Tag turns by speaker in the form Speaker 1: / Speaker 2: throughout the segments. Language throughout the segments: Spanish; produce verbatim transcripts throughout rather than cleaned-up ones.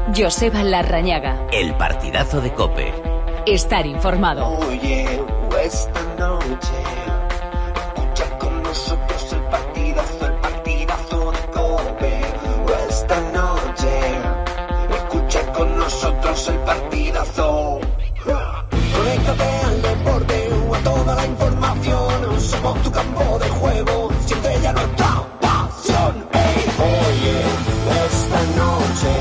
Speaker 1: Joseba Larrañaga.
Speaker 2: El partidazo de COPE.
Speaker 1: Estar informado.
Speaker 3: Oye, esta noche escucha con nosotros el partidazo, el partidazo de COPE. Esta noche escucha con nosotros el partidazo. Conéctate al deporte o a toda la información. Somos tu campo de juego, siempre ya nuestra pasión. Hey, oye, esta noche.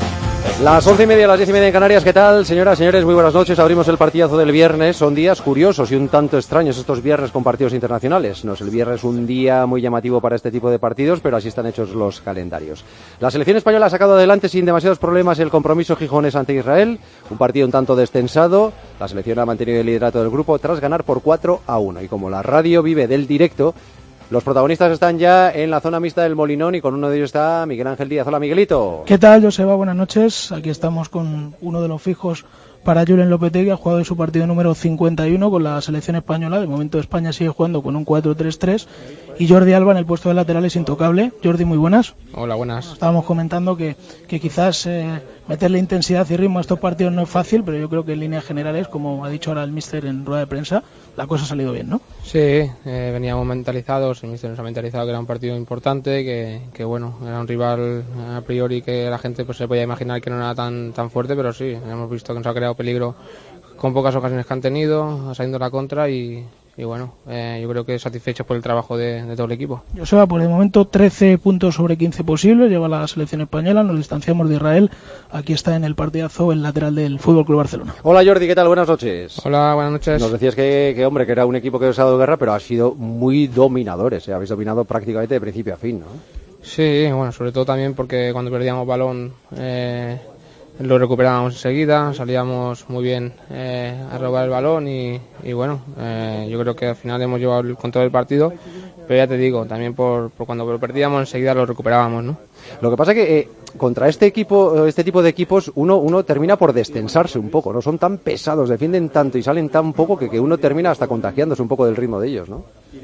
Speaker 4: Las once y media, las diez y media en Canarias. ¿Qué tal, señoras, señores? Muy buenas noches. Abrimos el partidazo del viernes. Son días curiosos y un tanto extraños estos viernes con partidos internacionales. No es el viernes un día muy llamativo para este tipo de partidos, pero así están hechos los calendarios. La selección española ha sacado adelante sin demasiados problemas el compromiso gijonés ante Israel. Un partido un tanto descensado. La selección ha mantenido el liderato del grupo tras ganar por cuatro a uno. Y como la radio vive del directo, los protagonistas están ya en la zona mixta del Molinón y con uno de ellos está Miguel Ángel Díaz. Hola, Miguelito.
Speaker 5: ¿Qué tal, Joseba? Buenas noches. Aquí estamos con uno de los fijos para Julen Lopetegui. Ha jugado en su partido número cincuenta y uno con la selección española. De momento España sigue jugando con un cuatro tres tres. Y Jordi Alba en el puesto de lateral es intocable. Jordi, muy buenas.
Speaker 6: Hola, buenas.
Speaker 5: Estábamos comentando que, que quizás eh, meterle intensidad y ritmo a estos partidos no es fácil, pero yo creo que en líneas generales, como ha dicho ahora el míster en rueda de prensa, la cosa ha salido bien, ¿no?
Speaker 6: Sí, eh, veníamos mentalizados, el míster nos ha mentalizado que era un partido importante, que, que bueno, era un rival a priori que la gente pues se podía imaginar que no era tan, tan fuerte, pero sí, hemos visto que nos ha creado peligro con pocas ocasiones que han tenido, saliendo la contra y... Y bueno, eh, yo creo que satisfechos por el trabajo de, de todo el equipo.
Speaker 5: Joseba, por el momento trece puntos sobre quince posibles, lleva la selección española, nos distanciamos de Israel. Aquí está en el partidazo el lateral del F C Barcelona.
Speaker 4: Hola, Jordi, ¿qué tal? Buenas noches.
Speaker 6: Hola, buenas noches.
Speaker 4: Nos decías que, que hombre, que era un equipo que os ha dado guerra, pero ha sido muy dominadores, ¿eh? Habéis dominado prácticamente de principio a fin, ¿no?
Speaker 6: Sí, bueno, sobre todo también porque cuando perdíamos balón... Eh, lo recuperábamos enseguida, salíamos muy bien eh, a robar el balón y, y bueno, eh, yo creo que al final hemos llevado el control del partido, pero ya te digo, también por, por cuando lo perdíamos enseguida lo recuperábamos, ¿no?
Speaker 4: Lo que pasa es que eh, contra este equipo, este tipo de equipos, uno, uno termina por destensarse un poco, ¿no? Son tan pesados, defienden tanto y salen tan poco que, que uno termina hasta contagiándose un poco del ritmo de ellos, ¿no?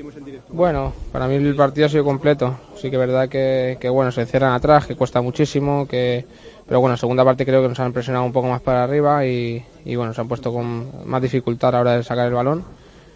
Speaker 6: Bueno, para mí el partido ha sido completo, sí que es verdad que, que bueno, se cierran atrás, que cuesta muchísimo, que... Pero bueno, en segunda parte creo que nos han presionado un poco más para arriba y, y bueno, se han puesto con más dificultad a la hora de sacar el balón.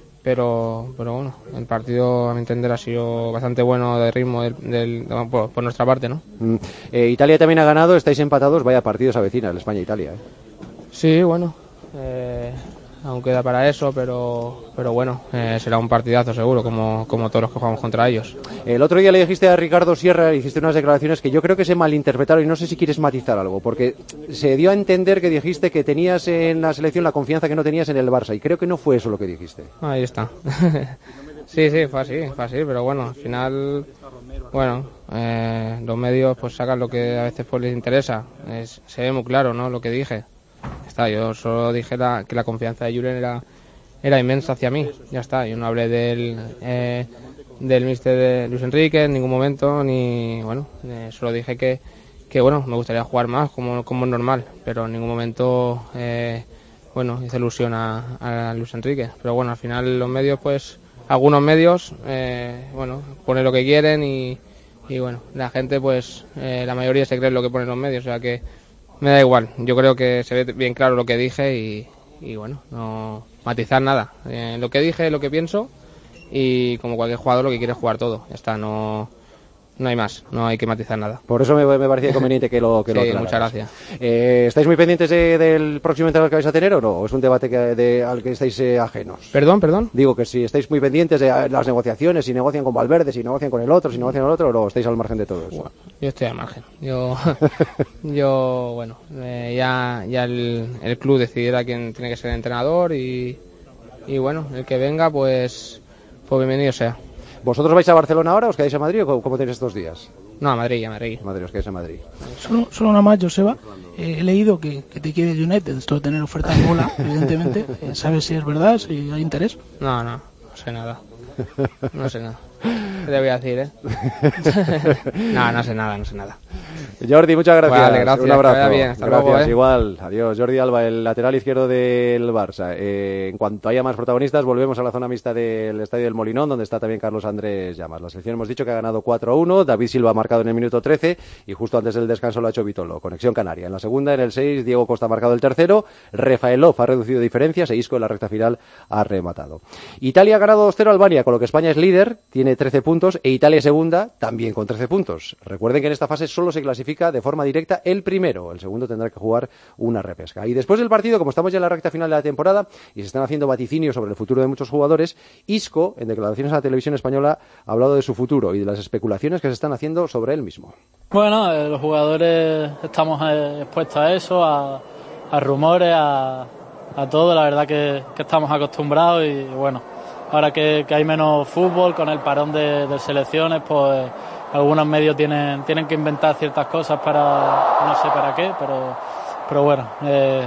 Speaker 6: Pero, pero bueno, el partido a mi entender ha sido bastante bueno de ritmo del, del, por, por nuestra parte, ¿no?
Speaker 4: Mm. Eh, Italia también ha ganado, estáis empatados, vaya partidos avecinas, el España-Italia, ¿eh?
Speaker 6: Sí, bueno, eh, aún queda para eso, pero, pero bueno, eh, será un partidazo seguro, como, como todos los que jugamos contra ellos.
Speaker 4: El otro día le dijiste a Ricardo Sierra, hiciste unas declaraciones que yo creo que se malinterpretaron y no sé si quieres matizar algo, porque se dio a entender que dijiste que tenías en la selección la confianza que no tenías en el Barça, y creo que no fue eso lo que dijiste.
Speaker 6: Ahí está. Sí, sí, fue así, fue así, pero bueno, al final, bueno, eh, los medios pues sacan lo que a veces pues les interesa, es, se ve muy claro, ¿no?, lo que dije. Está, yo solo dije la, que la confianza de Julen era, era inmensa hacia mí, ya está, yo no hablé del, eh, del míster de Luis Enrique en ningún momento, ni, bueno, eh, solo dije que, que, bueno, me gustaría jugar más, como, como es normal, pero en ningún momento, eh, bueno, hice ilusión a, a Luis Enrique, pero bueno, al final los medios, pues, algunos medios, eh, bueno, ponen lo que quieren y, y bueno, la gente, pues, eh, la mayoría se cree lo que ponen los medios, o sea que me da igual, yo creo que se ve bien claro lo que dije y, y bueno, no matizar nada. Eh, lo que dije, lo que pienso y como cualquier jugador lo que quiere jugar todo. Ya está, no, no hay más, no hay que matizar nada.
Speaker 4: Por eso me, me parecía conveniente que lo que
Speaker 6: sí,
Speaker 4: lo aclararas.
Speaker 6: Muchas gracias.
Speaker 4: Eh, ¿Estáis muy pendientes de, del próximo entrenador que vais a tener o no? ¿O es un debate que, de, al que estáis eh, ajenos?
Speaker 6: Perdón, perdón.
Speaker 4: Digo que si estáis muy pendientes de las negociaciones, si negocian con Valverde, si negocian con el otro, si negocian con el otro, o no, estáis al margen de todo eso.
Speaker 6: Bueno, yo estoy al margen. Yo, yo bueno, eh, ya, ya el, el club decidirá quién tiene que ser el entrenador y, y bueno, el que venga, pues, pues bienvenido sea.
Speaker 4: ¿Vosotros vais a Barcelona ahora o os quedáis a Madrid o cómo tenéis estos días?
Speaker 6: No, a Madrid, a Madrid.
Speaker 4: Madrid, os quedáis a Madrid.
Speaker 5: Solo, solo una más, Joseba. Eh, he leído que, que te quiere United, esto de tener oferta en bola, evidentemente. Eh, ¿Sabes si es verdad, si hay interés?
Speaker 6: No, no, no sé nada. No sé nada. ¿Qué te voy a decir, eh? no, no sé nada, no sé nada.
Speaker 4: Jordi, muchas gracias.
Speaker 6: Vale, gracias.
Speaker 4: Un abrazo.
Speaker 6: Que vaya bien. Hasta
Speaker 4: gracias,
Speaker 6: luego, ¿eh?
Speaker 4: igual. Adiós. Jordi Alba, el lateral izquierdo del Barça. Eh, en cuanto haya más protagonistas, volvemos a la zona mixta del Estadio del Molinón, donde está también Carlos Andrés Llamas. La selección hemos dicho que ha ganado cuatro a uno. David Silva ha marcado en el minuto trece y justo antes del descanso lo ha hecho Vitolo. Conexión Canaria. En la segunda, en el seis, Diego Costa ha marcado el tercero. Rafaelov ha reducido diferencias e Isco en la recta final ha rematado. Italia ha ganado dos cero a Albania, con lo que España es líder, tiene trece puntos, e Italia segunda, también con trece puntos. Recuerden que en esta fase solo se clasifica de forma directa el primero, el segundo tendrá que jugar una repesca. Y después del partido, como estamos ya en la recta final de la temporada y se están haciendo vaticinios sobre el futuro de muchos jugadores, Isco, en declaraciones a la televisión española, ha hablado de su futuro y de las especulaciones que se están haciendo sobre él mismo.
Speaker 2: Bueno, eh, los jugadores estamos eh, expuestos a eso, a, a rumores, a, a todo, la verdad que, que estamos acostumbrados y bueno, ahora que, que hay menos fútbol, con el parón de, de selecciones, pues algunos medios tienen, tienen que inventar ciertas cosas para, no sé para qué, pero, pero bueno, eh,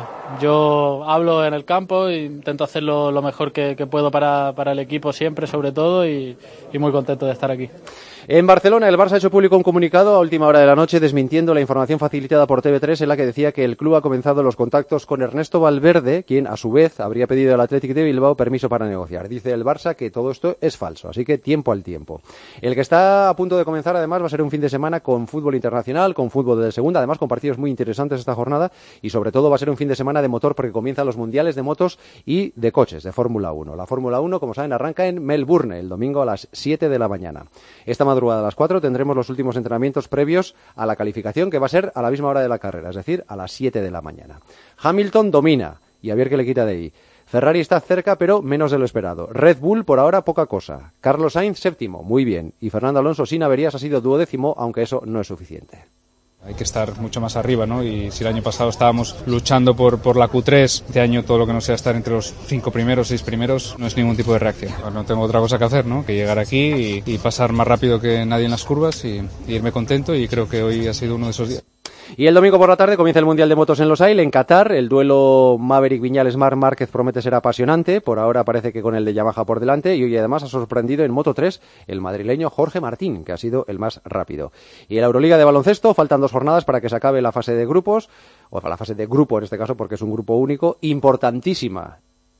Speaker 2: yo hablo en el campo e intento hacerlo lo mejor que, que puedo para, para el equipo siempre, sobre todo, y, y muy contento de estar aquí.
Speaker 4: En Barcelona, el Barça ha hecho público un comunicado a última hora de la noche desmintiendo la información facilitada por T V tres en la que decía que el club ha comenzado los contactos con Ernesto Valverde, quien a su vez habría pedido al Athletic de Bilbao permiso para negociar. Dice el Barça que todo esto es falso, así que tiempo al tiempo. El que está a punto de comenzar además va a ser un fin de semana con fútbol internacional, con fútbol de segunda, además con partidos muy interesantes esta jornada y sobre todo va a ser un fin de semana de motor porque comienzan los mundiales de motos y de coches, de Fórmula uno. La Fórmula uno, como saben, arranca en Melbourne el domingo a las siete de la mañana. Esta madrugada a las cuatro tendremos los últimos entrenamientos previos a la calificación, que va a ser a la misma hora de la carrera, es decir, a las siete de la mañana. Hamilton domina, y a ver qué le quita de ahí. Ferrari está cerca, pero menos de lo esperado. Red Bull, por ahora, poca cosa. Carlos Sainz, séptimo, muy bien. Y Fernando Alonso, sin averías, ha sido duodécimo, aunque eso no es suficiente.
Speaker 7: Hay que estar mucho más arriba, ¿no? Y si el año pasado estábamos luchando por, por la Q tres, este año todo lo que no sea estar entre los cinco primeros, seis primeros, no es ningún tipo de reacción. Bueno, no tengo otra cosa que hacer, ¿no? Que llegar aquí y, y pasar más rápido que nadie en las curvas y, y irme contento, y creo que hoy ha sido uno de esos días.
Speaker 4: Y el domingo por la tarde comienza el Mundial de Motos en Losail, en Qatar. El duelo Maverick-Viñales-Marc Márquez promete ser apasionante. Por ahora parece que con el de Yamaha por delante. Y hoy además ha sorprendido en Moto tres el madrileño Jorge Martín, que ha sido el más rápido. Y en la Euroliga de baloncesto faltan dos jornadas para que se acabe la fase de grupos, o la fase de grupo en este caso porque es un grupo único, importantísima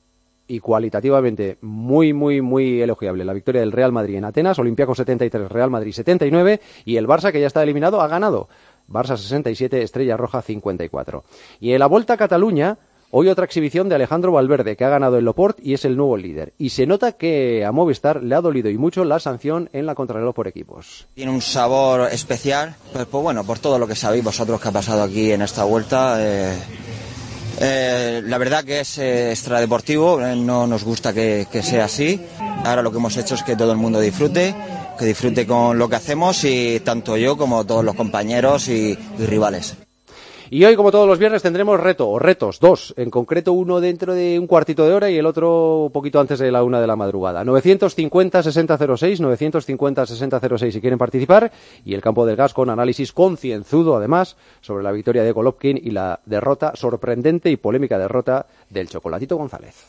Speaker 4: y cualitativamente muy, muy, muy elogiable. La victoria del Real Madrid en Atenas, Olympiacos setenta y tres, Real Madrid setenta y nueve, y el Barça, que ya está eliminado, ha ganado. Barça sesenta y siete, Estrella Roja cincuenta y cuatro. Y en la Volta a Cataluña, hoy otra exhibición de Alejandro Valverde, que ha ganado el Loport y es el nuevo líder. Y se nota que a Movistar le ha dolido y mucho la sanción en la contrarreloj por equipos.
Speaker 8: Tiene un sabor especial, pues, pues bueno, por todo lo que sabéis vosotros que ha pasado aquí en esta Vuelta. Eh, eh, la verdad que es eh, extradeportivo, eh, no nos gusta que, que sea así. Ahora lo que hemos hecho es que todo el mundo disfrute, que disfrute con lo que hacemos, y tanto yo como todos los compañeros y, y rivales.
Speaker 4: Y hoy, como todos los viernes, tendremos reto, o retos, dos, en concreto uno dentro de un cuartito de hora y el otro un poquito antes de la una de la madrugada. novecientos cincuenta sesenta cero seis, novecientos cincuenta sesenta cero seis si quieren participar, y el campo del gas con análisis concienzudo, además, sobre la victoria de Golovkin y la derrota, sorprendente y polémica derrota del Chocolatito González.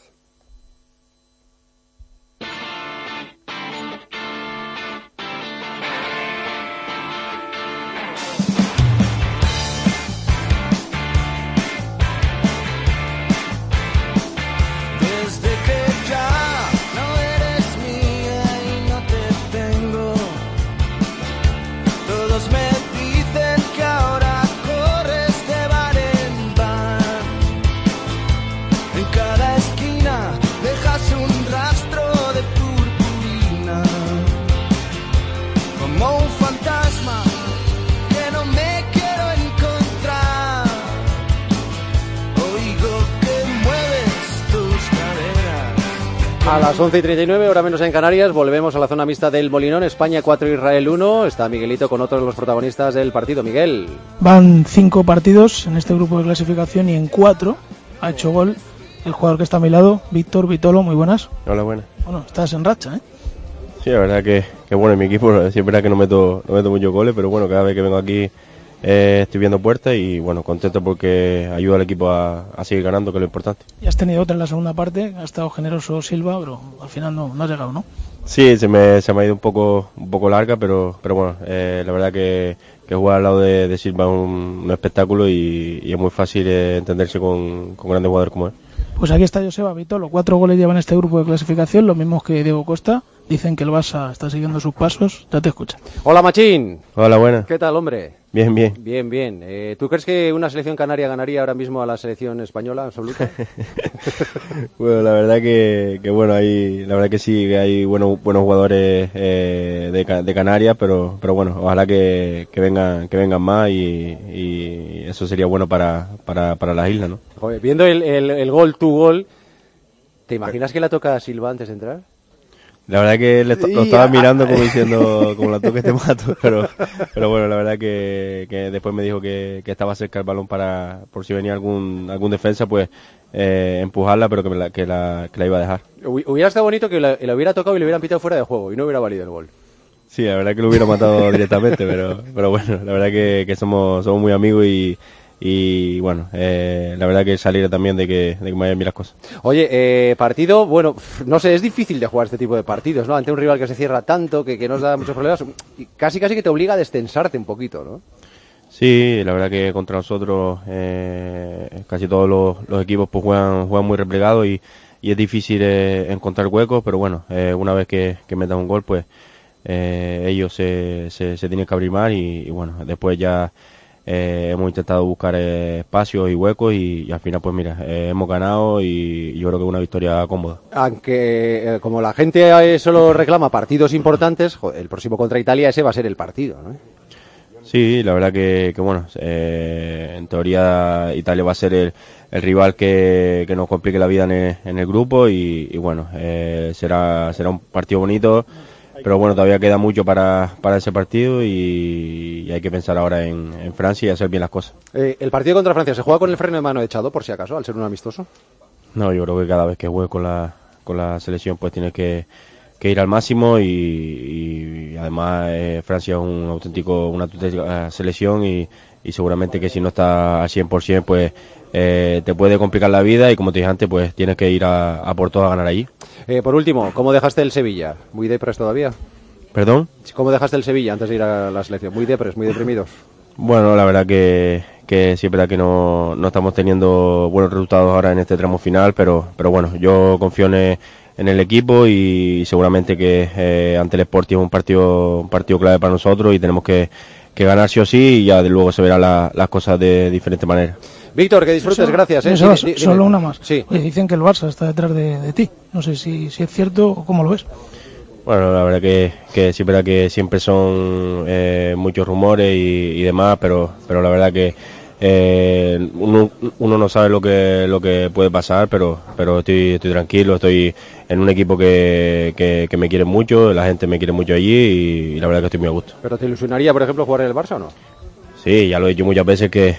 Speaker 4: A las once y treinta y nueve, hora menos en Canarias, volvemos a la zona mixta del Molinón. España cuatro, Israel uno. Está Miguelito con otros de los protagonistas del partido. Miguel.
Speaker 5: Van cinco partidos en este grupo de clasificación y en cuatro ha hecho gol el jugador que está a mi lado, Víctor Vitolo. Muy buenas.
Speaker 9: Hola, buenas.
Speaker 5: Bueno, estás en racha, ¿eh?
Speaker 9: Sí, la verdad que, que bueno, en mi equipo sí es verdad que no meto, no meto muchos goles, pero bueno, cada vez que vengo aquí eh, estoy viendo puertas y bueno, contento porque ayuda al equipo a, a seguir ganando, que es lo importante.
Speaker 5: Y has tenido otra en la segunda parte, ha estado generoso Silva, pero al final no, no has llegado, ¿no?
Speaker 9: Sí, se me, se me ha ido un poco, un poco larga, pero, pero bueno, eh, la verdad que, que jugar al lado de, de Silva es un, un espectáculo y, y es muy fácil eh, entenderse con, con grandes jugadores como él.
Speaker 5: Pues aquí está Joseba Vitolo, cuatro goles llevan este grupo de clasificación, los mismos que Diego Costa. Dicen que el Barça está siguiendo sus pasos. Ya te escucha.
Speaker 4: Hola, Machín.
Speaker 9: Hola, buenas.
Speaker 4: ¿Qué tal, hombre?
Speaker 9: Bien, bien.
Speaker 4: Bien, bien. Eh, ¿Tú crees que una selección canaria ganaría ahora mismo a la selección española absoluta?
Speaker 9: Bueno, la verdad que, que bueno, hay, la verdad que sí, que hay buenos, buenos jugadores eh, de, de Canarias, pero, pero bueno, ojalá que, que vengan, que vengan más y, y eso sería bueno para, para, para las islas, ¿no?
Speaker 4: Joder, viendo el, el, el gol, tu gol, ¿te imaginas que la toca a Silva antes de entrar?
Speaker 9: La verdad que le lo estaba mirando como diciendo, como la toques te mato, pero, pero bueno, la verdad que, que después me dijo que, que estaba cerca el balón para, por si venía algún, algún defensa, pues eh, empujarla, pero que, me la, que, la, que la iba a dejar.
Speaker 4: Hubiera estado bonito que la, la hubiera tocado y le hubieran pitado fuera de juego y no hubiera valido el gol.
Speaker 9: Sí, la verdad que lo hubiera matado directamente, pero, pero bueno, la verdad que, que somos, somos muy amigos y, y bueno, eh, la verdad que salir también de que, de que me vayan bien las cosas.
Speaker 4: Oye, eh, partido, bueno, no sé, es difícil de jugar este tipo de partidos, ¿no? Ante un rival que se cierra tanto, que, que nos da muchos problemas, y casi casi que te obliga a destensarte un poquito, ¿no?
Speaker 9: Sí, la verdad que contra nosotros eh, casi todos los, los equipos pues juegan, juegan muy replegados y, y es difícil eh, encontrar huecos, pero bueno, eh, una vez que, que metan un gol, pues eh, ellos se, se, se tienen que abrir más y, y bueno, después ya Eh, hemos intentado buscar eh, espacios y huecos y, y al final pues mira, eh, hemos ganado y, y yo creo que es una victoria cómoda.
Speaker 4: Aunque eh, como la gente eh, solo reclama partidos importantes, joder, el próximo contra Italia ese va a ser el partido, ¿no?
Speaker 9: Sí, la verdad que, que bueno, eh, en teoría Italia va a ser el, el rival que, que nos complique la vida en el, en el grupo y, y bueno, eh, será, será un partido bonito. Pero bueno, todavía queda mucho para, para ese partido y, y hay que pensar ahora en, en Francia y hacer bien las cosas.
Speaker 4: Eh, ¿El partido contra Francia se juega con el freno de mano echado, por si acaso, al ser un amistoso?
Speaker 9: No, yo creo que cada vez que juegues con la, con la selección pues tienes que, que ir al máximo y, y además eh, Francia es un auténtico, una auténtica selección y, y seguramente que si no está al cien por ciento pues eh, te puede complicar la vida y como te dije antes pues tienes que ir a, a por todo a ganar allí.
Speaker 4: Eh, por último, ¿cómo dejaste el Sevilla? ¿Muy depres todavía?
Speaker 9: ¿Perdón?
Speaker 4: ¿Cómo dejaste el Sevilla antes de ir a la selección? ¿Muy depres, muy deprimidos?
Speaker 9: Bueno, la verdad que, que sí es verdad que no, no estamos teniendo buenos resultados ahora en este tramo final, pero, pero bueno, yo confío en, en el equipo y seguramente que eh, ante el Sporting es un partido, un partido clave para nosotros y tenemos que, que ganar sí o sí y ya de luego se verán la, las cosas de diferente manera.
Speaker 4: Víctor, que disfrutes,
Speaker 5: Eso,
Speaker 4: gracias. ¿eh?
Speaker 5: Eso,
Speaker 4: Dime,
Speaker 5: solo
Speaker 4: dime.
Speaker 5: una más.
Speaker 4: Sí.
Speaker 5: Oye, dicen que el Barça está detrás de, de ti. No sé si, si es cierto o cómo lo ves.
Speaker 9: Bueno, la verdad que, que sí es verdad que siempre son eh, muchos rumores y, y demás, pero, pero la verdad que eh, uno, uno no sabe lo que lo que puede pasar, pero, pero estoy, estoy tranquilo, estoy en un equipo que, que, que me quiere mucho, la gente me quiere mucho allí y, y la verdad que estoy muy a gusto.
Speaker 4: ¿Pero te ilusionaría, por ejemplo, jugar en el Barça o no?
Speaker 9: Sí, ya lo he dicho muchas veces que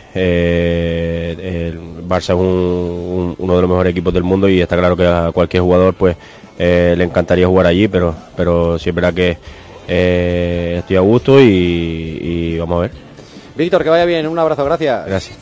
Speaker 9: eh, el Barça es un, un, uno de los mejores equipos del mundo y está claro que a cualquier jugador pues eh, le encantaría jugar allí, pero pero sí es verdad que eh, estoy a gusto y, y vamos a ver.
Speaker 4: Víctor, que vaya bien, un abrazo, gracias.
Speaker 9: Gracias.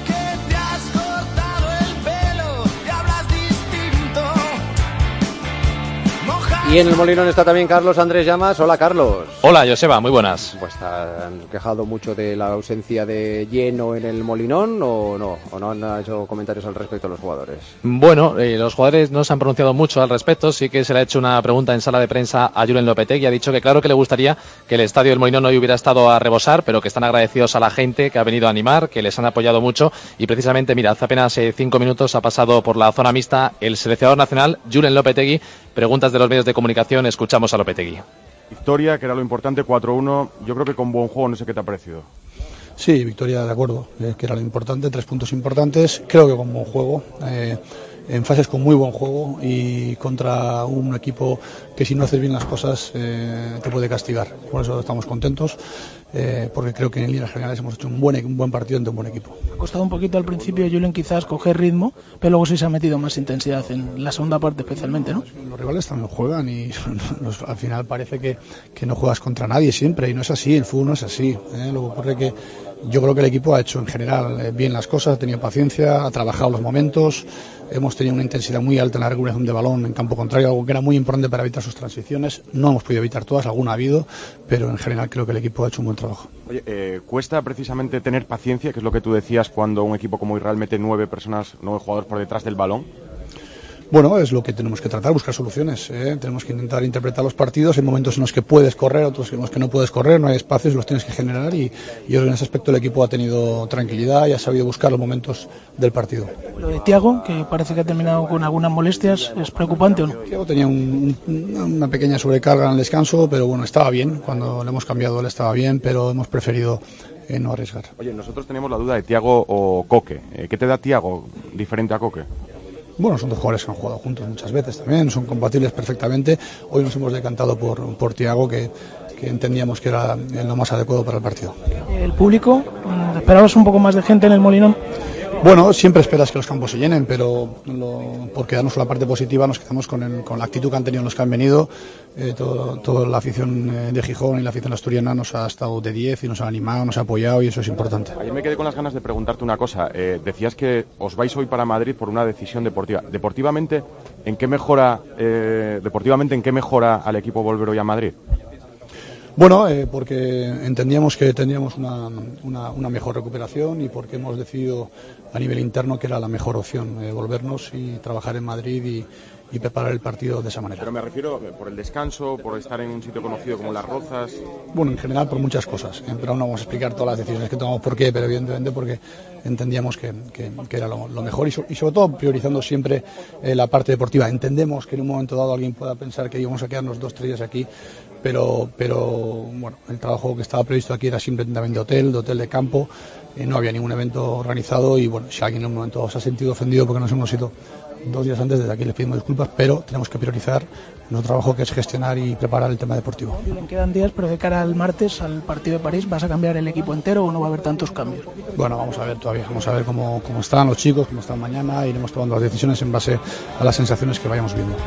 Speaker 4: Y en el Molinón está también Carlos Andrés Llamas. Hola, Carlos.
Speaker 10: Hola, Joseba, muy buenas.
Speaker 4: Pues ¿han quejado mucho de la ausencia de lleno en el Molinón o no? ¿O no han hecho comentarios al respecto los jugadores?
Speaker 10: Bueno, eh, los jugadores no se han pronunciado mucho al respecto. Sí que se le ha hecho una pregunta en sala de prensa a Julen Lopetegui y ha dicho que claro que le gustaría que el estadio del Molinón hoy hubiera estado a rebosar, pero que están agradecidos a la gente que ha venido a animar, que les han apoyado mucho y precisamente, mira, hace apenas eh, cinco minutos ha pasado por la zona mixta el seleccionador nacional, Julen Lopetegui. Preguntas de los medios de comunicación, escuchamos a Lopetegui.
Speaker 11: Victoria, que era lo importante, cuatro uno, yo creo que con buen juego, no sé qué te ha parecido.
Speaker 12: Sí, victoria, de acuerdo, eh, que era lo importante, tres puntos importantes, creo que con buen juego, eh, en fases con muy buen juego y contra un equipo que si no haces bien las cosas eh, te puede castigar, por eso estamos contentos, eh, porque creo que en líneas generales hemos hecho un buen, un buen partido ante un buen equipo.
Speaker 5: Ha costado un poquito al principio Julen quizás coger ritmo, pero luego sí se ha metido más intensidad en la segunda parte especialmente, ¿no?
Speaker 12: Los rivales también juegan y los, al final parece que, que no juegas contra nadie siempre y no es así, el fútbol no es así, ¿eh? Lo que ocurre que Yo creo que el equipo ha hecho en general eh, bien las cosas, ha tenido paciencia, ha trabajado los momentos, hemos tenido una intensidad muy alta en la recuperación de balón en campo contrario, algo que era muy importante para evitar sus transiciones. No hemos podido evitar todas, alguna ha habido, pero en general creo que el equipo ha hecho un buen trabajo.
Speaker 11: Oye, eh, cuesta precisamente tener paciencia, que es lo que tú decías, cuando un equipo como Israel mete nueve personas, nueve jugadores por detrás del balón.
Speaker 12: Bueno, es lo que tenemos que tratar, buscar soluciones. ¿eh? Tenemos que intentar interpretar los partidos. Hay momentos en los que puedes correr, otros en los que no puedes correr, no hay espacios, los tienes que generar. Y, y yo creo que en ese aspecto el equipo ha tenido tranquilidad y ha sabido buscar los momentos del partido.
Speaker 5: Lo de Thiago, que parece que ha terminado con algunas molestias, ¿es preocupante o no?
Speaker 12: Thiago tenía un, un, una pequeña sobrecarga en el descanso, pero bueno, estaba bien. Cuando le hemos cambiado él estaba bien, pero hemos preferido eh, no arriesgar.
Speaker 11: Oye, nosotros teníamos la duda de Thiago o Coque. Eh, ¿Qué te da Thiago diferente a Coque?
Speaker 12: Bueno, son dos jugadores que han jugado juntos muchas veces también, son compatibles perfectamente. Hoy nos hemos decantado por, por Thiago, que, que entendíamos que era lo más adecuado para el partido.
Speaker 5: ¿El público? ¿Esperabas un poco más de gente en el Molinón?
Speaker 12: Bueno, siempre esperas que los campos se llenen, pero lo, por quedarnos con la parte positiva nos quedamos con, el, con la actitud que han tenido los que han venido. Eh, todo, toda la afición de Gijón y la afición asturiana nos ha estado de diez y nos ha animado, nos ha apoyado y eso es importante.
Speaker 11: Ayer me quedé con las ganas de preguntarte una cosa. Eh, decías que os vais hoy para Madrid por una decisión deportiva. Deportivamente, ¿en qué mejora, eh, deportivamente, ¿en qué mejora al equipo volver hoy a Madrid?
Speaker 12: Bueno, eh, porque entendíamos que tendríamos una, una, una mejor recuperación y porque hemos decidido a nivel interno que era la mejor opción, eh, volvernos y trabajar en Madrid y, y preparar el partido de esa manera.
Speaker 11: Pero me refiero por el descanso, por estar en un sitio conocido como Las Rozas.
Speaker 12: Bueno, en general por muchas cosas, eh, pero aún no vamos a explicar todas las decisiones que tomamos por qué, pero evidentemente porque entendíamos que, que, que era lo, lo mejor y, so, y sobre todo priorizando siempre eh, la parte deportiva. Entendemos que en un momento dado alguien pueda pensar que íbamos a quedarnos dos, tres días aquí, pero, pero bueno, el trabajo que estaba previsto aquí era simplemente de hotel, de hotel de campo, eh, no había ningún evento organizado y bueno, si alguien en un momento se ha sentido ofendido porque nos hemos ido dos días antes, desde aquí les pedimos disculpas, pero tenemos que priorizar nuestro trabajo, que es gestionar y preparar el tema deportivo.
Speaker 5: Quedan días, pero de cara al martes, al partido de París, ¿vas a cambiar el equipo entero o no va a haber tantos cambios?
Speaker 12: Bueno, vamos a ver todavía, vamos a ver cómo, cómo están los chicos, cómo están mañana, iremos tomando las decisiones en base a las sensaciones que vayamos viendo.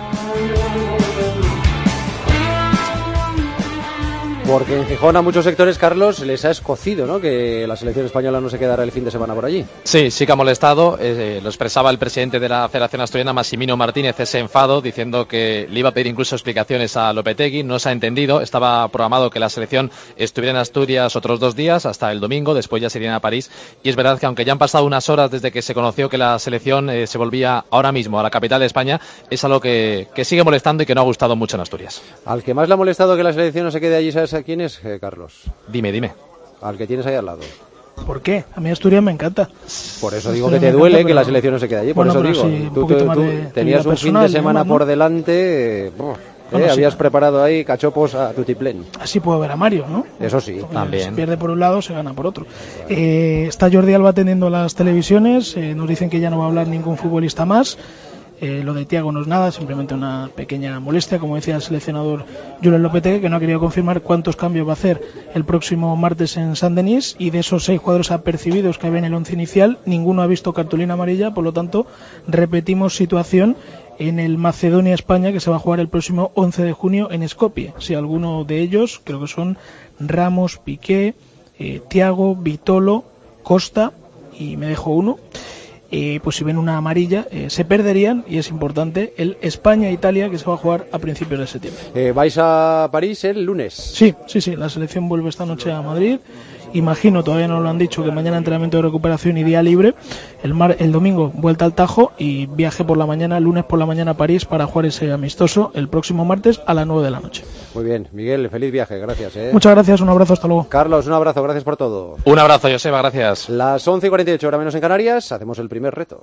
Speaker 4: Porque en Gijón a muchos sectores, Carlos, les ha escocido, ¿no?, que la selección española no se quedara el fin de semana por allí.
Speaker 10: Sí, sí que ha molestado. Eh, lo expresaba el presidente de la Federación Asturiana, Massimino Martínez, ese enfado, diciendo que le iba a pedir incluso explicaciones a Lopetegui. No se ha entendido. Estaba programado que la selección estuviera en Asturias otros dos días, hasta el domingo. Después ya se irían a París. Y es verdad que aunque ya han pasado unas horas desde que se conoció que la selección eh, se volvía ahora mismo a la capital de España, es algo que, que sigue molestando y que no ha gustado mucho en Asturias.
Speaker 4: Al que más le ha molestado que la selección no se quede allí, ¿sabes a quién es, eh, Carlos?
Speaker 10: Dime, dime.
Speaker 4: Al que tienes ahí al lado.
Speaker 5: ¿Por qué? A mí Asturias me encanta.
Speaker 4: Por eso digo que te duele encanta, que la selección no se quede allí. Por bueno, eso digo, sí, tú, tú, tú de, tenías un personal, fin de semana ¿no? por delante. Eh, bueno, eh, habías sí. preparado ahí cachopos a tutiplén.
Speaker 5: Así puedo ver a Mario, ¿no?
Speaker 4: Eso sí,
Speaker 5: porque
Speaker 4: también.
Speaker 5: Se pierde por un lado, se gana por otro. Eh, está Jordi Alba atendiendo las televisiones. Eh, nos dicen que ya no va a hablar ningún futbolista más. Eh, lo de Thiago no es nada, simplemente una pequeña molestia, como decía el seleccionador Julen Lopetegui, que no ha querido confirmar cuántos cambios va a hacer el próximo martes en Saint-Denis, y de esos seis jugadores apercibidos que había en el once inicial, ninguno ha visto cartulina amarilla, por lo tanto repetimos situación en el Macedonia-España, que se va a jugar el próximo once de junio en Skopje. Si alguno de ellos, creo que son Ramos, Piqué, eh, Thiago, Vitolo, Costa, y me dejo uno, Eh, pues si ven una amarilla eh, se perderían, y es importante, el España-Italia, que se va a jugar a principios de septiembre.
Speaker 4: Eh, ¿Vais a París el lunes?
Speaker 5: Sí, sí, sí, la selección vuelve esta noche a Madrid. Imagino, todavía no lo han dicho, que mañana entrenamiento de recuperación y día libre. El, mar, el domingo vuelta al Tajo y viaje por la mañana, lunes por la mañana a París para jugar ese amistoso el próximo martes a las nueve de la noche.
Speaker 4: Muy bien, Miguel, feliz viaje, gracias. ¿eh?
Speaker 5: Muchas gracias, un abrazo, hasta luego.
Speaker 4: Carlos, un abrazo, gracias por todo.
Speaker 10: Un abrazo, Joseba, gracias.
Speaker 4: Las once y cuarenta y ocho, hora menos en Canarias, hacemos el primer reto.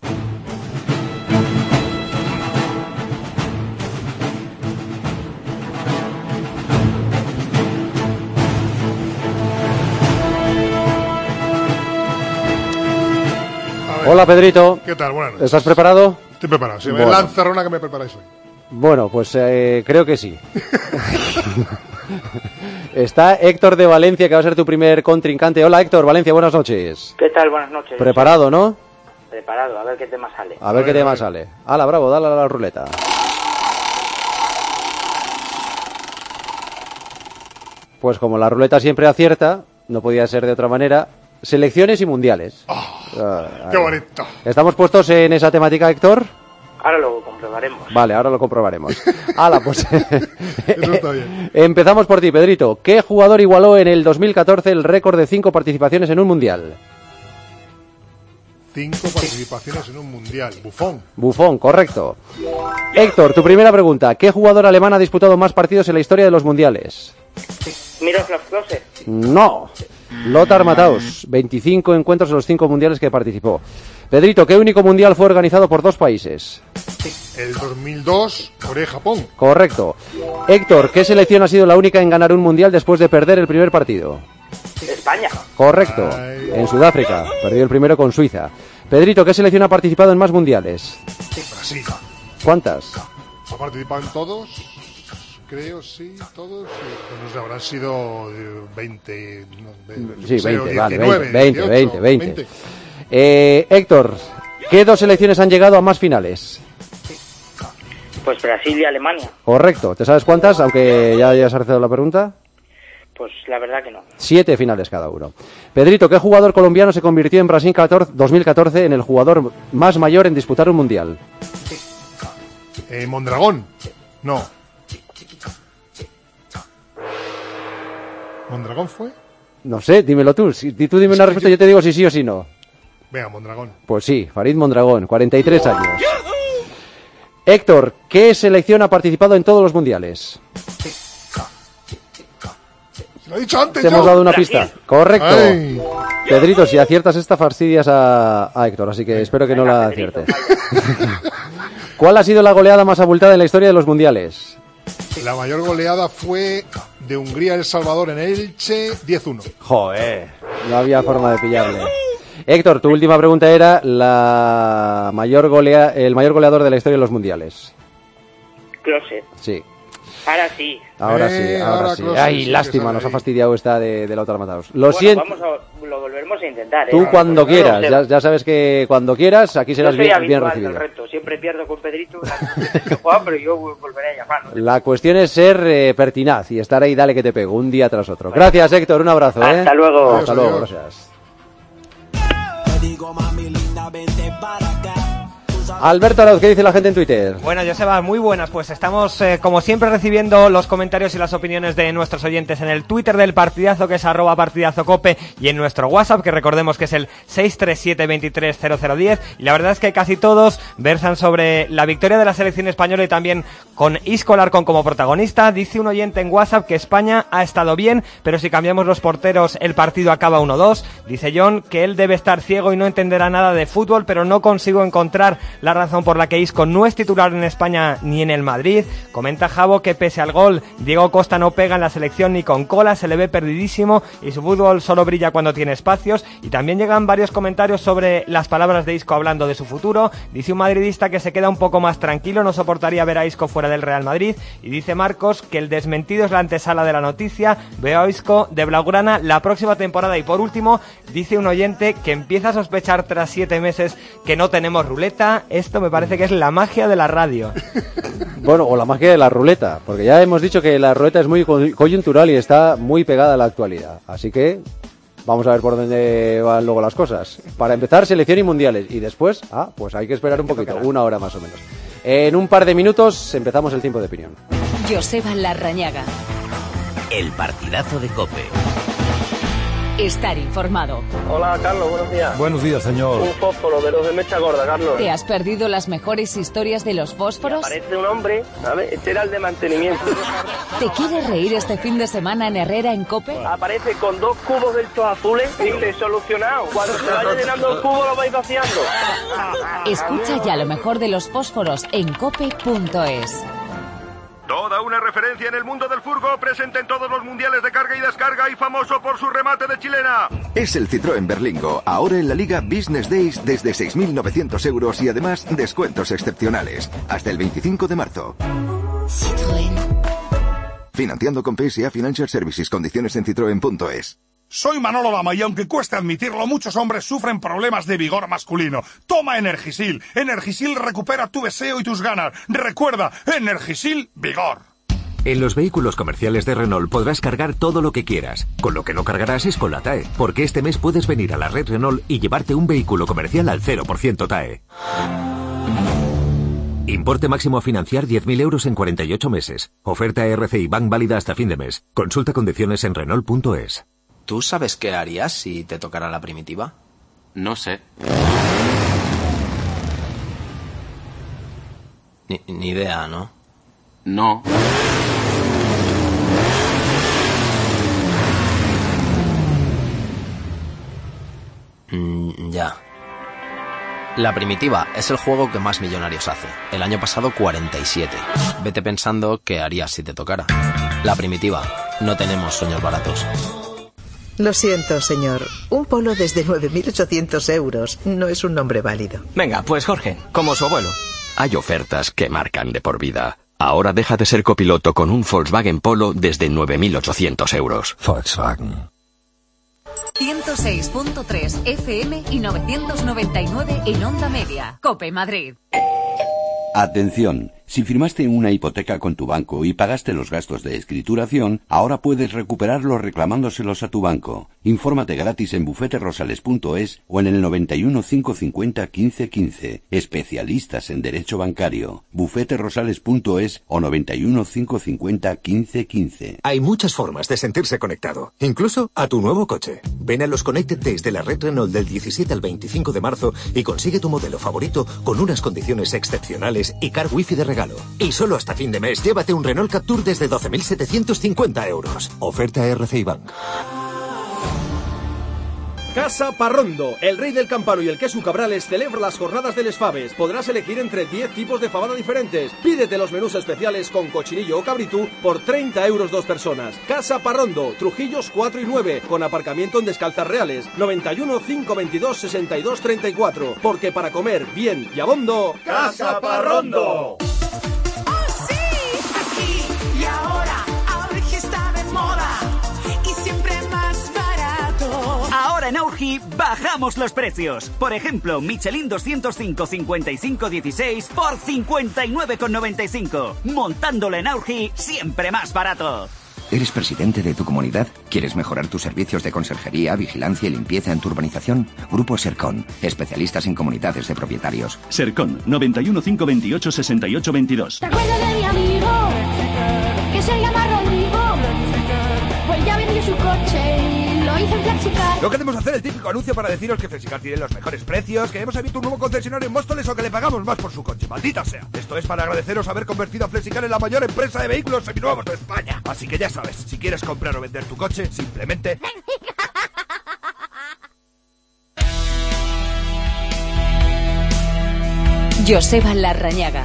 Speaker 4: Hola, Pedrito.
Speaker 13: ¿Qué tal? Buenas noches.
Speaker 4: ¿Estás preparado?
Speaker 13: Estoy preparado. Si
Speaker 4: bueno.
Speaker 13: me lanza Rona que me preparáis hoy.
Speaker 4: Bueno, pues eh, creo que sí. Está Héctor de Valencia, que va a ser tu primer contrincante. Hola, Héctor, Valencia, buenas noches.
Speaker 14: ¿Qué tal? Buenas noches.
Speaker 4: ¿Preparado, no?
Speaker 14: Preparado, a ver qué tema sale.
Speaker 4: A ver, a ver qué tema ver. sale. Hala, bravo, dale a la ruleta. Pues como la ruleta siempre acierta, no podía ser de otra manera. Selecciones y mundiales.
Speaker 13: Oh,
Speaker 4: ah,
Speaker 13: ¡Qué bonito!
Speaker 4: ¿Estamos puestos en esa temática, Héctor?
Speaker 14: Ahora lo comprobaremos.
Speaker 4: Vale, ahora lo comprobaremos. Hala, pues
Speaker 13: Eso está bien.
Speaker 4: empezamos por ti, Pedrito. ¿Qué jugador igualó en el dos mil catorce el récord de cinco participaciones en un mundial?
Speaker 13: Cinco participaciones en un mundial. Buffon.
Speaker 4: Buffon, correcto. Héctor, tu primera pregunta. ¿Qué jugador alemán ha disputado más partidos en la historia de los mundiales?
Speaker 14: Miroslav Klose.
Speaker 4: No. Lothar Matthaus, veinticinco encuentros en los cinco mundiales que participó. Pedrito, ¿qué único mundial fue organizado por dos países?
Speaker 13: El dos mil dos, Corea-Japón.
Speaker 4: Correcto. Héctor, ¿qué selección ha sido la única en ganar un mundial después de perder el primer partido?
Speaker 14: España.
Speaker 4: Correcto. En Sudáfrica. Perdió el primero con Suiza. Pedrito, ¿qué selección ha participado en más mundiales?
Speaker 13: Brasil.
Speaker 4: ¿Cuántas?
Speaker 13: Ha participado en todos, creo, sí, todos. Pues no sé, habrán sido veinte. No, de,
Speaker 4: Sí,
Speaker 13: sé,
Speaker 4: veinte, vale,
Speaker 13: diecinueve,
Speaker 4: veinte,
Speaker 13: dieciocho,
Speaker 4: veinte, veinte.
Speaker 13: veinte.
Speaker 4: Eh, Héctor, ¿qué dos selecciones han llegado a más finales?
Speaker 14: Pues Brasil y Alemania.
Speaker 4: Correcto. ¿Te sabes cuántas? Aunque ya hayas acertado la pregunta.
Speaker 14: Pues la verdad que no.
Speaker 4: Siete finales cada uno. Pedrito, ¿qué jugador colombiano se convirtió en Brasil dos mil catorce en el jugador más mayor en disputar un mundial?
Speaker 13: Eh, Mondragón. No. ¿Mondragón fue?
Speaker 4: No sé, dímelo tú. Si tú dime una respuesta, yo te digo si sí o si no.
Speaker 13: Venga, Mondragón.
Speaker 4: Pues sí, Farid Mondragón, cuarenta y tres años. Héctor, ¿qué selección ha participado en todos los mundiales?
Speaker 13: Lo he dicho antes.
Speaker 4: Te
Speaker 13: yo.
Speaker 4: hemos dado una
Speaker 13: Brasil.
Speaker 4: pista. Correcto.
Speaker 13: Ay.
Speaker 4: Pedrito, si aciertas esta, fastidias a, a Héctor, así que espero que no la acierte. ¿Cuál ha sido la goleada más abultada en la historia de los mundiales?
Speaker 13: La mayor goleada fea de Hungría El Salvador en Elche, diez uno.
Speaker 4: Joder, no había forma de pillarle. Héctor, tu última pregunta era la mayor golea, el mayor goleador de la historia de los mundiales.
Speaker 14: Klose.
Speaker 4: Sí.
Speaker 14: Ahora sí.
Speaker 4: Ahora
Speaker 13: Eh,
Speaker 4: sí, ahora,
Speaker 13: ahora
Speaker 4: sí.
Speaker 13: Klose
Speaker 4: Ay,
Speaker 13: sí que
Speaker 4: lástima,
Speaker 13: sabe
Speaker 4: nos ha
Speaker 13: ahí.
Speaker 4: fastidiado esta de, de Lautaro Matthäus. Lo
Speaker 14: Bueno,
Speaker 4: siento.
Speaker 14: vamos a, lo volveremos a intentar, ¿eh?
Speaker 4: Tú
Speaker 14: Vamos,
Speaker 4: cuando
Speaker 14: pues, no lo
Speaker 4: quieras,
Speaker 14: sé.
Speaker 4: ya, ya sabes que cuando quieras, aquí serás
Speaker 14: Yo soy
Speaker 4: bien, bien
Speaker 14: habitual
Speaker 4: recibido.
Speaker 14: del reto. Siempre pierdo con Pedrito las veces que he jugado, pero yo volveré a llamar. ¿no?
Speaker 4: La cuestión es ser eh, pertinaz y estar ahí, dale que te pego, un día tras otro. Gracias, Héctor, un abrazo. ¿eh?
Speaker 14: Hasta luego.
Speaker 4: Hasta
Speaker 13: Adiós,
Speaker 4: luego,
Speaker 13: adiós.
Speaker 4: gracias. Alberto Arauz, ¿qué dice la gente en Twitter?
Speaker 15: Bueno, Joseba, muy buenas. Pues estamos, eh, como siempre, recibiendo los comentarios y las opiniones de nuestros oyentes en el Twitter del Partidazo, que es arroba partidazocope, y en nuestro WhatsApp, que recordemos que es el seis tres siete, veintitrés cero cero diez. Y la verdad es que casi todos versan sobre la victoria de la selección española y también con Isco Alarcón como protagonista. Dice un oyente en WhatsApp que España ha estado bien, pero si cambiamos los porteros el partido acaba uno dos. Dice John que él debe estar ciego y no entenderá nada de fútbol, pero no consigo encontrar la razón por la que Isco no es titular en España ni en el Madrid. Comenta Javo que pese al gol, Diego Costa no pega en la selección ni con cola, se le ve perdidísimo y su fútbol solo brilla cuando tiene espacios. Y también llegan varios comentarios sobre las palabras de Isco hablando de su futuro. Dice un madridista que se queda un poco más tranquilo, no soportaría ver a Isco fuera del Real Madrid. Y dice Marcos que el desmentido es la antesala de la noticia, veo a Isco de blaugrana la próxima temporada. Y por último, dice un oyente que empieza a sospechar tras siete meses que no tenemos ruleta. Esto me parece que es la magia de la radio.
Speaker 4: Bueno, o la magia de la ruleta, porque ya hemos dicho que la ruleta es muy coy- coyuntural y está muy pegada a la actualidad. Así que vamos a ver por dónde van luego las cosas. Para empezar, selección y mundiales. Y después, ah, pues hay que esperar un poquito, una hora más o menos. En un par de minutos empezamos el tiempo de opinión.
Speaker 1: Joseba Larrañaga.
Speaker 16: El partidazo de COPE.
Speaker 1: Estar informado.
Speaker 17: Hola, Carlos, buenos días.
Speaker 18: Buenos días, señor.
Speaker 17: Un fósforo de los de mecha gorda, Carlos.
Speaker 1: ¿Te has perdido las mejores historias de los fósforos?
Speaker 17: Parece un hombre, ¿sabes? Este era el de mantenimiento.
Speaker 1: ¿Te quieres reír este fin de semana en Herrera en COPE?
Speaker 17: Aparece con dos cubos de estos azules y dice, solucionado. Cuando se vaya llenando el cubo lo vais vaciando.
Speaker 1: Escucha ya lo mejor de los fósforos en cope punto es.
Speaker 19: Toda una referencia en el mundo del furgo, presente en todos los mundiales de carga y descarga y famoso por su remate de chilena.
Speaker 20: Es el Citroën Berlingo, ahora en la Liga Business Days desde seis mil novecientos euros y además descuentos excepcionales. Hasta el veinticinco de marzo.
Speaker 1: Citroën.
Speaker 20: Financiando con P S A Financial Services, condiciones en citroen punto es.
Speaker 18: Soy Manolo Lama y aunque cueste admitirlo, muchos hombres sufren problemas de vigor masculino. Toma Energisil. Energisil recupera tu deseo y tus ganas. Recuerda, Energisil Vigor.
Speaker 21: En los vehículos comerciales de Renault podrás cargar todo lo que quieras. Con lo que no cargarás es con la T A E, porque este mes puedes venir a la red Renault y llevarte un vehículo comercial al cero por ciento T A E. Importe máximo a financiar diez mil euros en cuarenta y ocho meses. Oferta R C I Bank válida hasta fin de mes. Consulta condiciones en Renault punto es.
Speaker 22: ¿Tú sabes qué harías si te tocara la primitiva?
Speaker 23: No sé.
Speaker 22: Ni, ni idea, ¿no?
Speaker 23: No.
Speaker 22: Mm, ya. La primitiva es el juego que más millonarios hace. El año pasado cuarenta y siete. Vete pensando qué harías si te tocara. La primitiva. No tenemos sueños baratos.
Speaker 24: Lo siento, señor. Un polo desde nueve mil ochocientos euros no es un nombre válido.
Speaker 25: Venga, pues Jorge, como su abuelo.
Speaker 26: Hay ofertas que marcan de por vida. Ahora deja de ser copiloto con un Volkswagen Polo desde nueve mil ochocientos euros. Volkswagen.
Speaker 1: ciento seis punto tres F M y novecientos noventa y nueve en Onda Media. COPE Madrid.
Speaker 27: Atención, si firmaste una hipoteca con tu banco y pagaste los gastos de escrituración, ahora puedes recuperarlos reclamándoselos a tu banco. Infórmate gratis en bufete rosales punto es o en el noventa y uno, cinco cincuenta, quince quince. Especialistas en derecho bancario. bufete rosales punto es o noventa y uno, cinco cincuenta, quince quince.
Speaker 28: Hay muchas formas de sentirse conectado, incluso a tu nuevo coche. Ven a los Connected Days de la red Renault del diecisiete al veinticinco de marzo y consigue tu modelo favorito con unas condiciones excepcionales y car wifi de regalo. Y solo hasta fin de mes llévate un Renault Captur desde doce mil setecientos cincuenta euros. Oferta R C I Bank.
Speaker 29: Casa Parrondo, el rey del campano y el queso Cabrales celebra las jornadas del Faves. Podrás elegir entre diez tipos de fabada diferentes. Pídete los menús especiales con cochinillo o cabritú por treinta euros dos personas. Casa Parrondo, Trujillos cuatro y nueve, con aparcamiento en Descalzas Reales. noventa y uno, cinco veintidós, sesenta y dos treinta y cuatro. Porque para comer bien y abondo, Casa Parrondo.
Speaker 30: En Aurgi bajamos los precios. Por ejemplo, Michelin doscientos cinco cincuenta y cinco dieciséis por cincuenta y nueve con noventa y cinco. Montándolo en Aurgi, siempre más barato.
Speaker 31: ¿Eres presidente de tu comunidad? ¿Quieres mejorar tus servicios de conserjería, vigilancia y limpieza en tu urbanización? Grupo Sercon, especialistas en comunidades de propietarios.
Speaker 32: Sercon, noventa y uno, cinco veintiocho, sesenta y ocho veintidós.
Speaker 33: ¿Te acuerdas de mi amigo? Que se llama Rodrigo. Pues ya vendió su coche y lo hizo en Flexicar.
Speaker 34: No queremos hacer el típico anuncio para deciros que Flexicar tiene los mejores precios, que hemos abierto un nuevo concesionario en Móstoles o que le pagamos más por su coche. ¡Maldita sea! Esto es para agradeceros haber convertido a Flexicar en la mayor empresa de vehículos seminuevos de España. Así que ya sabes, si quieres comprar o vender tu coche, simplemente...
Speaker 1: Joseba Larrañaga.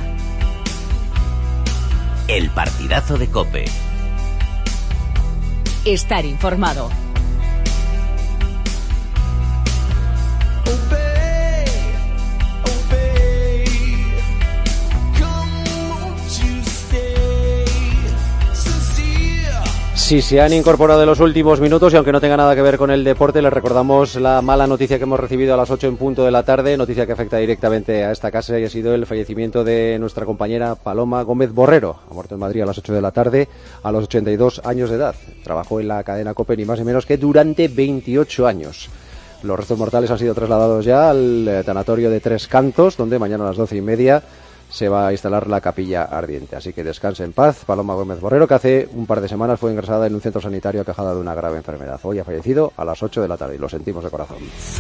Speaker 16: El partidazo de COPE.
Speaker 1: Estar informado.
Speaker 4: Si se han incorporado en los últimos minutos y aunque no tenga nada que ver con el deporte, les recordamos la mala noticia que hemos recibido a las ocho en punto de la tarde, noticia que afecta directamente a esta casa y ha sido el fallecimiento de nuestra compañera Paloma Gómez Borrero. Ha muerto en Madrid a las ocho de la tarde a los ochenta y dos años de edad. Trabajó en la cadena COPE ni más ni menos que durante veintiocho años. Los restos mortales han sido trasladados ya al tanatorio de Tres Cantos, donde mañana a las doce y media se va a instalar la capilla ardiente. Así que descanse en paz Paloma Gómez Borrero, que hace un par de semanas fue ingresada en un centro sanitario aquejada de una grave enfermedad. Hoy ha fallecido a las ocho de la tarde y lo sentimos de corazón.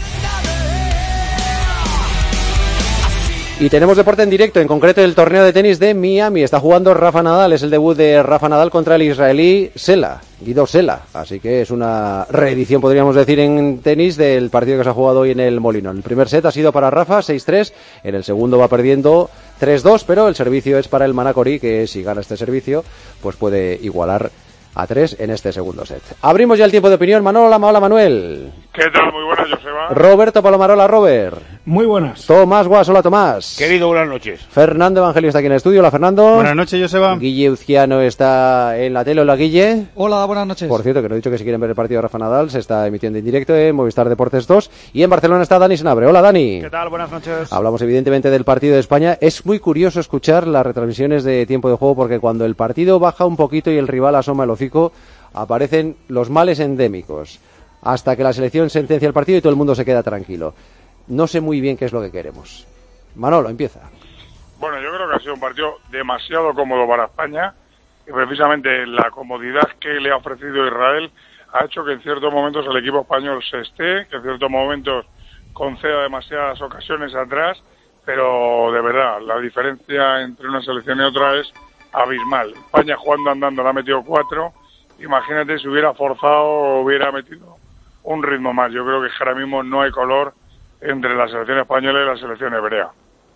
Speaker 4: Y tenemos deporte en directo, en concreto el torneo de tenis de Miami. Está jugando Rafa Nadal, es el debut de Rafa Nadal contra el israelí Sela, Guido Sela. Así que es una reedición, podríamos decir, en tenis del partido que se ha jugado hoy en el Molinón. El primer set ha sido para Rafa, seis tres. En el segundo va perdiendo tres dos, pero el servicio es para el Manacori, que si gana este servicio, pues puede igualar a tres en este segundo set. Abrimos ya el tiempo de opinión. Manolo Lama, hola Manuel.
Speaker 2: ¿Qué tal? Muy buenas, Joseba.
Speaker 4: Roberto Palomarola, Robert.
Speaker 3: Muy buenas.
Speaker 4: Tomás Guasola, Tomás.
Speaker 2: Querido, buenas noches.
Speaker 4: Fernando Evangelio está aquí en el estudio. Hola, Fernando.
Speaker 3: Buenas noches, Joseba.
Speaker 4: Guille Uzquiano está en la tele. Hola, Guille.
Speaker 5: Hola, buenas noches.
Speaker 4: Por cierto, que no he dicho que si quieren ver el partido de Rafa Nadal, se está emitiendo en directo en Movistar Deportes dos. Y en Barcelona está Dani Senabre. Hola, Dani.
Speaker 6: ¿Qué tal? Buenas noches.
Speaker 4: Hablamos evidentemente del partido de España. Es muy curioso escuchar las retransmisiones de tiempo de juego porque cuando el partido baja un poquito y el rival asoma el hocico, aparecen los males endémicos. Hasta que la selección sentencia el partido y todo el mundo se queda tranquilo. No sé muy bien qué es lo que queremos. Manolo, empieza.
Speaker 2: Bueno, yo creo que ha sido un partido demasiado cómodo para España y precisamente la comodidad que le ha ofrecido Israel ha hecho que en ciertos momentos el equipo español se esté, que en ciertos momentos conceda demasiadas ocasiones atrás, pero de verdad, la diferencia entre una selección y otra es abismal. España jugando andando le ha metido cuatro, imagínate si hubiera forzado o hubiera metido un ritmo más. Yo creo que ahora mismo no hay color entre la selección española y la selección hebrea.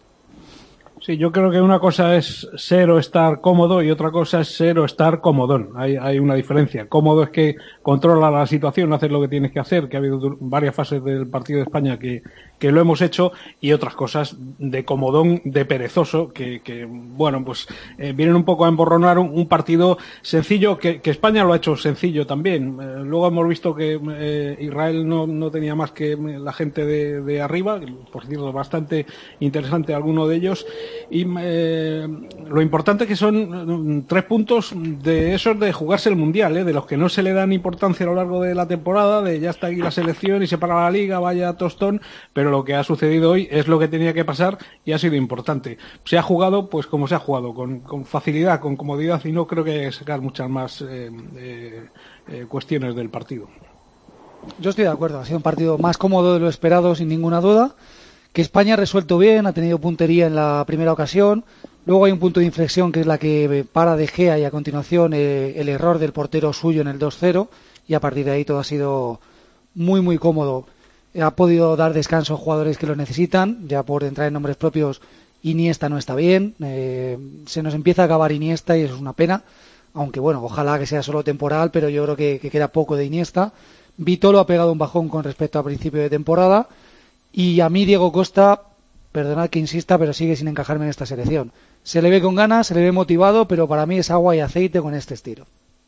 Speaker 3: Sí, yo creo que una cosa es ser o estar cómodo y otra cosa es ser o estar comodón. Hay, hay una diferencia. Cómodo es que controla la situación, haces lo que tienes que hacer, que ha habido varias fases del partido de España que, que lo hemos hecho, y otras cosas de comodón, de perezoso, que, que bueno, pues eh, vienen un poco a emborronar un, un partido sencillo, que, que España lo ha hecho sencillo también. Eh, luego hemos visto que eh, Israel no, no tenía más que la gente de, de arriba, por cierto, bastante interesante alguno de ellos. Y eh, lo importante que son tres puntos de esos de jugarse el Mundial, ¿eh? De los que no se le dan importancia a lo largo de la temporada, de ya está aquí la selección y se para la liga, vaya tostón, pero lo que ha sucedido hoy es lo que tenía que pasar y ha sido importante. Se ha jugado pues como se ha jugado, con, con facilidad, con comodidad, y no creo que haya que sacar muchas más eh, eh, eh, cuestiones del partido.
Speaker 5: Yo estoy de acuerdo, ha sido un partido más cómodo de lo esperado, sin ninguna duda. Que España ha resuelto bien, ha tenido puntería en la primera ocasión, luego hay un punto de inflexión que es la que para De Gea y a continuación eh, el error del portero suyo en el dos cero, y a partir de ahí todo ha sido muy muy cómodo. Ha podido dar descanso a jugadores que lo necesitan, ya por entrar en nombres propios. Iniesta no está bien, eh, se nos empieza a acabar Iniesta y eso es una pena, aunque bueno, ojalá que sea solo temporal, pero yo creo que, que queda poco de Iniesta. Vitolo ha pegado un bajón con respecto a principio de temporada. Y a mí Diego Costa, perdonad que insista, pero sigue sin encajarme en esta selección. Se le ve con ganas, se le ve motivado, pero para mí es agua y aceite con este estilo.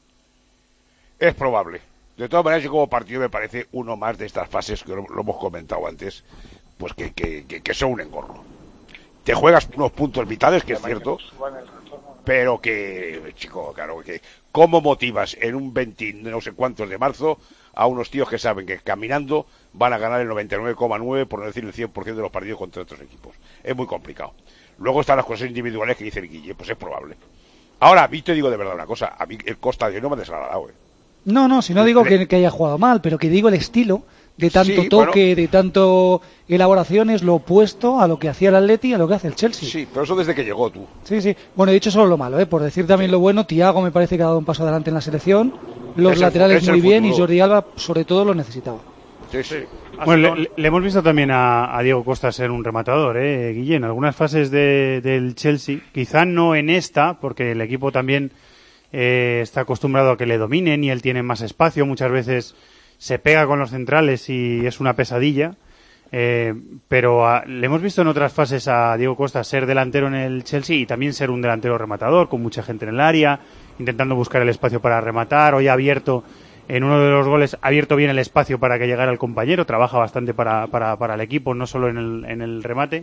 Speaker 7: Es probable. De todas maneras, yo como partido me parece uno más de estas fases que lo, lo hemos comentado antes, pues que, que, que, que son un engorro. Te juegas unos puntos vitales, que es cierto, pero que, chico, claro, que ¿cómo motivas en un veinte no sé cuántos de marzo a unos tíos que saben que caminando van a ganar el noventa y nueve coma nueve, por no decir el cien por ciento de los partidos contra otros equipos? Es muy complicado. Luego están las cosas individuales que dice el Guille, pues es probable. Ahora, a mí te digo de verdad una cosa, a mí el Costa de hoy no me ha desagradado, ¿eh?
Speaker 5: No, no, si no digo que, que haya jugado mal, pero que digo el estilo de tanto
Speaker 7: sí,
Speaker 5: toque,
Speaker 7: bueno,
Speaker 5: de tanto elaboración, es lo opuesto a lo que hacía el Atleti y a lo que hace el Chelsea.
Speaker 7: Sí, pero eso desde que llegó tú.
Speaker 5: Sí, sí. Bueno, he dicho solo lo malo, ¿eh? Por decir también sí. Lo bueno, Thiago me parece que ha dado un paso adelante en la selección, los es laterales el, muy bien futuro. Y Jordi Alba sobre todo lo necesitaba.
Speaker 7: Sí, sí.
Speaker 3: Bueno, le, le hemos visto también a, a Diego Costa ser un rematador, ¿eh, Guille? En algunas fases de, del Chelsea, quizá no en esta, porque el equipo también eh, está acostumbrado a que le dominen y él tiene más espacio, muchas veces se pega con los centrales y es una pesadilla, eh, pero a, le hemos visto en otras fases a Diego Costa ser delantero en el Chelsea y también ser un delantero rematador, con mucha gente en el área, intentando buscar el espacio para rematar. Hoy ha abierto, en uno de los goles, ha abierto bien el espacio para que llegara el compañero, trabaja bastante para, para, para el equipo, no solo en el, en el remate.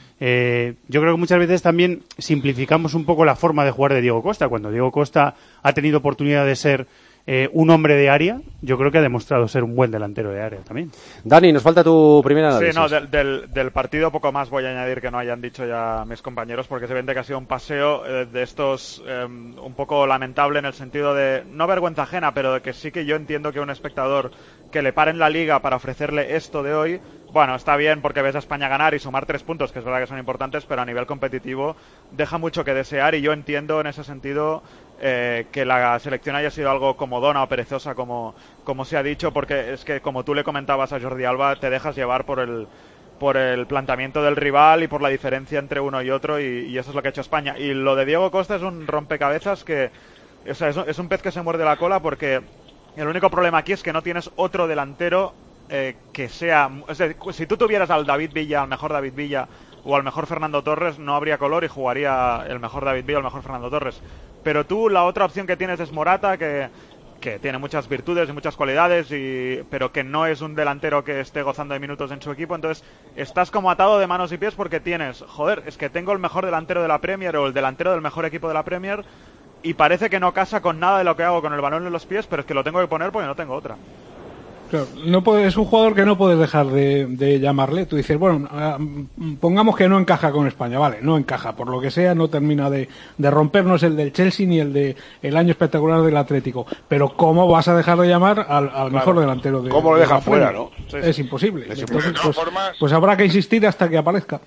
Speaker 3: Eh, yo creo que muchas veces también simplificamos un poco la forma de jugar de Diego Costa. Cuando Diego Costa ha tenido oportunidad de ser Eh, un hombre de área, yo creo que ha demostrado ser un buen delantero de área también.
Speaker 4: Dani, nos falta tu primera análisis.
Speaker 6: Sí, no, del, del, del partido poco más voy a añadir que no hayan dicho ya mis compañeros, porque se ve que ha sido un paseo eh, de estos eh, un poco lamentable en el sentido de, no vergüenza ajena, pero de que sí que yo entiendo que un espectador que le pare en la liga para ofrecerle esto de hoy, bueno, está bien porque ves a España ganar y sumar tres puntos, que es verdad que son importantes, pero a nivel competitivo deja mucho que desear, y yo entiendo en ese sentido Eh, que la selección haya sido algo comodona o perezosa, como, como se ha dicho, porque es que, como tú le comentabas a Jordi Alba, te dejas llevar por el por el planteamiento del rival y por la diferencia entre uno y otro, y, y eso es lo que ha hecho España. Y lo de Diego Costa es un rompecabezas que, o sea, es, es un pez que se muerde la cola, porque el único problema aquí es que no tienes otro delantero eh, que sea... Es decir, si tú tuvieras al David Villa, al mejor David Villa, o al mejor Fernando Torres, no habría color y jugaría el mejor David Villa o el mejor Fernando Torres. Pero tú, la otra opción que tienes es Morata, que, que tiene muchas virtudes y muchas cualidades, y, pero que no es un delantero que esté gozando de minutos en su equipo. Entonces, estás como atado de manos y pies porque tienes, joder, es que tengo el mejor delantero de la Premier o el delantero del mejor equipo de la Premier, y parece que no casa con nada de lo que hago con el balón en los pies, pero es que lo tengo que poner porque no tengo otra.
Speaker 3: Claro, no puede, es un jugador que no puedes dejar de, de llamarle. Tú dices, bueno, pongamos que no encaja con España, vale, no encaja, por lo que sea, no termina de, de rompernos el del Chelsea ni el de el año espectacular del Atlético. Pero ¿cómo vas a dejar de llamar al, al claro. mejor delantero de
Speaker 7: ¿Cómo lo deja fuera, no?
Speaker 3: Sí, sí. Es imposible.
Speaker 2: Es
Speaker 3: Entonces,
Speaker 2: de
Speaker 3: pues,
Speaker 2: formas,
Speaker 3: pues habrá que insistir hasta que aparezca.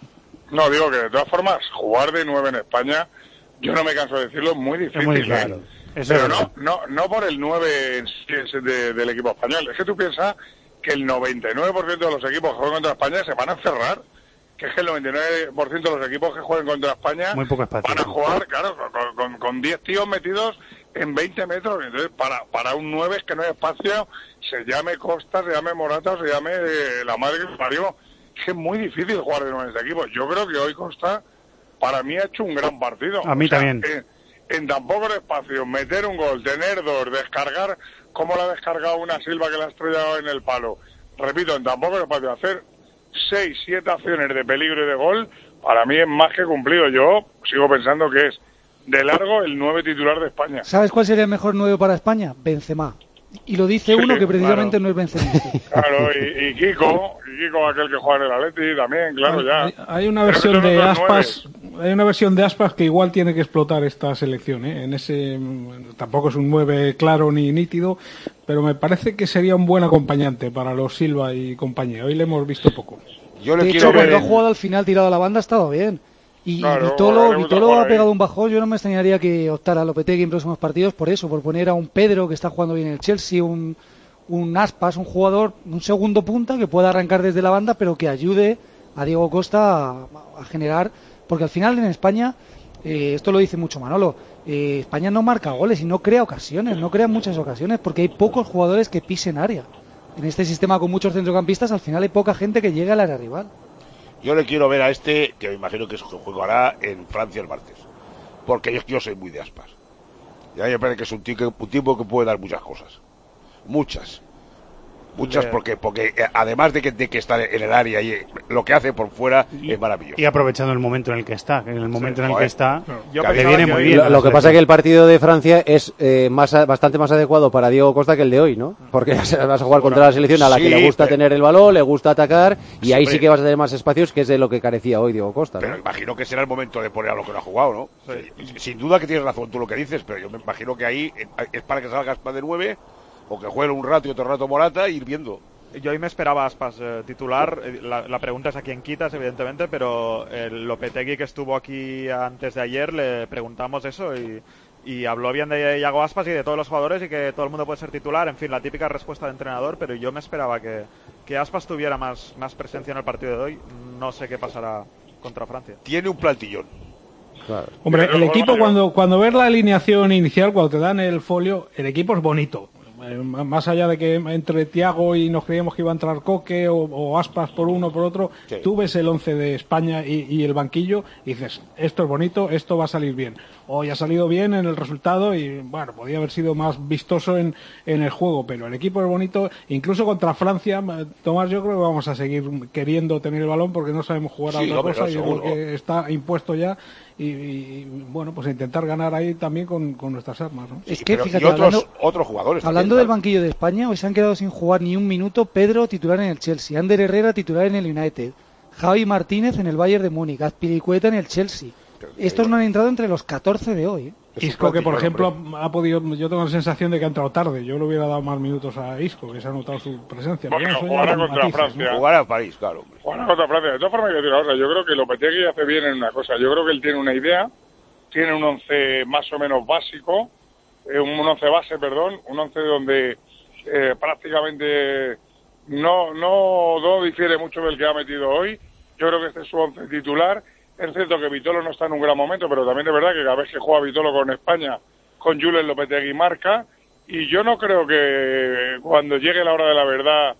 Speaker 2: No, digo que de todas formas, jugar de nueve en España, yo no me canso de decirlo, es muy difícil. Es muy claro. ¿eh? Eso pero no, no, no por el nueve de, del equipo español. Es que tú piensas que el noventa y nueve por ciento de los equipos que juegan contra España se van a encerrar. Que es que el noventa y nueve por ciento de los equipos que jueguen contra España
Speaker 8: Muy poco espacio,
Speaker 2: van a jugar, claro, con, con, con diez tíos metidos en veinte metros. Entonces, para, para un nueve es que no hay espacio, se llame Costa, se llame Morata, se llame eh, la madre que parió. Es que es muy difícil jugar de nueve en este equipo. Yo creo que hoy Costa, para mí, ha hecho un gran partido.
Speaker 8: A mí
Speaker 2: o sea,
Speaker 8: también.
Speaker 2: Eh, en tan poco espacio, meter un gol, tener dos, descargar como la ha descargado una Silva que la ha estrellado en el palo. Repito, en tan poco espacio, hacer seis, siete acciones de peligro y de gol, para mí es más que cumplido. Yo sigo pensando que es de largo el nueve titular de España.
Speaker 5: ¿Sabes cuál sería el mejor nueve para España? Benzema. Y lo dice sí, uno que precisamente claro. no es Benzema.
Speaker 2: Claro, y, y Kiko, y Kiko aquel que juega en el Atleti también, claro, ya.
Speaker 3: Hay, hay una versión de Aspas, hay una versión de Aspas que igual tiene que explotar esta selección, ¿eh? En ese tampoco es un nueve claro ni nítido, pero me parece que sería un buen acompañante para los Silva y compañía. Hoy le hemos visto poco.
Speaker 5: Yo le de quiero hecho, ver cuando en... ha jugado al final tirado a la banda ha estado bien. Y claro, Vitolo, Vitolo ha pegado un bajón. Yo no me extrañaría que optara a Lopetegui en próximos partidos por eso, por poner a un Pedro que está jugando bien en el Chelsea, un, un Aspas, un jugador, un segundo punta que pueda arrancar desde la banda, pero que ayude a Diego Costa a, a generar, porque al final en España, eh, esto lo dice mucho Manolo, eh, España no marca goles y no crea ocasiones, no crea muchas ocasiones, porque hay pocos jugadores que pisen área. En este sistema con muchos centrocampistas, al final hay poca gente que llegue al área rival.
Speaker 7: Yo le quiero ver a este, que me imagino que jugará en Francia el martes, porque yo, yo soy muy de Aspas. Ya me parece que es un tipo, un tipo que puede dar muchas cosas, muchas, muchas, porque porque además de que, de que está en el área y lo que hace por fuera y, es maravilloso.
Speaker 8: Y aprovechando el momento en el que está, en el momento sí, en el joder, que está,
Speaker 6: yo
Speaker 8: que le viene muy bien.
Speaker 4: Lo, lo que pasa es que el partido de Francia es eh, más bastante más adecuado para Diego Costa que el de hoy, ¿no? Porque vas a jugar contra bueno, la selección a la sí, que le gusta pero... tener el balón, le gusta atacar y sí, ahí sí que vas a tener más espacios, que es de lo que carecía hoy Diego Costa, ¿no?
Speaker 7: Pero imagino que será el momento de poner a lo que no ha jugado, ¿no? Sí. Sin duda que tienes razón tú lo que dices, pero yo me imagino que ahí es para que salgas más de nueve o que juegue un rato y otro rato Morata y ir viendo.
Speaker 6: Yo hoy me esperaba Aspas eh, titular. La, la pregunta es a quién quitas, evidentemente, pero el Lopetegui que estuvo aquí antes de ayer le preguntamos eso y, y habló bien de Iago Aspas y de todos los jugadores y que todo el mundo puede ser titular. En fin, la típica respuesta de entrenador, pero yo me esperaba que, que Aspas tuviera más, más presencia en el partido de hoy. No sé qué pasará contra Francia.
Speaker 7: Tiene un plantillón.
Speaker 3: Claro. Hombre, el equipo cuando, cuando ves la alineación inicial, cuando te dan el folio, el equipo es bonito. Más allá de que entre Thiago y nos creíamos que iba a entrar Coque o, o Aspas por uno por otro, sí. Tú ves el once de España y, y el banquillo y dices, esto es bonito, esto va a salir bien. Hoy ha salido bien en el resultado y bueno, podía haber sido más vistoso en, en el juego, pero el equipo es bonito. Incluso contra Francia, Tomás, yo creo que vamos a seguir queriendo tener el balón porque no sabemos jugar sí, a otra cosa y es lo que está impuesto ya. Y, y bueno, pues intentar ganar ahí también con, con nuestras armas, ¿no?
Speaker 5: Es que,
Speaker 7: pero,
Speaker 5: fíjate,
Speaker 7: y otros,
Speaker 5: hablando,
Speaker 7: otros jugadores
Speaker 5: hablando
Speaker 7: también,
Speaker 5: del banquillo de España, hoy se han quedado sin jugar ni un minuto Pedro, titular en el Chelsea, Ander Herrera, titular en el United, Javi Martínez en el Bayern de Múnich, Azpilicueta en el Chelsea. Estos no han entrado entre los catorce de hoy, ¿eh?
Speaker 3: Isco, que por ejemplo hombre. ha podido, yo tengo la sensación de que ha entrado tarde. Yo le hubiera dado más minutos a Isco, que se ha notado su presencia.
Speaker 2: Bueno, jugará contra matices, Francia.
Speaker 7: ¿no? Jugará a París, claro.
Speaker 2: Jugará contra Francia. De todas formas, yo, digo, o sea, yo creo que Lopetegui hace bien en una cosa. Yo creo que él tiene una idea, tiene un once más o menos básico, eh, un once base, perdón, un once donde eh, prácticamente no, no, no difiere mucho del que ha metido hoy. Yo creo que este es su once titular. Es cierto que Vitolo no está en un gran momento, pero también es verdad que cada vez que juega Vitolo con España, con Julen Lopetegui marca, y yo no creo que cuando llegue la hora de la verdad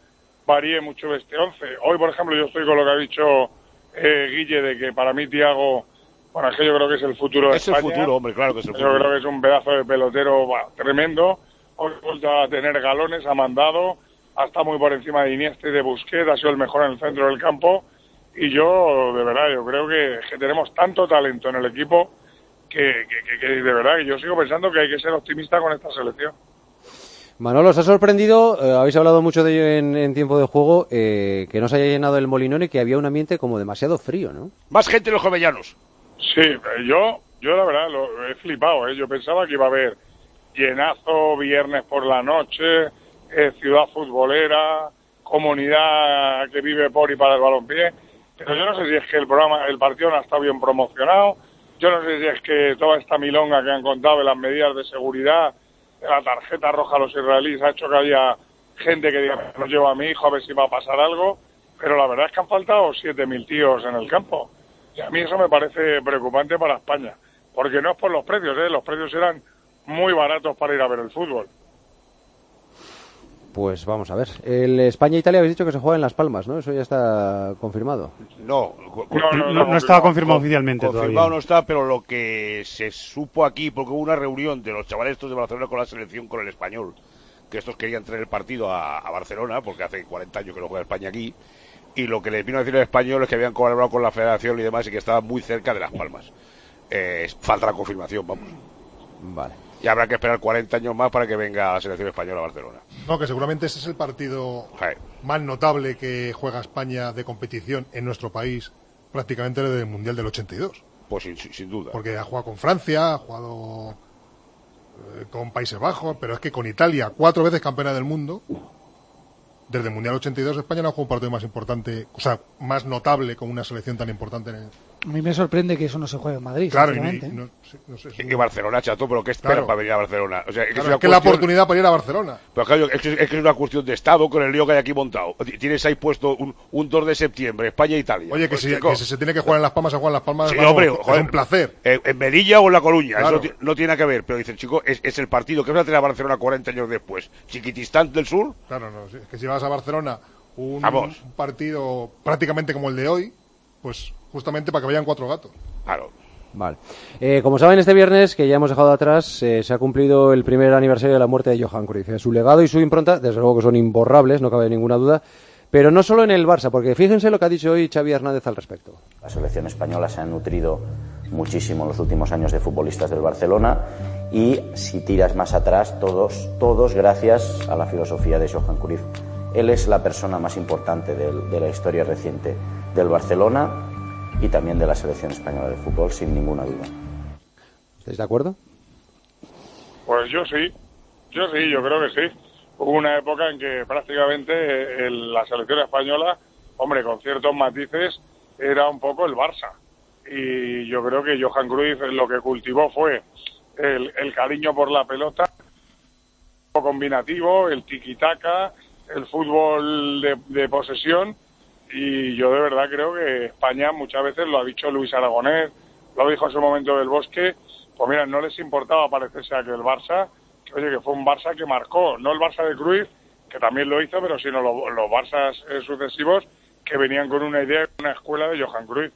Speaker 2: varíe mucho este once. Hoy, por ejemplo, yo estoy con lo que ha dicho eh, Guille, de que para mí Thiago, bueno, es que yo creo que es el futuro de
Speaker 7: Es
Speaker 2: España.
Speaker 7: el futuro, hombre, claro que es el
Speaker 2: yo
Speaker 7: futuro.
Speaker 2: creo que es un pedazo de pelotero bah, tremendo. Hoy vuelta a tener galones, ha mandado, hasta muy por encima de Iniesta y de Busquets, ha sido el mejor en el centro del campo. Y yo, de verdad, yo creo que, que tenemos tanto talento en el equipo que, que, que, que de verdad, que yo sigo pensando que hay que ser optimista con esta selección.
Speaker 4: Manolo, ¿os ha sorprendido? Eh, habéis hablado mucho de ello en, en tiempo de juego, eh, que no se haya llenado el Molinón y que había un ambiente como demasiado frío, ¿no?
Speaker 7: Más gente en los jovellanos.
Speaker 2: Sí, yo, yo la verdad lo he flipado, ¿eh? Yo pensaba que iba a haber llenazo, viernes por la noche, eh, ciudad futbolera, comunidad que vive por y para el balompié, pero yo no sé si es que el programa, el partido no ha estado bien promocionado, yo no sé si es que toda esta milonga que han contado de las medidas de seguridad, de la tarjeta roja a los israelíes, ha hecho que haya gente que diga, no llevo a mi hijo a ver si va a pasar algo, pero la verdad es que han faltado siete mil tíos en el campo. Y a mí eso me parece preocupante para España, porque no es por los precios, ¿eh? Los precios eran muy baratos para ir a ver el fútbol.
Speaker 4: Pues vamos a ver. El España-Italia habéis dicho que se juega en Las Palmas, ¿no? Eso ya está confirmado.
Speaker 7: No,
Speaker 8: no, no, no, no estaba confirmado oficialmente
Speaker 7: confirmado
Speaker 8: todavía.
Speaker 7: no está, pero lo que se supo aquí, porque hubo una reunión de los chavales estos de Barcelona con la selección, con el español, que estos querían traer el partido a, a Barcelona, porque hace cuarenta años que no juega España aquí, y lo que les vino a decir el español es que habían colaborado con la federación y demás y que estaban muy cerca de Las Palmas. Eh, falta la confirmación, vamos.
Speaker 4: Vale.
Speaker 7: Y habrá que esperar cuarenta años más para que venga la selección española a Barcelona.
Speaker 9: No, que seguramente ese es el partido
Speaker 7: Jai.
Speaker 9: más notable que juega España de competición en nuestro país, prácticamente desde el Mundial del ochenta y dos.
Speaker 7: Pues sin, sin duda.
Speaker 9: Porque ha jugado con Francia, ha jugado eh, con Países Bajos, pero es que con Italia, cuatro veces campeona del mundo, desde el Mundial ochenta y dos España no ha jugado un partido más importante, o sea, más notable con una selección tan importante en el...
Speaker 5: A mí me sorprende que eso no se juegue en Madrid.
Speaker 9: Claro, y,
Speaker 5: sinceramente,
Speaker 9: y
Speaker 5: ¿eh?
Speaker 9: no, sí, no sé,
Speaker 7: Y Barcelona, chato, pero ¿qué espera
Speaker 9: Claro.
Speaker 7: para venir a Barcelona? O sea, es,
Speaker 9: Claro,
Speaker 7: que es,
Speaker 9: es que la oportunidad para ir a Barcelona.
Speaker 7: Pero claro, es que, es que es una cuestión de Estado con el lío que hay aquí montado. Tienes ahí puesto un, un dos de septiembre, España e Italia.
Speaker 9: Oye, que,
Speaker 7: Pues,
Speaker 9: si,
Speaker 7: chico,
Speaker 9: que si se tiene que jugar en Las Palmas, se juega en Las Palmas.
Speaker 7: Sí,
Speaker 9: vamos,
Speaker 7: hombre,
Speaker 9: es
Speaker 7: joder,
Speaker 9: un placer.
Speaker 7: En, en Melilla o en La Coruña,
Speaker 9: Claro.
Speaker 7: eso no, ti- no tiene nada que ver. Pero dicen, chico, es, es el partido que va a tener a Barcelona cuarenta años después. Chiquitistán del Sur.
Speaker 9: Claro, no, es que si vas a Barcelona, un,
Speaker 7: Vamos.
Speaker 9: un partido prácticamente como el de hoy, pues justamente para que vayan cuatro gatos.
Speaker 7: Claro.
Speaker 4: Vale. Eh, como saben, este viernes, que ya hemos dejado atrás, eh, se ha cumplido el primer aniversario de la muerte de Johan Cruyff. Eh, Su legado y su impronta, desde luego que son imborrables, no cabe ninguna duda, pero no solo en el Barça, porque fíjense lo que ha dicho hoy Xavi Hernández al respecto.
Speaker 10: La selección española se ha nutrido muchísimo en los últimos años de futbolistas del Barcelona y si tiras más atrás, todos, todos gracias a la filosofía de Johan Cruyff. Él es la persona más importante de, de la historia reciente del Barcelona y también de la selección española de fútbol, sin ninguna duda.
Speaker 4: ¿Estáis de acuerdo?
Speaker 2: Pues yo sí, yo sí, yo creo que sí. Hubo una época en que prácticamente el, la selección española, hombre, con ciertos matices, era un poco el Barça. Y yo creo que Johan Cruyff lo que cultivó fue el, el cariño por la pelota, el combinativo, el tiki-taka, el fútbol de, de posesión. Y yo de verdad creo que España muchas veces, lo ha dicho Luis Aragonés, lo dijo en su momento del Bosque, pues mira, no les importaba parecerse a aquel Barça, que oye, que fue un Barça que marcó, no el Barça de Cruyff, que también lo hizo, pero sino lo, los Barças eh, sucesivos que venían con una idea, una escuela de Johan Cruyff.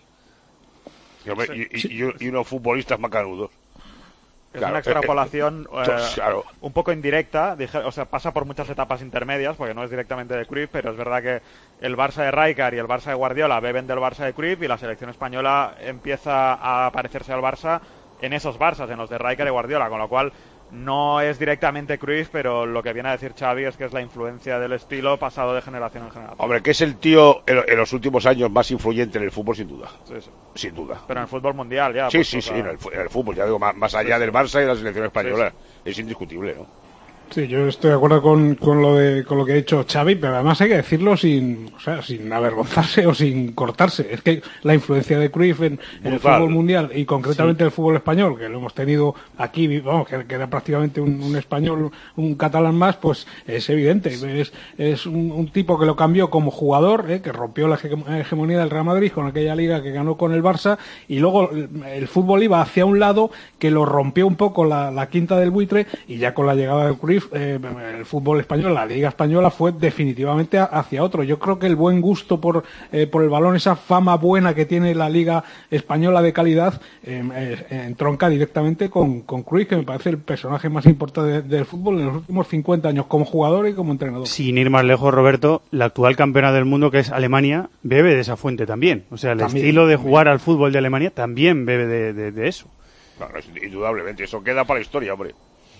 Speaker 7: Y, hombre, y, y, y, y unos futbolistas macanudos.
Speaker 6: Es
Speaker 7: Claro,
Speaker 6: una extrapolación
Speaker 7: eh,
Speaker 6: eh,
Speaker 7: claro.
Speaker 6: un poco indirecta, dije, o sea, pasa por muchas etapas intermedias, porque no es directamente de Cruyff, pero es verdad que el Barça de Rijkaard y el Barça de Guardiola beben del Barça de Cruyff y la selección española empieza a parecerse al Barça en esos Barças, en los de Rijkaard y Guardiola, con lo cual no es directamente Cruyff, pero lo que viene a decir Xavi es que es la influencia del estilo pasado de generación en generación.
Speaker 7: Hombre, que es el tío en, en los últimos años más influyente en el fútbol, sin duda.
Speaker 6: Sí, sí.
Speaker 7: Sin duda.
Speaker 6: Pero en el fútbol mundial ya.
Speaker 7: Sí,
Speaker 6: pues,
Speaker 7: sí,
Speaker 6: o
Speaker 7: sí,
Speaker 6: sea,
Speaker 7: en el, en el fútbol, ya digo, más, más allá
Speaker 6: sí,
Speaker 7: del
Speaker 6: sí.
Speaker 7: Barça y de la selección española.
Speaker 6: Sí,
Speaker 7: Es indiscutible, ¿no?
Speaker 3: Sí, yo estoy de acuerdo con, con lo de con lo que ha dicho Xavi, pero además hay que decirlo sin, o sea, sin avergonzarse o sin cortarse. Es que la influencia de Cruyff en, en el fútbol mundial y concretamente sí. el fútbol español, que lo hemos tenido aquí, vamos, que, que era prácticamente un, un español, un catalán más, pues es evidente. Es, es un, un tipo que lo cambió como jugador, eh, que rompió la hegemonía del Real Madrid con aquella liga que ganó con el Barça, y luego el, el fútbol iba hacia un lado que lo rompió un poco la, la quinta del buitre, y ya con la llegada del Cruyff Cruyff, eh, el fútbol español, la Liga Española fue definitivamente hacia otro. Yo creo que el buen gusto por, eh, por el balón, esa fama buena que tiene la Liga Española de calidad, eh, eh, entronca directamente con, con Cruyff, que me parece el personaje más importante de, del fútbol en los últimos cincuenta años, como jugador y como entrenador.
Speaker 8: Sin ir más lejos, Roberto, la actual campeona del mundo, que es Alemania, bebe de esa fuente también. O sea, el
Speaker 7: También,
Speaker 8: estilo de
Speaker 7: también.
Speaker 8: jugar al fútbol de Alemania también bebe de, de, de eso.
Speaker 7: Claro, indudablemente, eso queda para la historia, hombre.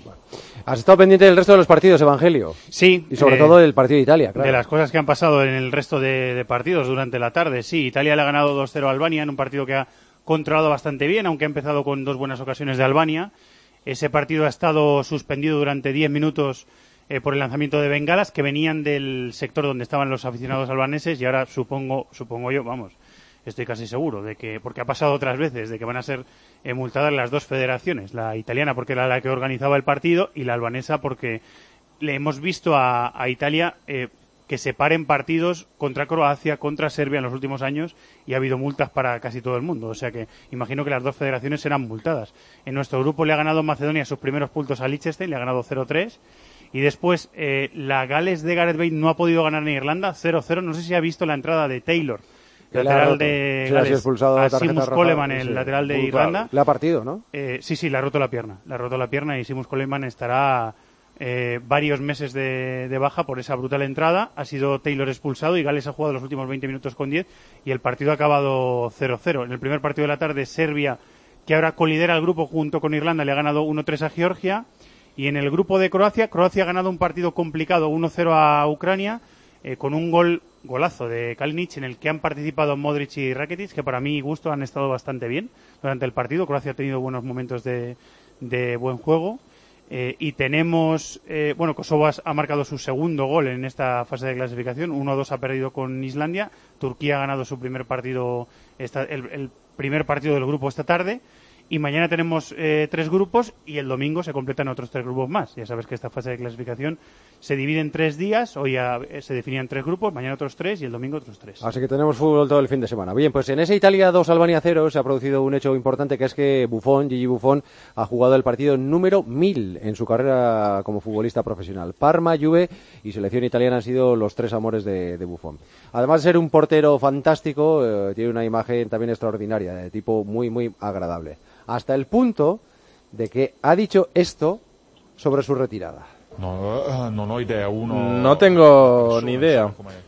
Speaker 4: ¿Has estado pendiente del resto de los partidos, Evangelio?
Speaker 8: Sí.
Speaker 4: Y sobre
Speaker 8: eh,
Speaker 4: todo del partido de Italia, claro.
Speaker 8: De las cosas que han pasado en el resto de, de partidos durante la tarde, sí. Italia le ha ganado dos cero a Albania en un partido que ha controlado bastante bien, aunque ha empezado con dos buenas ocasiones de Albania. Ese partido ha estado suspendido durante diez minutos eh, por el lanzamiento de bengalas que venían del sector donde estaban los aficionados albaneses, y ahora supongo, supongo yo, vamos, estoy casi seguro de que, porque ha pasado otras veces, de que van a ser eh, multadas las dos federaciones, la italiana porque era la que organizaba el partido y la albanesa porque le hemos visto a, a Italia eh, que separen partidos contra Croacia, contra Serbia en los últimos años, y ha habido multas para casi todo el mundo. O sea que imagino que las dos federaciones serán multadas. En nuestro grupo le ha ganado Macedonia sus primeros puntos a Liechtenstein, le ha ganado cero tres. Y después eh, la Gales de Gareth Bale no ha podido ganar en Irlanda, cero cero. No sé si ha visto la entrada de Taylor,
Speaker 4: Que le ha
Speaker 8: lateral
Speaker 4: roto.
Speaker 8: de
Speaker 4: Sí, ha sido
Speaker 8: Gales,
Speaker 4: expulsado
Speaker 8: a
Speaker 4: tarjeta
Speaker 8: Seamus
Speaker 4: roja,
Speaker 8: Coleman,
Speaker 4: sí,
Speaker 8: el
Speaker 4: sí.
Speaker 8: lateral de
Speaker 4: Muy
Speaker 8: Irlanda.
Speaker 4: claro. Le ha partido, ¿no?
Speaker 8: Eh, sí, sí, le ha roto la pierna. Le ha roto la pierna y Seamus Coleman estará eh, varios meses de, de baja por esa brutal entrada. Ha sido Taylor expulsado y Gales ha jugado los últimos veinte minutos con diez y el partido ha acabado cero cero. En el primer partido de la tarde, Serbia, que ahora colidera el grupo junto con Irlanda, le ha ganado uno tres a Georgia. Y en el grupo de Croacia, Croacia ha ganado un partido complicado uno cero a Ucrania, eh, con un gol golazo de Kalinic en el que han participado Modric y Rakitic, que para mi gusto han estado bastante bien durante el partido. Croacia ha tenido buenos momentos de, de buen juego. Eh, y tenemos, eh, bueno, Kosovo ha marcado su segundo gol en esta fase de clasificación, uno dos ha perdido con Islandia. Turquía ha ganado su primer partido, esta, el, el primer partido del grupo esta tarde. Y mañana tenemos eh, tres grupos y el domingo se completan otros tres grupos más. Ya sabes que esta fase de clasificación se divide en tres días. Hoy ya se definían tres grupos, mañana otros tres y el domingo otros tres.
Speaker 4: Así que tenemos fútbol todo el fin de semana. Bien, pues en ese Italia dos, Albania cero se ha producido un hecho importante, que es que Buffon, Gigi Buffon, ha jugado el partido número mil en su carrera como futbolista profesional. Parma, Juve y selección italiana han sido los tres amores de, de Buffon. Además de ser un portero fantástico, eh, tiene una imagen también extraordinaria, de tipo muy, muy agradable. Hasta el punto de que ha dicho esto sobre su retirada.
Speaker 11: No, no, idea. Uno...
Speaker 12: no tengo ni idea.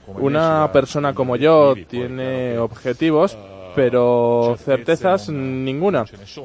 Speaker 12: Una persona como yo tiene objetivos, pero certezas ninguna.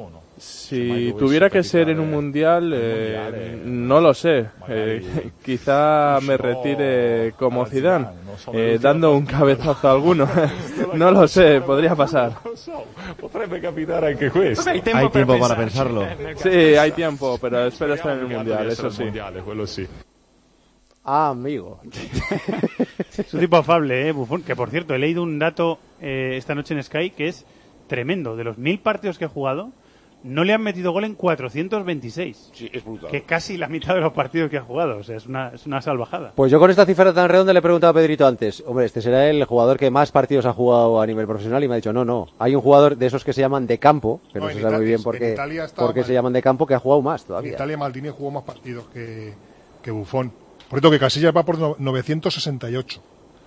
Speaker 12: Si tuviera que ser en un mundial, eh, no lo sé. Eh, quizá me retire como Zidane, eh, dando un cabezazo a alguno. No lo sé, podría pasar.
Speaker 11: Potrebbe capitare anche questo.
Speaker 12: Hay tiempo para pensarlo. Sí, hay tiempo, pero espero estar en el mundial, eso sí.
Speaker 4: Ah, amigo.
Speaker 8: Es un tipo afable, ¿eh, Buffon? Que, por cierto, he leído un dato eh, esta noche en Sky que es tremendo. De los mil partidos que ha jugado, no le han metido gol en cuatrocientos veintiséis.
Speaker 7: Sí, es brutal.
Speaker 8: Que casi la mitad de los partidos que ha jugado. O sea, es una, es una salvajada.
Speaker 4: Pues yo con esta cifra tan redonda le he preguntado a Pedrito antes, hombre, este será el jugador que más partidos ha jugado a nivel profesional, y me ha dicho, no, no, hay un jugador de esos que se llaman de campo, que no, no se sabe muy bien por qué, por qué se llaman de campo, que ha jugado más todavía.
Speaker 9: En Italia Maldini jugó más partidos que, que Buffon. Por cierto, que Casillas va por novecientos sesenta y ocho.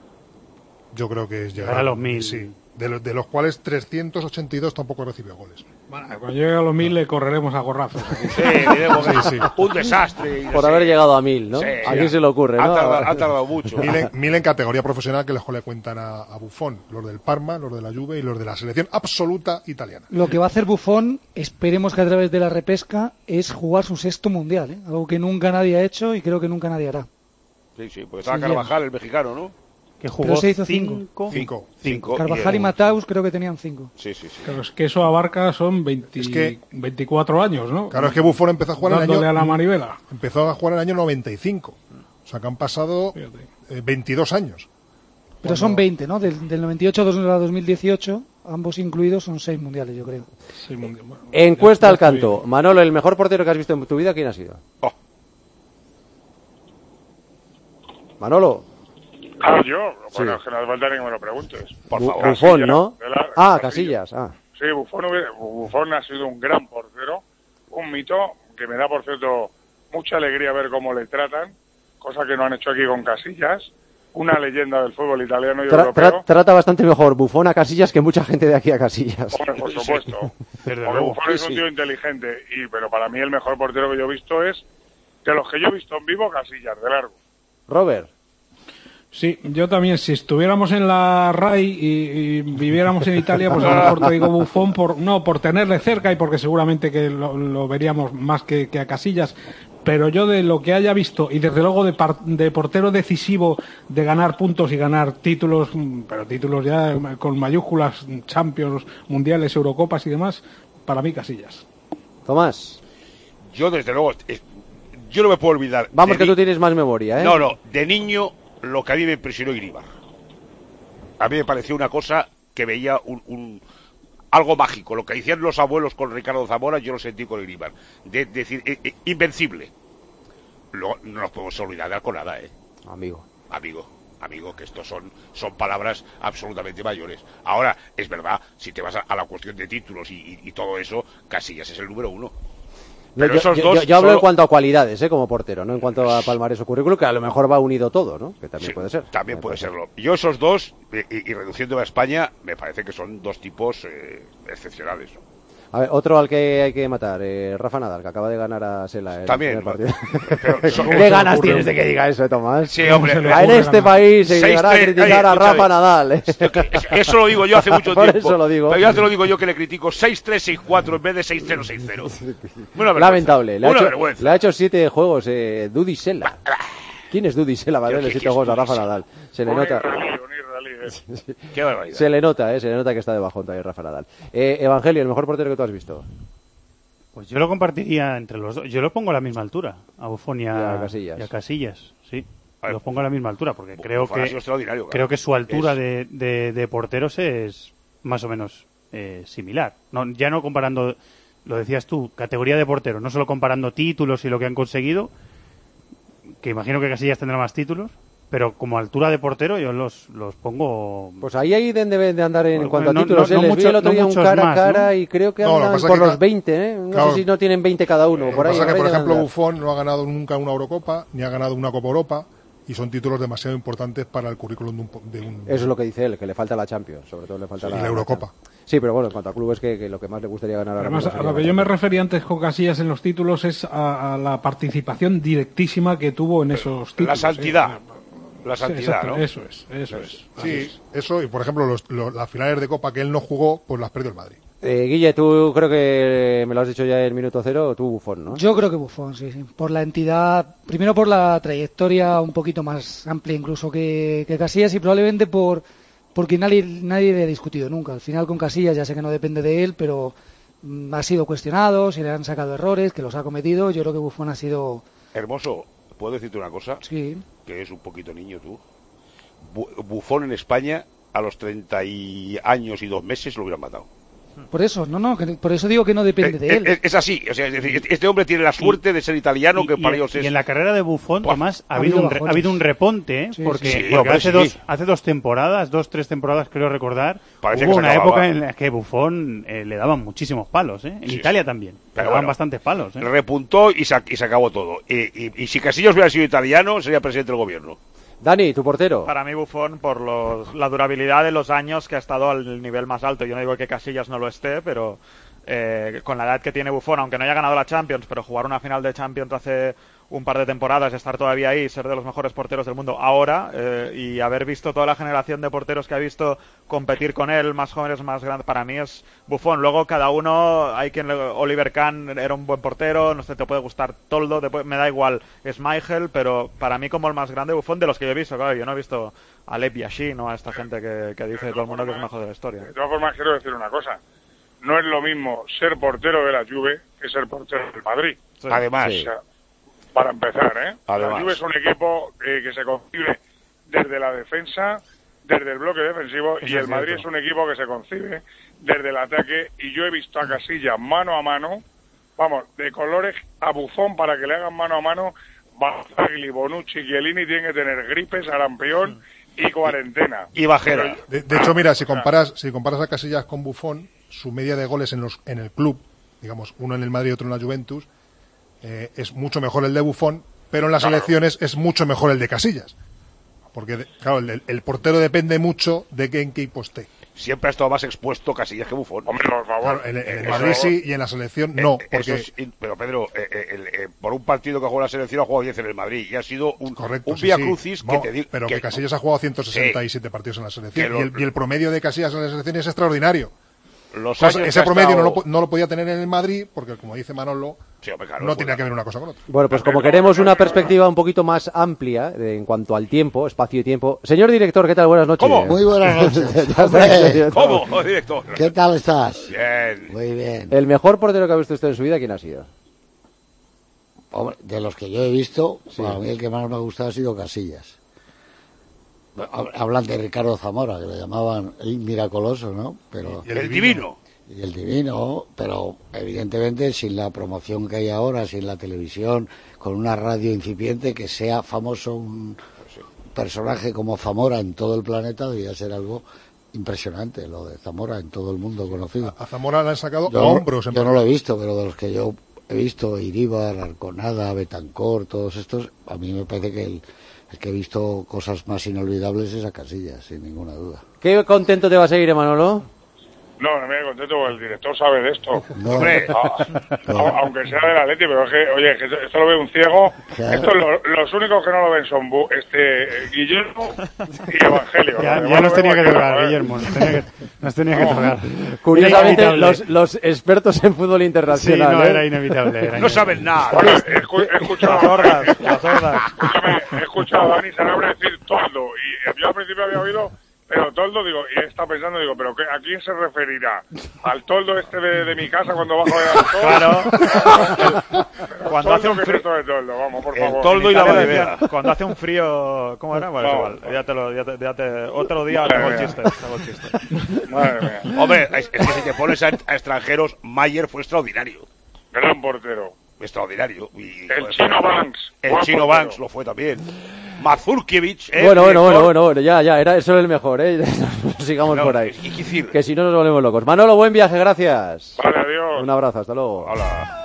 Speaker 9: Yo creo que es llegar
Speaker 8: a los mil.
Speaker 9: Sí. De los, de los cuales trescientos ochenta y dos tampoco recibió goles.
Speaker 3: Bueno, cuando llegue a los mil le correremos a gorrazos.
Speaker 7: Sí, diremos, sí, sí. Un desastre.
Speaker 4: Por sí. haber llegado a mil, ¿no?
Speaker 9: Sí,
Speaker 4: ¿A quién se le ocurre?
Speaker 7: Ha
Speaker 4: ¿no?
Speaker 7: tardado, ha tardado mucho.
Speaker 9: Mil en, mil en categoría profesional que les le cuentan a, a Buffon. Los del Parma, los de la Juve y los de la selección absoluta italiana.
Speaker 5: Lo que va a hacer Buffon, esperemos que a través de la repesca, es jugar su sexto mundial, ¿eh? Algo que nunca nadie ha hecho y creo que nunca nadie hará.
Speaker 7: Sí, sí, pues estaba Carvajal, el mexicano, ¿no?
Speaker 8: Que jugó
Speaker 5: Pero se hizo
Speaker 9: cinco.
Speaker 5: cinco.
Speaker 9: Cinco.
Speaker 7: cinco.
Speaker 5: Carvajal y, y Mataus creo que tenían cinco.
Speaker 7: Sí, sí, sí.
Speaker 3: Pero es que eso abarca, son veinte, es que, veinticuatro años, ¿no?
Speaker 9: Claro, es que Buffon empezó a jugar en el año...
Speaker 3: a la manivela.
Speaker 9: Empezó a jugar en el año noventa y cinco. O sea, que han pasado eh, veintidós años.
Speaker 5: Pero
Speaker 9: Cuando...
Speaker 5: son veinte, ¿no? Del, del noventa y ocho a dos mil dieciocho, ambos incluidos, son seis mundiales, yo creo.
Speaker 3: Sí, mundial. Bueno,
Speaker 4: encuesta al canto. Manolo, ¿el mejor portero que has visto en tu vida, quién ha sido?
Speaker 7: Oh.
Speaker 4: Manolo.
Speaker 2: Ah, yo. Bueno,
Speaker 4: sí.
Speaker 2: es que no hace falta ni que me lo preguntes.
Speaker 4: Por Bu favor. Buffon, ¿no?
Speaker 2: La,
Speaker 4: ah, Casillas. Ah.
Speaker 2: Sí, Buffon, Buffon ha sido un gran portero, un mito que me da, por cierto, mucha alegría ver cómo le tratan, cosa que no han hecho aquí con Casillas, una leyenda del fútbol italiano y
Speaker 4: Tra-
Speaker 2: europeo.
Speaker 4: tra- trata bastante mejor Buffon a Casillas que mucha gente de aquí a Casillas.
Speaker 2: Hombre, por supuesto. Porque
Speaker 4: luego.
Speaker 2: Buffon es
Speaker 4: Sí,
Speaker 2: un
Speaker 4: sí.
Speaker 2: tío inteligente, y pero para mí el mejor portero que yo he visto es, de los que yo he visto en vivo, Casillas, de largo.
Speaker 4: Robert.
Speaker 3: Sí, yo también, si estuviéramos en la R A I y, y viviéramos en Italia, pues a lo mejor te digo Buffon, por, no, por tenerle cerca y porque seguramente que lo, lo veríamos más que, que a Casillas, pero yo de lo que haya visto, y desde luego de, par, de portero decisivo, de ganar puntos y ganar títulos, pero títulos ya con mayúsculas, Champions, Mundiales, Eurocopas y demás, para mí Casillas.
Speaker 4: Tomás.
Speaker 7: Yo, desde luego, eh, yo no me puedo olvidar.
Speaker 4: Vamos,
Speaker 7: de
Speaker 4: que
Speaker 7: ni-
Speaker 4: tú tienes más memoria, ¿eh?
Speaker 7: No, no, de niño, lo que a mí me impresionó Iríbar. A mí me pareció una cosa que veía un, un algo mágico. Lo que hicieron los abuelos con Ricardo Zamora, yo lo sentí con Iríbar. De, de decir, eh, eh, invencible. Luego, no nos podemos olvidar de Alconada, ¿eh?
Speaker 4: Amigo.
Speaker 7: Amigo. Amigo, que estos son, son palabras absolutamente mayores. Ahora, es verdad, si te vas a, a la cuestión de títulos y, y, y todo eso, Casillas es el número uno. Pero
Speaker 4: yo,
Speaker 7: esos
Speaker 4: yo-
Speaker 7: dos
Speaker 4: yo- yo hablo
Speaker 7: solo-
Speaker 4: en cuanto a cualidades, ¿eh? Como portero, no en cuanto a palmarés o currículum, que a lo mejor va unido todo, ¿no? Que también
Speaker 7: Sí,
Speaker 4: puede ser.
Speaker 7: También puede serlo. Yo esos dos, y, y reduciéndome a España, me parece que son dos tipos eh, excepcionales. ¿no?
Speaker 4: A ver, otro al que hay que matar, eh, Rafa Nadal, que acaba de ganar a Sela en
Speaker 7: También,
Speaker 4: el primer
Speaker 7: ¿no?
Speaker 4: partido.
Speaker 7: Pero son-
Speaker 4: ¿Qué ganas tienes de que diga eso, Tomás?
Speaker 7: Sí, hombre.
Speaker 4: En este país se
Speaker 7: Seis,
Speaker 4: llegará a
Speaker 7: tres,
Speaker 4: criticar
Speaker 7: oye,
Speaker 4: a Rafa
Speaker 7: escúchame.
Speaker 4: Nadal. ¿eh?
Speaker 7: Eso lo digo yo hace mucho
Speaker 4: Por
Speaker 7: tiempo.
Speaker 4: eso lo digo.
Speaker 7: Pero ya te lo digo yo que le critico seis tres, seis cuatro en vez de seis cero, seis cero. Una vergüenza.
Speaker 4: Lamentable. Le ha,
Speaker 7: Una
Speaker 4: hecho,
Speaker 7: vergüenza.
Speaker 4: le ha hecho siete juegos eh, Dudi Sela. ¿Quién es Dudi Sela? Vale,
Speaker 7: ¿Qué-
Speaker 4: siete
Speaker 7: qué es
Speaker 4: juegos a
Speaker 7: Dudi
Speaker 4: Rafa
Speaker 7: Sela?
Speaker 4: Nadal. Se le
Speaker 2: Un
Speaker 4: nota.
Speaker 2: israelí, un israelí, eh.
Speaker 7: Qué barbaridad.
Speaker 4: Se le nota, eh, se le nota que está de bajón también Rafa Nadal. Eh, Evangelio, el mejor portero que tú has visto.
Speaker 8: Pues yo lo compartiría entre los dos. Yo lo pongo a la misma altura, a Buffon y a,
Speaker 4: Y a Casillas.
Speaker 8: y a Casillas, sí.
Speaker 7: A ver,
Speaker 8: Los pongo a la misma altura porque creo
Speaker 7: Buffon ha sido
Speaker 8: que
Speaker 7: extraordinario, claro.
Speaker 8: creo que su altura
Speaker 7: Es-
Speaker 8: de, de, de porteros es más o menos eh, similar. No, ya no comparando, lo decías tú, categoría de portero, no solo comparando títulos y lo que han conseguido, que imagino que Casillas tendrá más títulos, pero como altura de portero yo los, los pongo...
Speaker 4: Pues ahí ahí deben de andar en
Speaker 8: Bueno,
Speaker 4: cuanto a
Speaker 8: no-
Speaker 4: títulos.
Speaker 8: no-
Speaker 4: eh,
Speaker 8: no
Speaker 4: les vi
Speaker 8: mucho-
Speaker 4: el otro
Speaker 8: no
Speaker 4: día un
Speaker 8: muchos
Speaker 4: cara a
Speaker 8: más,
Speaker 4: cara
Speaker 8: ¿no?
Speaker 4: y creo que
Speaker 9: No, lo que
Speaker 4: andan
Speaker 9: pasa
Speaker 4: por
Speaker 9: es que
Speaker 4: los
Speaker 9: ca-
Speaker 4: veinte, ¿eh? No
Speaker 9: claro.
Speaker 4: sé si no tienen veinte cada uno.
Speaker 9: Lo que
Speaker 4: Por ahí,
Speaker 9: pasa es que,
Speaker 4: por
Speaker 9: por
Speaker 4: ahí deben
Speaker 9: ejemplo,
Speaker 4: andar.
Speaker 9: Buffon no ha ganado nunca una Eurocopa, ni ha ganado una Copa Europa, y son títulos demasiado importantes para el currículum de un... po- de un-
Speaker 4: Eso es lo que dice él, que le falta la Champions, sobre todo le falta
Speaker 9: y
Speaker 4: la,
Speaker 9: la Eurocopa.
Speaker 4: Sí, pero bueno, en cuanto a clubes, que, que lo que más le gustaría ganar ahora
Speaker 3: Además,
Speaker 4: mismo
Speaker 3: a lo
Speaker 4: sería
Speaker 3: que
Speaker 4: la
Speaker 3: yo me
Speaker 4: Champions.
Speaker 3: refería antes con Casillas en los títulos es a, a la participación directísima que tuvo en esos títulos.
Speaker 7: La santidad.
Speaker 3: ¿eh?
Speaker 7: La
Speaker 3: Sí,
Speaker 7: santidad,
Speaker 3: exacto,
Speaker 7: ¿no?
Speaker 3: Eso es, eso es. Así
Speaker 9: Sí,
Speaker 3: es.
Speaker 9: eso, y por ejemplo, los, los- las finales de Copa que él no jugó, pues las perdió el Madrid.
Speaker 4: Eh, Guille, tú creo que me lo has dicho ya en el minuto cero, tú Buffon, ¿no?
Speaker 5: Yo creo que Buffon, sí, sí. Por la entidad, primero por la trayectoria un poquito más amplia incluso que, que Casillas y probablemente por porque nadie, nadie le ha discutido nunca. Al final con Casillas ya sé que no depende de él, pero mm, ha sido cuestionado, se le han sacado errores, que los ha cometido. Yo creo que Buffon ha sido...
Speaker 7: Hermoso, ¿puedo decirte una cosa?
Speaker 5: Sí.
Speaker 7: Que es un poquito niño tú. Bu- Buffon en España, a los treinta y años y dos meses lo hubieran matado.
Speaker 5: Por eso, no, no, que- por eso digo que no depende de
Speaker 7: Eh,
Speaker 5: él.
Speaker 7: eh, Es así, o sea, es decir, este hombre tiene la suerte de ser italiano,
Speaker 8: Y-
Speaker 7: que
Speaker 8: y-
Speaker 7: para ellos
Speaker 8: y
Speaker 7: es...
Speaker 8: en la carrera de Buffon,
Speaker 7: Buah,
Speaker 8: Tomás, ha
Speaker 5: ha
Speaker 8: habido,
Speaker 5: habido
Speaker 8: un, re- ha
Speaker 5: bajones.
Speaker 8: habido un reponte, ¿eh?
Speaker 5: Sí,
Speaker 8: porque,
Speaker 7: sí,
Speaker 8: porque
Speaker 7: hombre,
Speaker 8: hace,
Speaker 7: sí.
Speaker 8: dos, hace dos temporadas, dos, tres temporadas, creo recordar,
Speaker 7: Parece
Speaker 8: hubo
Speaker 7: que se
Speaker 8: una
Speaker 7: acababa.
Speaker 8: época en la que Buffon eh, le daban muchísimos palos, ¿eh? En
Speaker 7: Sí,
Speaker 8: Italia
Speaker 7: sí.
Speaker 8: también, le
Speaker 7: Pero
Speaker 8: daban
Speaker 7: bueno,
Speaker 8: bastantes palos, ¿eh?
Speaker 7: Repuntó y se, y se acabó todo. Y, y- y si Casillas hubiera sido italiano, sería presidente del gobierno.
Speaker 4: Dani, tu portero.
Speaker 6: Para mí Buffon, por los, la durabilidad de los años que ha estado al nivel más alto. Yo no digo que Casillas no lo esté, pero eh, con la edad que tiene Buffon, aunque no haya ganado la Champions, pero jugar una final de Champions hace un par de temporadas, estar todavía ahí, ser de los mejores porteros del mundo ahora, eh, y haber visto toda la generación de porteros que ha visto competir con él, más jóvenes, más grandes, para mí es Buffon. Luego cada uno, hay quien, le- Oliver Kahn era un buen portero, no sé, te puede gustar Toldo, te puede- me da igual, es Michael, pero para mí como el más grande Buffon de los que yo he visto, claro, yo no he visto a Lev Yashin, ¿no? A esta gente que, que dice todo el mundo que es el mejor de la historia.
Speaker 2: De todas formas, quiero decir una cosa. No es lo mismo ser portero de la Juve que ser portero del Madrid.
Speaker 6: Sí.
Speaker 7: Además,
Speaker 2: O sea, para empezar, ¿eh?
Speaker 7: Además.
Speaker 2: La Juve es un equipo eh, que se concibe desde la defensa, desde el bloque defensivo,
Speaker 6: Eso
Speaker 2: y
Speaker 6: es
Speaker 2: el Madrid
Speaker 6: cierto.
Speaker 2: es un equipo que se concibe desde el ataque, y yo he visto a Casillas mano a mano, vamos, de colores a Buffon para que le hagan mano a mano. Barzagli, Bonucci, Chiellini tienen que tener gripe, sarampión y cuarentena.
Speaker 7: y Bajera.
Speaker 9: De, de hecho, mira, si comparas, si comparas a Casillas con Buffon, su media de goles en, los, en el club, digamos, uno en el Madrid y otro en la Juventus, eh, es mucho mejor el de Buffon, pero en las
Speaker 7: Claro.
Speaker 9: elecciones es mucho mejor el de Casillas. Porque, claro, el, el portero depende mucho de que en qué equipo esté.
Speaker 7: Siempre ha estado más expuesto Casillas que Buffon.
Speaker 2: Hombre, por favor.
Speaker 9: Claro, en, en el
Speaker 7: Eso-
Speaker 9: Madrid sí y en la selección no.
Speaker 7: Eh,
Speaker 9: Porque,
Speaker 7: eso es in- pero Pedro, eh, eh, el- eh, por un partido que ha jugado la selección ha jugado diez en el Madrid y ha sido un,
Speaker 9: correcto,
Speaker 7: un
Speaker 9: sí,
Speaker 7: vía
Speaker 9: sí.
Speaker 7: crucis que
Speaker 9: Vamos,
Speaker 7: te digo.
Speaker 9: pero que, Casillas ha jugado ciento sesenta y siete partidos en la selección
Speaker 7: que lo-
Speaker 9: y, el, y el promedio de Casillas en la selección es extraordinario.
Speaker 7: Los
Speaker 9: Cosa-
Speaker 7: años
Speaker 9: ese
Speaker 7: que ha
Speaker 9: promedio
Speaker 7: estado-
Speaker 9: no, lo, po- no lo podía tener en el Madrid porque, como dice Manolo,
Speaker 7: Sí, hombre, claro,
Speaker 9: no
Speaker 7: es
Speaker 9: tenía
Speaker 7: verdad.
Speaker 9: que ver una cosa con otra.
Speaker 4: Bueno, pues como queremos una perspectiva un poquito más amplia de- en cuanto al tiempo, espacio y tiempo. Señor director, ¿qué tal? Buenas noches.
Speaker 7: ¿Cómo?
Speaker 13: Muy buenas noches.
Speaker 4: Ya está,
Speaker 13: Hombre,
Speaker 4: señor.
Speaker 7: ¿Cómo? Oh, director.
Speaker 13: ¿Qué tal estás?
Speaker 7: Bien.
Speaker 13: Muy bien.
Speaker 4: El mejor portero que ha visto usted en su vida, ¿quién ha sido?
Speaker 13: Hombre, de los que yo he visto, para mí el que más me ha gustado ha sido Casillas. Hab- Hablan de Ricardo Zamora, que le llamaban el miracoloso, ¿no? Pero,
Speaker 7: Y el El divino.
Speaker 13: Y el divino, pero evidentemente sin la promoción que hay ahora, sin la televisión, con una radio incipiente, que sea famoso un personaje como Zamora en todo el planeta, debería ser algo impresionante, lo de Zamora en todo el mundo conocido.
Speaker 9: A Zamora le han sacado
Speaker 13: Yo,
Speaker 9: a hombros. en
Speaker 13: yo no lo he visto, pero de los que yo he visto, Iríbar, Arconada, Betancor, todos estos, a mí me parece que el, el que he visto cosas más inolvidables es a Casillas, sin ninguna duda.
Speaker 4: ¿Qué contento te vas a ir, Manolo?
Speaker 2: No, no me voy contento porque el director sabe de esto.
Speaker 13: No.
Speaker 2: Hombre, a- a- aunque sea del Atleti, pero es que, oye, que esto, esto lo ve un ciego.
Speaker 13: Claro.
Speaker 2: Esto lo- los únicos que no lo ven son Bu- este eh, Guillermo y Evangelio.
Speaker 8: Ya,
Speaker 2: Los
Speaker 8: ya
Speaker 2: demás
Speaker 8: nos
Speaker 2: lo
Speaker 8: tenía que
Speaker 2: vemos
Speaker 8: tocar,
Speaker 2: joder.
Speaker 8: Guillermo. Nos tenía que, nos tenía que tocar.
Speaker 4: Curiosamente,
Speaker 8: Era inevitable.
Speaker 4: los, los expertos en fútbol
Speaker 8: Sí,
Speaker 4: internacional.
Speaker 8: no,
Speaker 4: ¿eh?
Speaker 8: era inevitable. Era
Speaker 7: No
Speaker 8: inevitable.
Speaker 7: saben nada.
Speaker 2: Bueno, he, escu- he escuchado
Speaker 6: Las sordas, las sordas.
Speaker 2: Escúchame, he escuchado a Dani Sanabria decir toldo. Y yo al principio había oído, pero toldo, digo, y está pensando, digo, ¿pero qué, a quién se referirá? ¿Al toldo este de, de mi casa cuando bajo de la
Speaker 6: Claro. Cuando hace un
Speaker 2: ¿Qué es
Speaker 6: frío.
Speaker 2: esto de toldo? Vamos, por
Speaker 7: El
Speaker 2: favor.
Speaker 7: toldo y la
Speaker 6: Italia
Speaker 7: madera.
Speaker 6: decía, cuando hace un frío, ¿cómo era? Bueno, es
Speaker 2: Vamos.
Speaker 6: igual. Ya te lo, ya te, ya te- otro día
Speaker 2: Madre
Speaker 6: hago el
Speaker 2: mía.
Speaker 6: chiste, hago el chiste.
Speaker 2: Madre mía.
Speaker 7: Hombre, es, es que si te pones a, a extranjeros, Mayer fue extraordinario.
Speaker 2: Gran portero.
Speaker 7: Extraordinario. Y,
Speaker 2: El
Speaker 7: pues,
Speaker 2: chino Banks.
Speaker 7: El
Speaker 2: Buen
Speaker 7: chino
Speaker 2: portero.
Speaker 7: Banks lo fue también. Mazurkiewicz. ¿eh?
Speaker 4: Bueno, bueno,
Speaker 7: Director.
Speaker 4: bueno, bueno, bueno, ya, ya, era eso el mejor, ¿eh? Sigamos
Speaker 7: No,
Speaker 4: por ahí.
Speaker 7: y- y decir-
Speaker 4: Que si no nos volvemos locos. Manolo, buen viaje, gracias.
Speaker 2: Vale, adiós.
Speaker 4: Un abrazo, hasta luego.
Speaker 2: Hola.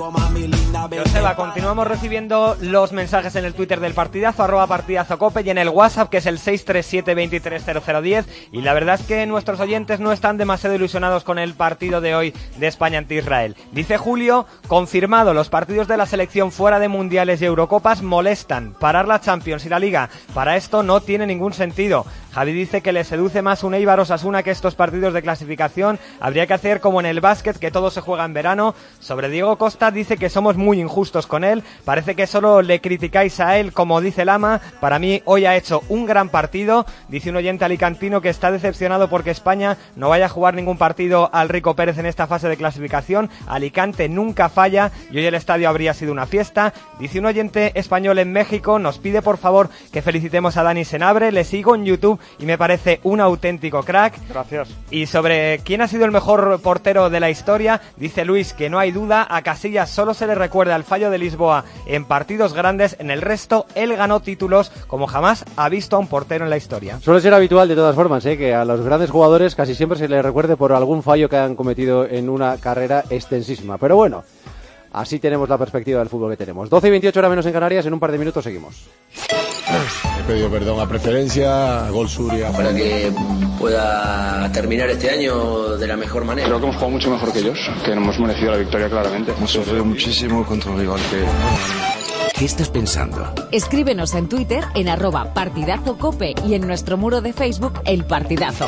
Speaker 14: Joseba, continuamos recibiendo los mensajes en el Twitter del partidazo, arroba partidazo cope, y en el WhatsApp, que es el seis tres siete, veintitrés cero cero diez, y la verdad es que nuestros oyentes no están demasiado ilusionados con el partido de hoy de España ante Israel. Dice Julio, confirmado, los partidos de la selección fuera de mundiales y Eurocopas molestan. Parar la Champions y la Liga para esto no tiene ningún sentido. Javi dice que le seduce más un Eibar Osasuna que estos partidos de clasificación. Habría que hacer como en el básquet, que todo se juega en verano. Sobre Diego Costa dice que somos muy injustos con él. Parece que solo le criticáis a él, como dice Lama. Para mí hoy ha hecho un gran partido. Dice un oyente alicantino que está decepcionado porque España no vaya a jugar ningún partido al Rico Pérez en esta fase de clasificación. Alicante nunca falla y hoy el estadio habría sido una fiesta. Dice un oyente español en México, nos pide por favor que felicitemos a Dani Senabre. Le sigo en YouTube y me parece un auténtico crack.
Speaker 6: Gracias.
Speaker 14: Y sobre quién ha sido el mejor portero de la historia, dice Luis que no hay duda, a Casillas solo se le recuerda el fallo de Lisboa en partidos grandes, en el resto él ganó títulos como jamás ha visto a un portero en la historia.
Speaker 4: Suele ser habitual de todas formas, ¿eh? Que a los grandes jugadores casi siempre se les recuerde por algún fallo que han cometido en una carrera extensísima. Pero bueno, así tenemos la perspectiva del fútbol que tenemos. doce y veintiocho, hora menos en Canarias, en un par de minutos seguimos.
Speaker 15: He pedido perdón a Preferencia, a Gol Suria.
Speaker 17: Para que pueda terminar este año de la mejor manera.
Speaker 18: Creo que hemos jugado mucho mejor que ellos, que hemos merecido la victoria claramente. Hemos sufrido muchísimo contra un rival que...
Speaker 16: ¿Qué estás pensando?
Speaker 1: Escríbenos en Twitter en arroba partidazo cope y en nuestro muro de Facebook El Partidazo.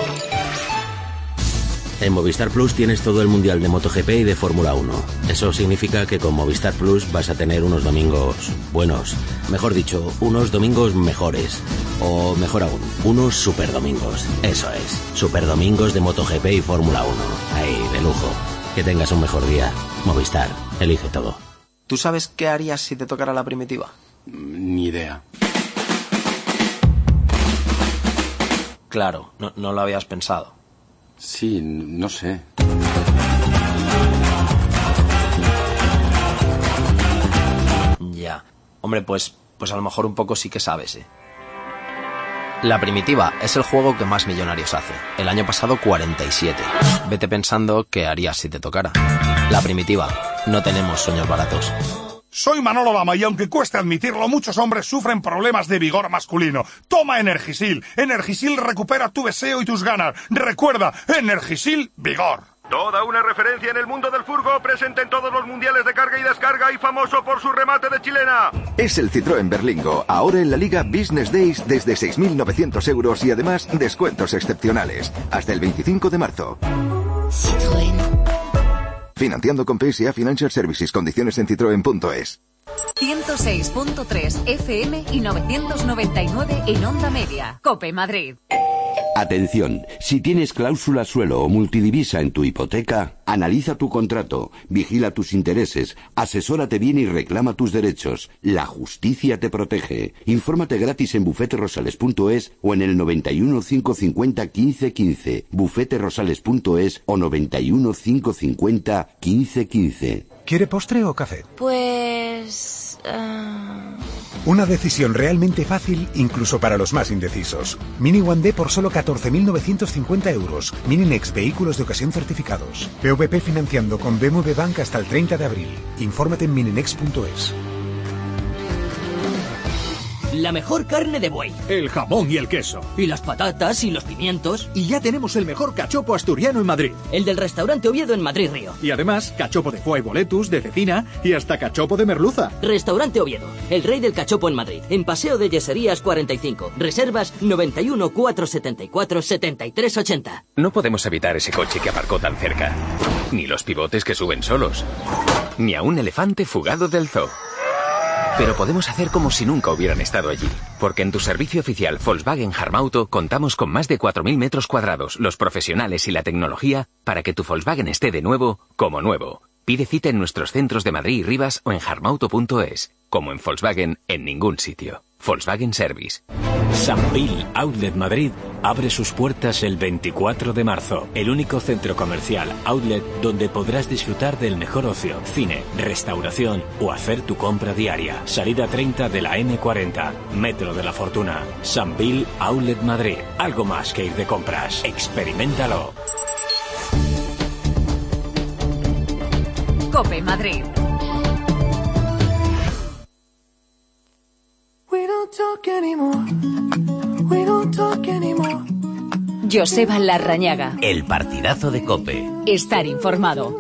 Speaker 16: En Movistar Plus tienes todo el Mundial de MotoGP y de Fórmula uno. Eso significa que con Movistar Plus vas a tener unos domingos buenos. Mejor dicho, unos domingos mejores. O mejor aún, unos super domingos. Eso es, super domingos de MotoGP y Fórmula uno. Ahí, de lujo. Que tengas un mejor día. Movistar, elige todo.
Speaker 19: ¿Tú sabes qué harías si te tocara la primitiva?
Speaker 15: Ni idea.
Speaker 19: Claro, no, no lo habías pensado.
Speaker 15: Sí, no sé.
Speaker 19: Ya. Hombre, pues, pues a lo mejor un poco sí que sabes, ¿eh? La primitiva es el juego que más millonarios hace. El año pasado cuarenta y siete. Vete pensando qué harías si te tocara. La primitiva. No tenemos sueños baratos.
Speaker 20: Soy Manolo Lama y aunque cueste admitirlo, muchos hombres sufren problemas de vigor masculino. Toma Energisil. Energisil recupera tu deseo y tus ganas. Recuerda, Energisil Vigor.
Speaker 34: Toda una referencia en el mundo del furgo, presente en todos los mundiales de carga y descarga y famoso por su remate de chilena.
Speaker 21: Es el Citroën Berlingo, ahora en la Liga Business Days desde seis mil novecientos euros y además descuentos excepcionales. Hasta el veinticinco de marzo.
Speaker 22: Citroën.
Speaker 21: Financiando con P S A Financial Services. Condiciones en citroen punto es.
Speaker 1: ciento seis punto tres F M y novecientos noventa y nueve en Onda Media. COPE Madrid.
Speaker 23: Atención, si tienes cláusula suelo o multidivisa en tu hipoteca, analiza tu contrato, vigila tus intereses, asesórate bien y reclama tus derechos. La justicia te protege. Infórmate gratis en bufete rosales punto es o en el noventa y uno, cinco cincuenta, quince quince, bufete rosales punto es o noventa y uno, cinco cincuenta, quince quince.
Speaker 24: ¿Quiere postre o café?
Speaker 22: Pues... Uh...
Speaker 24: Una decisión realmente fácil, incluso para los más indecisos. Mini One D por solo catorce mil novecientos cincuenta euros. Mini Next, vehículos de ocasión certificados. P V P financiando con B M W Bank hasta el treinta de abril. Infórmate en mininext punto es.
Speaker 25: La mejor carne de buey.
Speaker 26: El jamón y el queso.
Speaker 25: Y las patatas y los pimientos.
Speaker 26: Y ya tenemos el mejor cachopo asturiano en Madrid.
Speaker 25: El del restaurante Oviedo en Madrid Río.
Speaker 26: Y además, cachopo de foie boletus, de cecina y hasta cachopo de merluza.
Speaker 25: Restaurante Oviedo, el rey del cachopo en Madrid. En Paseo de Yeserías cuarenta y cinco. Reservas noventa y uno, cuatrocientos setenta y cuatro, setenta y tres ochenta.
Speaker 27: No podemos evitar ese coche que aparcó tan cerca. Ni los pivotes que suben solos. Ni a un elefante fugado del zoo. Pero podemos hacer como si nunca hubieran estado allí, porque en tu servicio oficial Volkswagen Harmauto contamos con más de cuatro mil metros cuadrados, los profesionales y la tecnología para que tu Volkswagen esté de nuevo como nuevo. Pide cita en nuestros centros de Madrid y Rivas o en harmauto punto es. Como en Volkswagen, en ningún sitio. Volkswagen Service.
Speaker 28: Sambil Outlet Madrid abre sus puertas el veinticuatro de marzo. El único centro comercial outlet donde podrás disfrutar del mejor ocio, cine, restauración o hacer tu compra diaria. Salida treinta de la eme cuarenta. Metro de la Fortuna. Sambil Outlet Madrid. Algo más que ir de compras. Experiméntalo.
Speaker 1: COPE Madrid. Joseba Larrañaga.
Speaker 19: El partidazo de COPE.
Speaker 1: Estar informado.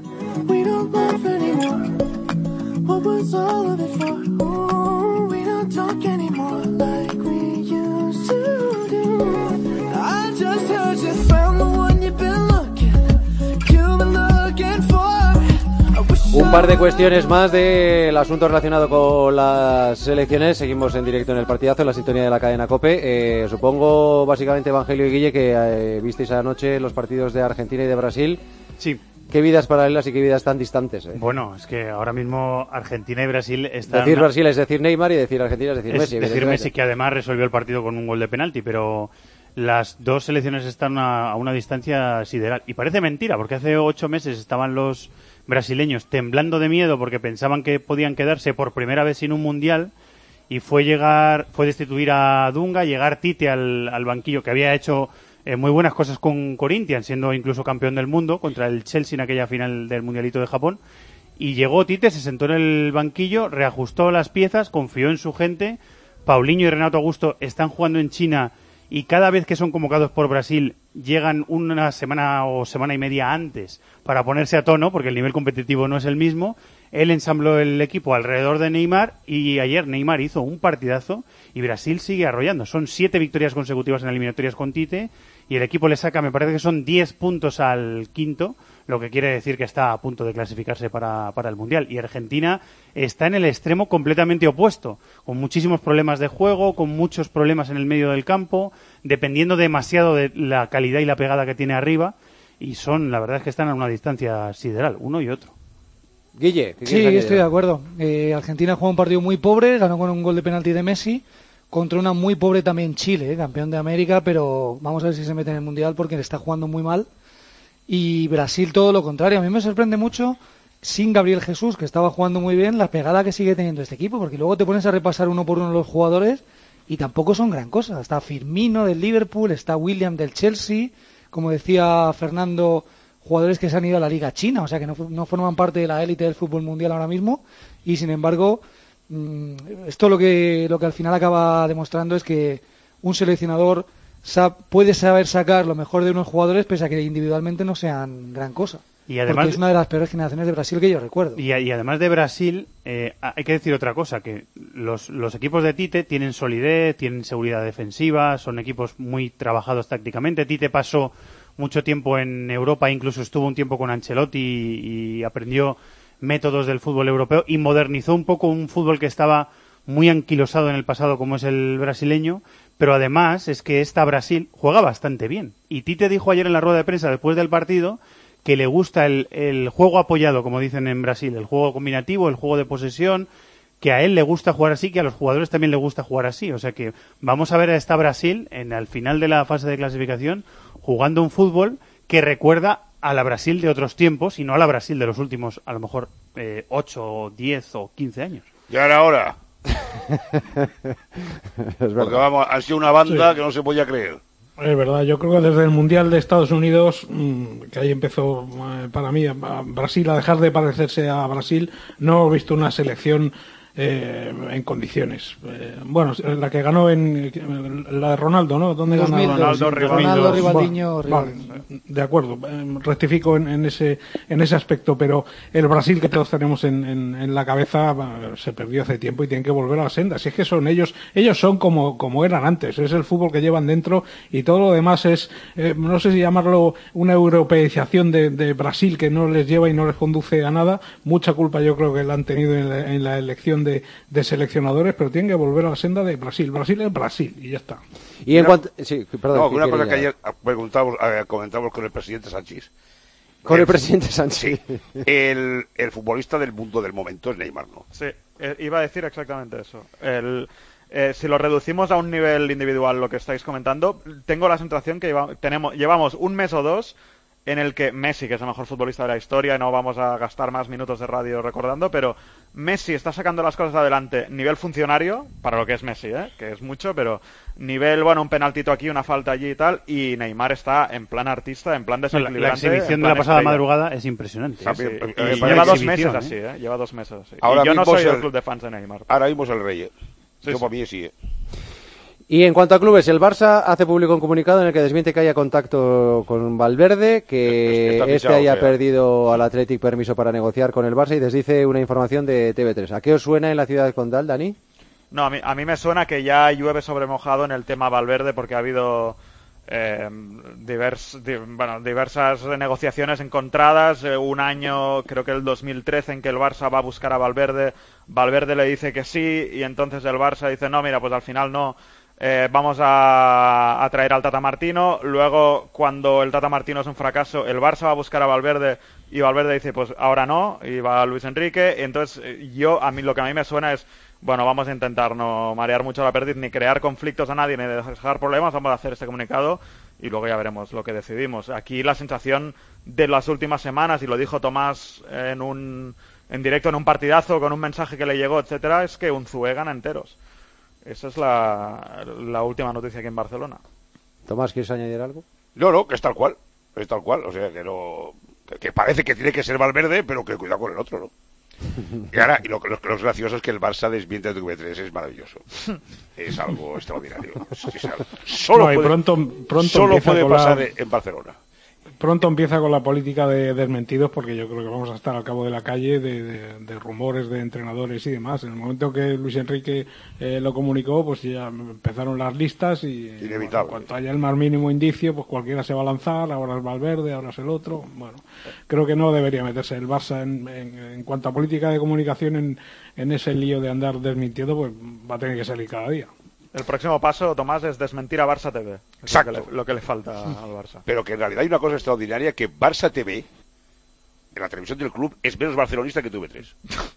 Speaker 4: Un par de cuestiones más del asunto relacionado con las elecciones. Seguimos en directo en el partidazo, en la sintonía de la cadena COPE. Eh, supongo, básicamente, Evangelio y Guille, que eh, visteis anoche los partidos de Argentina y de Brasil.
Speaker 8: Sí.
Speaker 4: ¿Qué vidas paralelas y qué vidas tan distantes? Eh?
Speaker 8: Bueno, es que ahora mismo Argentina y Brasil están...
Speaker 4: Decir Brasil es decir Neymar y decir Argentina es decir
Speaker 8: es
Speaker 4: Messi.
Speaker 8: decir Messi, que además resolvió el partido con un gol de penalti, pero... Las dos selecciones están a, a una distancia sideral. Y parece mentira, porque hace ocho meses estaban los brasileños temblando de miedo porque pensaban que podían quedarse por primera vez sin un mundial. Y fue llegar, fue destituir a Dunga, llegar Tite al, al banquillo, que había hecho eh, muy buenas cosas con Corinthians, siendo incluso campeón del mundo contra el Chelsea en aquella final del Mundialito de Japón. Y llegó Tite, se sentó en el banquillo, reajustó las piezas, confió en su gente. Paulinho y Renato Augusto están jugando en China. Y cada vez que son convocados por Brasil llegan una semana o semana y media antes para ponerse a tono, porque el nivel competitivo no es el mismo. Él ensambló el equipo alrededor de Neymar y ayer Neymar hizo un partidazo y Brasil sigue arrollando. Son siete victorias consecutivas en eliminatorias con Tite y el equipo le saca, me parece que son diez puntos al quinto, lo que quiere decir que está a punto de clasificarse para, para el Mundial. Y Argentina está en el extremo completamente opuesto, con muchísimos problemas de juego, con muchos problemas en el medio del campo, dependiendo demasiado de la calidad y la pegada que tiene arriba, y son, la verdad es que están a una distancia sideral, uno y otro.
Speaker 4: Guille, ¿qué
Speaker 5: sí, estoy de acuerdo. Eh, Argentina jugó un partido muy pobre, ganó con un gol de penalti de Messi, contra una muy pobre también Chile, eh, campeón de América, pero vamos a ver si se mete en el Mundial porque le está jugando muy mal. Y Brasil todo lo contrario. A mí me sorprende mucho, sin Gabriel Jesús, que estaba jugando muy bien, la pegada que sigue teniendo este equipo, porque luego te pones a repasar uno por uno los jugadores y tampoco son gran cosa. Está Firmino del Liverpool, está William del Chelsea, como decía Fernando, jugadores que se han ido a la Liga China, o sea que no, no forman parte de la élite del fútbol mundial ahora mismo, y sin embargo, mmm, esto lo que, lo que al final acaba demostrando es que un seleccionador sab, puede saber sacar lo mejor de unos jugadores pese a que individualmente no sean gran cosa. Y además, porque es una de las peores generaciones de Brasil que yo recuerdo.
Speaker 8: Y, y además de Brasil, eh, hay que decir otra cosa, que los, los equipos de Tite tienen solidez, tienen seguridad defensiva, son equipos muy trabajados tácticamente. Tite pasó mucho tiempo en Europa, incluso estuvo un tiempo con Ancelotti y, y aprendió métodos del fútbol europeo y modernizó un poco un fútbol que estaba muy anquilosado en el pasado como es el brasileño, pero además es que esta Brasil juega bastante bien. Y Tite dijo ayer en la rueda de prensa después del partido que le gusta el, el juego apoyado, como dicen en Brasil, el juego combinativo, el juego de posesión, que a él le gusta jugar así, que a los jugadores también le gusta jugar así. O sea que vamos a ver a esta Brasil, en al final de la fase de clasificación, jugando un fútbol que recuerda a la Brasil de otros tiempos y no a la Brasil de los últimos, a lo mejor, eh, ocho, diez o quince años.
Speaker 2: Ya era hora. Porque vamos, ha sido una banda sí. que no se podía creer.
Speaker 3: Es verdad, yo creo que desde el Mundial de Estados Unidos, que ahí empezó para mí a Brasil a dejar de parecerse a Brasil, no he visto una selección eh, en condiciones. Eh, bueno, la que ganó en la de Ronaldo, ¿no? ¿Dónde ganó?
Speaker 5: Ronaldo, Ronaldo, Rivaldinho,
Speaker 3: vale, de acuerdo, eh, rectifico en, en ese en ese aspecto, pero el Brasil que todos tenemos en, en, en la cabeza se perdió hace tiempo y tienen que volver a la senda. Si es que son ellos, ellos son como como eran antes, es el fútbol que llevan dentro y todo lo demás es, eh, no sé si llamarlo una europeización de, de Brasil que no les lleva y no les conduce a nada. Mucha culpa yo creo que la han tenido en la, en la elección de De, de seleccionadores, pero tienen que volver a la senda de Brasil. Brasil es Brasil y ya está.
Speaker 4: Y en cuanto, sí, perdón,
Speaker 2: no, una cosa que ayer preguntamos, eh, comentamos con el presidente Sánchez.
Speaker 4: Con el, el presidente Sánchez.
Speaker 2: Sí, el, el futbolista del mundo del momento es Neymar, ¿no?
Speaker 6: Sí, eh, iba a decir exactamente eso. El, eh, si lo reducimos a un nivel individual, lo que estáis comentando, tengo la sensación que lleva, tenemos, llevamos un mes o dos en el que Messi, que es el mejor futbolista de la historia, no vamos a gastar más minutos de radio recordando, pero Messi está sacando las cosas adelante nivel funcionario, para lo que es Messi, ¿eh? Que es mucho, pero nivel, bueno, un penaltito aquí, una falta allí y tal, y Neymar está en plan artista, en plan desequilibrante.
Speaker 8: La, la exhibición de la pasada estrella. madrugada es impresionante.
Speaker 6: Sí, sí. Y y lleva dos meses así, ¿eh? Lleva dos meses así. Ahora y yo no soy el club de fans de Neymar.
Speaker 2: Ahora mismo es el rey, ¿eh? Sí, yo sí. Para mí sí, ¿eh?
Speaker 4: Y en cuanto a clubes, el Barça hace público un comunicado en el que desmiente que haya contacto con Valverde, que es que este haya sea. perdido al Athletic permiso para negociar con el Barça y desdice una información de T V tres. ¿A qué os suena en la ciudad condal, Dani?
Speaker 6: No, a mí, a mí me suena que ya llueve sobre mojado en el tema Valverde porque ha habido eh, divers, di, bueno, diversas negociaciones encontradas. Eh, un año, creo que el dos mil trece, en que el Barça va a buscar a Valverde. Valverde le dice que sí y entonces el Barça dice no, mira, pues al final no. Eh, vamos a, a traer al Tata Martino. Luego, cuando el Tata Martino es un fracaso, el Barça va a buscar a Valverde y Valverde dice, pues ahora no, y va Luis Enrique. Y entonces, yo, a mí lo que a mí me suena es, bueno, vamos a intentar no marear mucho la perdiz, ni crear conflictos a nadie, ni dejar problemas. Vamos a hacer este comunicado y luego ya veremos lo que decidimos. Aquí la sensación de las últimas semanas, y lo dijo Tomás en un en directo en un partidazo con un mensaje que le llegó, etcétera, es que Unzué gana enteros. Esa es la, la última noticia aquí en Barcelona.
Speaker 4: Tomás, ¿quieres añadir algo?
Speaker 2: No, no, que es tal cual. Es tal cual. O sea, que no. Que parece que tiene que ser Valverde, pero que cuidado con el otro, ¿no? Y ahora, y lo, lo, lo gracioso es que el Barça desmiente de T V tres, es maravilloso. Es algo extraordinario. Es, es algo, solo
Speaker 3: no, y
Speaker 2: puede,
Speaker 3: pronto, pronto
Speaker 2: solo puede pasar
Speaker 3: la...
Speaker 2: en Barcelona.
Speaker 3: Pronto empieza con la política de desmentidos, porque yo creo que vamos a estar al cabo de la calle de, de, de rumores de entrenadores y demás. En el momento que Luis Enrique eh, lo comunicó, pues ya empezaron las listas y
Speaker 2: inevitable.
Speaker 3: Bueno, cuanto haya el más mínimo indicio, pues cualquiera se va a lanzar. Ahora es Valverde, ahora es el otro. Bueno, creo que no debería meterse el Barça en, en, en cuanto a política de comunicación en, en ese lío de andar desmintiendo, pues va a tener que salir cada día.
Speaker 6: El próximo paso, Tomás, es desmentir a Barça T V.
Speaker 2: Exacto.
Speaker 6: Lo que, le, lo que le falta al Barça.
Speaker 2: Pero que en realidad hay una cosa extraordinaria, que Barça T V, en la televisión del club, es menos barcelonista que T V tres.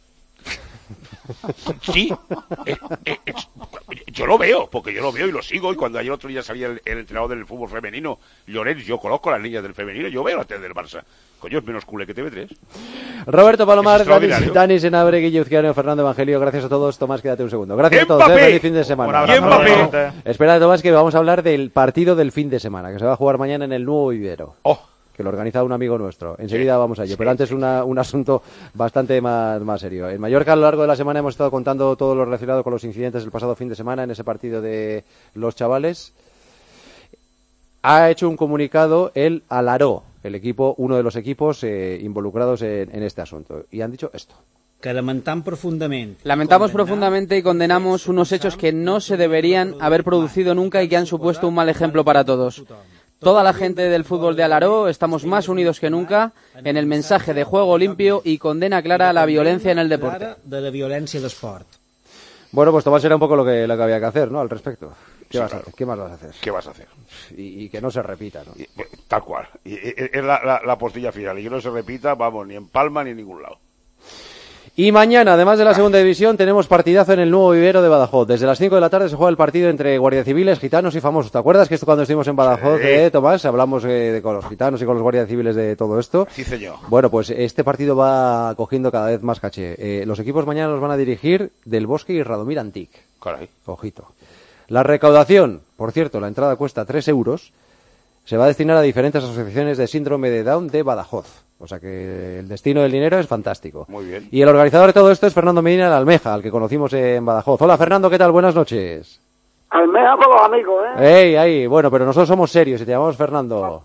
Speaker 2: Sí, eh, eh, eh, yo lo veo, porque yo lo veo y lo sigo, y cuando ayer otro día salía el, el entrenador del fútbol femenino, Llorens, yo conozco a las niñas del femenino, yo veo la tele del Barça. Coño, es menos culé que T V tres.
Speaker 4: Roberto Palomar, Dani, Dani Senabre, Guille Uzquiano, Fernando Evangelio, gracias a todos. Tomás, quédate un segundo. Gracias a todos, eh, feliz fin de semana. Espera, Tomás, que vamos a hablar del partido del fin de semana, que se va a jugar mañana en el Nuevo Vivero.
Speaker 2: Oh.
Speaker 4: que lo organiza un amigo nuestro. Enseguida vamos a ello, pero antes una, un asunto bastante más, más serio. En Mallorca, a lo largo de la semana, hemos estado contando todo lo relacionado con los incidentes del pasado fin de semana en ese partido de los chavales. Ha hecho un comunicado el Alaró, el equipo, uno de los equipos eh, involucrados en, en este asunto, y han dicho esto.
Speaker 7: Que lamentam profundamente.
Speaker 9: Lamentamos profundamente y condenamos unos hechos que no se deberían haber producido nunca y que han supuesto un mal ejemplo para todos. Toda la gente del fútbol de Alaró estamos más unidos que nunca en el mensaje de juego limpio y condena clara a la violencia en el deporte.
Speaker 7: De la violencia del sport.
Speaker 4: Bueno, pues Tomás, era un poco lo que, lo que había que hacer, ¿no?, al respecto. ¿Qué,
Speaker 2: Sí,
Speaker 4: vas
Speaker 2: claro.
Speaker 4: a, ¿Qué más vas a hacer?
Speaker 2: ¿Qué vas a hacer?
Speaker 4: Y, y que no se repita, ¿no?
Speaker 2: Y, tal cual. Y, y, es la, la, la postilla final. Y que no se repita, vamos, ni en Palma ni en ningún lado.
Speaker 4: Y mañana, además de la segunda división, tenemos partidazo en el nuevo vivero de Badajoz. Desde las cinco de la tarde se juega el partido entre guardias civiles, gitanos y famosos. ¿Te acuerdas que esto cuando estuvimos en Badajoz,
Speaker 2: Sí.
Speaker 4: eh, Tomás, hablamos eh, de, con los gitanos y con los guardias civiles de todo esto?
Speaker 2: Sí, señor.
Speaker 4: Bueno, pues este partido va cogiendo cada vez más caché. Eh, los equipos mañana los van a dirigir Del Bosque y Radomir Antic.
Speaker 2: Caray.
Speaker 4: Ojito. La recaudación, por cierto, la entrada cuesta tres euros, se va a destinar a diferentes asociaciones de síndrome de Down de Badajoz. O sea que el destino del dinero es fantástico.
Speaker 2: Muy bien.
Speaker 4: Y el organizador de todo esto es Fernando Medina de Almeja, al que conocimos en Badajoz. Hola, Fernando, ¿qué tal? Buenas noches.
Speaker 10: Almeja por los amigos, ¿eh?
Speaker 4: Ey, ahí, bueno, pero nosotros somos serios y te llamamos Fernando.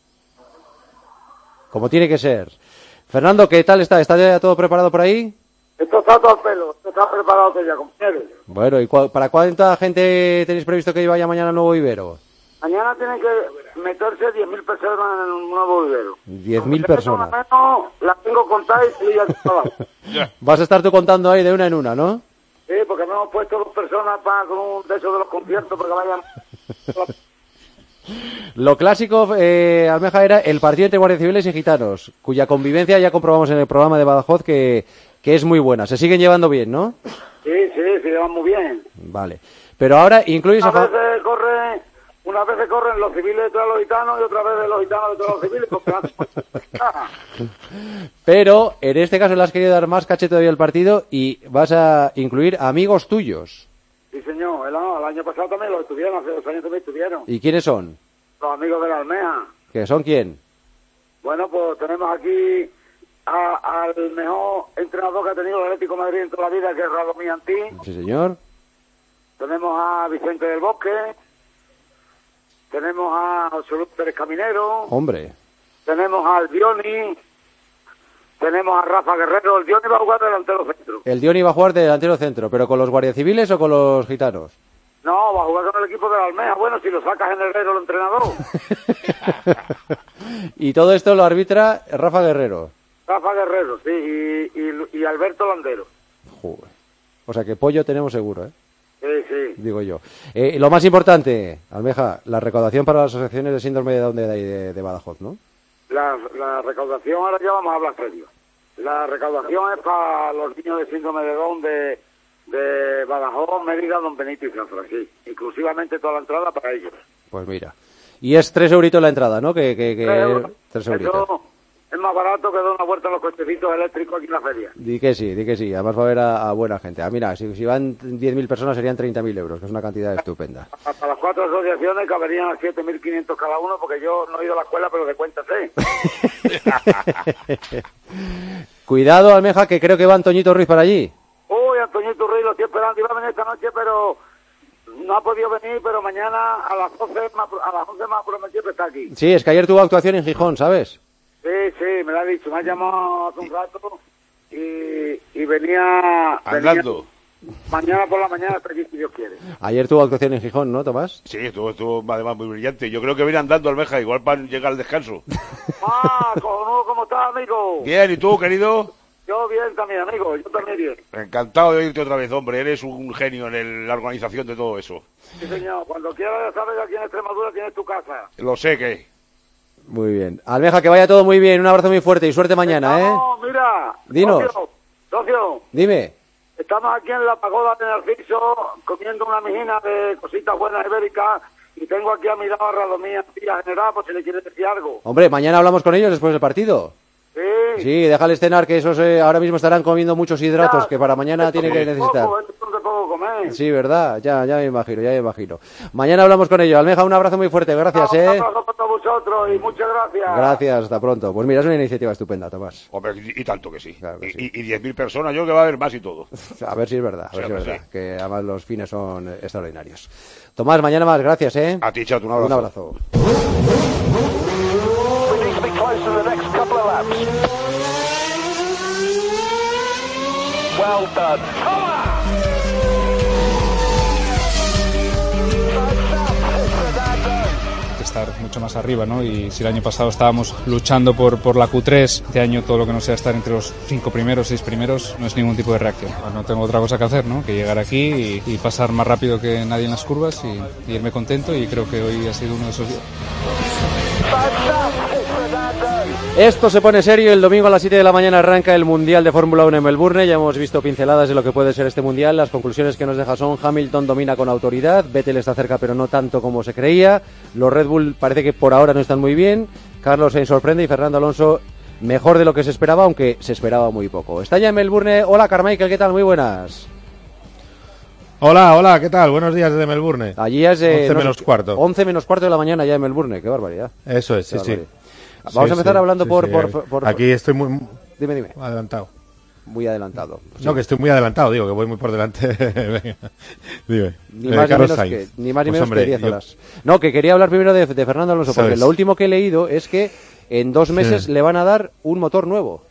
Speaker 4: Como tiene que ser. Fernando, ¿qué tal está? ¿Está ya todo preparado por ahí?
Speaker 10: Esto está todo al pelo, esto está preparado todo ya, compañeros.
Speaker 4: Bueno, ¿y cua- para cuánta gente tenéis previsto que vaya mañana al nuevo vivero?
Speaker 10: Mañana tienen que meterse diez mil personas en un nuevo vivero.
Speaker 4: diez mil personas.
Speaker 10: Más o menos las tengo contadas y ya está.
Speaker 4: Vas a estar tú contando ahí de una en una, ¿no?
Speaker 10: Sí, porque me hemos puesto dos personas para con un de esos de los conciertos para que vayan.
Speaker 4: Lo clásico, eh, Almeja, era el partido entre guardias civiles y gitanos, cuya convivencia ya comprobamos en el programa de Badajoz que, que es muy buena. Se siguen llevando bien, ¿no?
Speaker 10: Sí, sí, se llevan muy bien.
Speaker 4: Vale. Pero ahora incluyes a...
Speaker 10: Una
Speaker 4: fa-
Speaker 10: vez se corre, una vez se corren los civiles detrás de los gitanos y otra vez de los gitanos detrás de los civiles. Porque...
Speaker 4: Pero en este caso le has querido dar más caché todavía al partido y vas a incluir amigos tuyos.
Speaker 10: Sí, señor. El, el año pasado también lo estuvieron, hace dos años también estuvieron.
Speaker 4: ¿Y quiénes son?
Speaker 10: Los amigos de la Almeja.
Speaker 4: ¿Que son quién?
Speaker 10: Bueno, pues tenemos aquí a- al mejor entrenador que ha tenido el Atlético de Madrid en toda la vida, que es Radomir Antic.
Speaker 4: Sí, señor.
Speaker 10: Tenemos a Vicente del Bosque. Tenemos a José Luis Pérez Caminero.
Speaker 4: Hombre.
Speaker 10: Tenemos al Dioni. Tenemos a Rafa Guerrero. El Dioni va a jugar delantero centro.
Speaker 4: El Dioni va a jugar de delantero centro, ¿pero con los guardias civiles o con los gitanos?
Speaker 10: No, va a jugar con el equipo de la Almeja. Bueno, si lo sacas en el el entrenador.
Speaker 4: Y todo esto lo arbitra Rafa Guerrero.
Speaker 10: Rafa Guerrero, sí. Y, y, y Alberto Landero.
Speaker 4: Joder. O sea que pollo tenemos seguro, ¿eh?
Speaker 10: Sí, sí.
Speaker 4: Digo yo. Eh, lo más importante, Almeja, la recaudación para las asociaciones de síndrome de Down de, de, de Badajoz, ¿no?
Speaker 10: La, la recaudación, ahora ya vamos a hablar serio. La recaudación es para los niños de síndrome de Down de, de Badajoz, Mérida, Don Benito y Zafra, sí. Inclusivamente toda la entrada para ellos.
Speaker 4: Pues mira. Y es tres euritos la entrada, ¿no? Que, que, que
Speaker 10: Tres euros.
Speaker 4: tres euritos.
Speaker 10: Eso es más barato que dar una vuelta a los cochecitos eléctricos aquí en la feria.
Speaker 4: Di que sí, di que sí. Además va a haber a, a buena gente. Ah, mira, si, si van diez mil personas serían treinta mil euros, que es una cantidad estupenda.
Speaker 10: Hasta las cuatro asociaciones caberían a siete mil quinientos cada uno, porque yo no he ido a la escuela, pero de cuenta sé.
Speaker 4: Cuidado, Almeja, que creo que va Antoñito Ruiz para allí.
Speaker 10: Uy, Antoñito Ruiz, lo estoy esperando, iba a venir esta noche, pero no ha podido venir, pero mañana a las once me ha, a las once me ha prometido que está aquí.
Speaker 4: Sí, es que ayer tuvo actuación en Gijón, ¿sabes?
Speaker 10: Sí, sí, me lo ha dicho, me ha llamado hace un rato y, y venía...
Speaker 2: Andando.
Speaker 10: venía- mañana por la mañana está aquí, si Dios quiere.
Speaker 4: Ayer tuvo actuación en Gijón, ¿no, Tomás?
Speaker 2: Sí, estuvo, estuvo además muy brillante. Yo creo que viene andando Almeja, igual para llegar al descanso.
Speaker 10: Ah, cojonudo, ¿cómo estás, amigo?
Speaker 2: Bien, ¿y tú, querido?
Speaker 10: Yo bien también, amigo, yo también bien.
Speaker 2: Encantado de oírte otra vez, hombre. Eres un genio en el- la organización de todo eso.
Speaker 10: Sí, señor, cuando quieras, ya sabes que aquí en Extremadura tienes tu casa.
Speaker 2: Lo sé que...
Speaker 4: Muy bien. Almeja, que vaya todo muy bien. Un abrazo muy fuerte y suerte mañana, ¿eh?
Speaker 10: No, mira.
Speaker 4: Dinos.
Speaker 10: Socio, socio,
Speaker 4: Dime.
Speaker 10: estamos aquí en la pagoda de Narciso comiendo una mijina de cositas buenas ibéricas y tengo aquí a mi lado a Radomía, tía general, por si le quieres decir algo.
Speaker 4: Hombre, mañana hablamos con ellos después del partido.
Speaker 10: Sí.
Speaker 4: Sí, déjales cenar, que esos eh, ahora mismo estarán comiendo muchos hidratos
Speaker 10: Ya,
Speaker 4: que para mañana
Speaker 10: esto
Speaker 4: tienen que
Speaker 10: es
Speaker 4: necesitar.
Speaker 10: poco, esto es de poco comer.
Speaker 4: Sí, ¿verdad? Ya, ya me imagino, ya me imagino. Mañana hablamos con ellos. Almeja, un abrazo muy fuerte. Gracias,
Speaker 10: Un
Speaker 4: ¿eh?
Speaker 10: abrazo para todos vosotros y muchas gracias.
Speaker 4: Gracias, hasta pronto. Pues mira, es una iniciativa estupenda, Tomás.
Speaker 2: Hombre, y, y tanto que sí.
Speaker 4: Claro que sí.
Speaker 2: Y, y diez mil personas, yo creo que va a haber más y todo.
Speaker 4: A ver si es verdad, a ver
Speaker 2: Sí,
Speaker 4: si es
Speaker 2: sí.
Speaker 4: verdad. Que además los fines son extraordinarios. Tomás, mañana más, gracias, ¿eh?
Speaker 2: A ti, Chato, un abrazo.
Speaker 4: Un abrazo.
Speaker 11: Well done.
Speaker 12: Hay que estar mucho más arriba, ¿no? Y si el año pasado estábamos luchando por, por la Q tres, este año todo lo que no sea estar entre los cinco primeros, seis primeros, no es ningún tipo de reacción. Pues no tengo otra cosa que hacer, ¿no? Que llegar aquí y, y pasar más rápido que nadie en las curvas y, y irme contento, y creo que hoy ha sido uno de esos días.
Speaker 4: Esto se pone serio. El domingo a las siete de la mañana arranca el Mundial de Fórmula uno en Melbourne. Ya hemos visto pinceladas de lo que puede ser este Mundial. Las conclusiones que nos deja son: Hamilton domina con autoridad, Vettel está cerca pero no tanto como se creía, los Red Bull parece que por ahora no están muy bien, Carlos Sainz sorprende y Fernando Alonso mejor de lo que se esperaba, aunque se esperaba muy poco. Está ya en Melbourne. Hola Carmichael, ¿qué tal? Muy buenas.
Speaker 13: Hola, hola, ¿qué tal? Buenos días desde Melbourne.
Speaker 4: Allí es eh,
Speaker 13: once
Speaker 4: no
Speaker 13: menos
Speaker 4: sé,
Speaker 13: cuarto.
Speaker 4: once menos cuarto de la mañana ya en Melbourne. Qué barbaridad.
Speaker 13: Eso es,
Speaker 4: Qué
Speaker 13: sí, sí.
Speaker 4: barbaridad. Vamos
Speaker 13: Sí,
Speaker 4: a empezar
Speaker 13: sí,
Speaker 4: hablando
Speaker 13: sí,
Speaker 4: por,
Speaker 13: sí.
Speaker 4: por, por, por...
Speaker 13: Aquí estoy muy
Speaker 4: Dime, dime.
Speaker 13: adelantado.
Speaker 4: Muy adelantado. Sí.
Speaker 13: No, que estoy muy adelantado, digo, que voy muy por delante. Venga, dime.
Speaker 4: Ni
Speaker 13: Eh,
Speaker 4: más, ni
Speaker 13: Carlos
Speaker 4: menos
Speaker 13: Sainz.
Speaker 4: que, ni más ni
Speaker 13: Pues,
Speaker 4: menos
Speaker 13: hombre,
Speaker 4: que diez
Speaker 13: yo-
Speaker 4: horas. No, que quería hablar primero de, de Fernando Alonso, porque
Speaker 13: ¿Sabes?
Speaker 4: lo último que he leído es que en dos meses
Speaker 13: Sí.
Speaker 4: le van a dar un motor nuevo.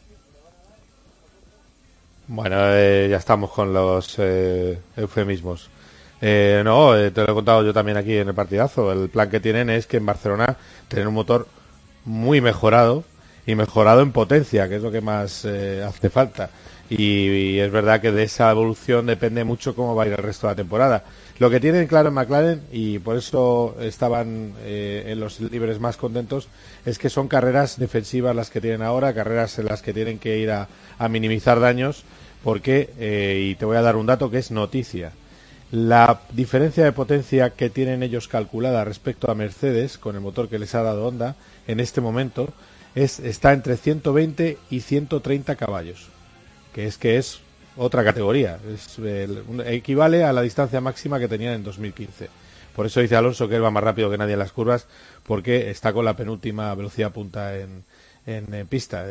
Speaker 13: Bueno, eh, ya estamos con los eh, eufemismos. Eh, no, eh, te lo he contado yo también aquí en el partidazo. El plan que tienen es que en Barcelona tener un motor muy mejorado y mejorado en potencia, que es lo que más eh, hace falta. Y, y es verdad que de esa evolución depende mucho cómo va a ir el resto de la temporada. Lo que tienen claro en McLaren, y por eso estaban eh, en los libres más contentos, es que son carreras defensivas las que tienen ahora, carreras en las que tienen que ir a, a minimizar daños, porque, eh, y te voy a dar un dato que es noticia, la diferencia de potencia que tienen ellos calculada respecto a Mercedes, con el motor que les ha dado Honda, en este momento, es, está entre ciento veinte y ciento treinta caballos, que es que es otra categoría, es, el, un- equivale a la distancia máxima que tenían en dos mil quince. Por eso dice Alonso que él va más rápido que nadie en las curvas, porque está con la penúltima velocidad punta en, en, en pista.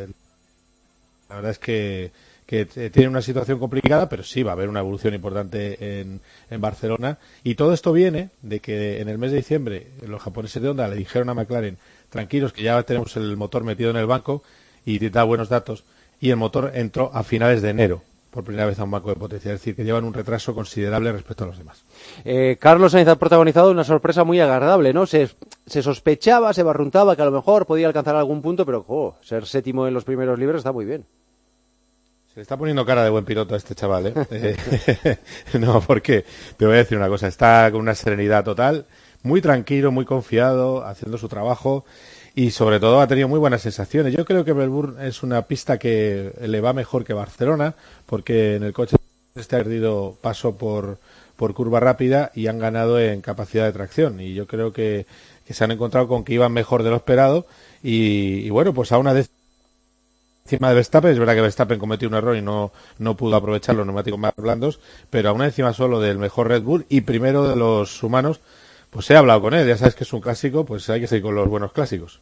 Speaker 13: La verdad es que, que t- tiene una situación complicada, pero sí va a haber una evolución importante en, en Barcelona. Y todo esto viene de que en el mes de diciembre los japoneses de Honda le dijeron a McLaren: tranquilos, que ya tenemos el motor metido en el banco y te da buenos datos. Y el motor entró a finales de enero, por primera vez a un banco de potencia. Es decir, que llevan un retraso considerable respecto a los demás.
Speaker 4: Eh, Carlos Sainz ha protagonizado una sorpresa muy agradable, ¿no? Se, se sospechaba, se barruntaba que a lo mejor podía alcanzar algún punto, pero jo, ser séptimo en los primeros libres está muy bien.
Speaker 13: Se le está poniendo cara de buen piloto a este chaval, ¿eh? Eh, no, porque te voy a decir una cosa, está con una serenidad total, muy tranquilo, muy confiado, haciendo su trabajo y sobre todo ha tenido muy buenas sensaciones. Yo creo que Melbourne es una pista que le va mejor que Barcelona, porque en el coche este ha perdido paso por, por curva rápida y han ganado en capacidad de tracción, y yo creo que, que se han encontrado con que iban mejor de lo esperado y, y bueno, pues a una vez encima de Verstappen. Es verdad que Verstappen cometió un error y no, no pudo aprovechar los neumáticos más blandos, pero a una décima solo del mejor Red Bull y primero de los humanos. Pues he hablado con él, ya sabes que es un clásico, pues hay que seguir con los buenos clásicos.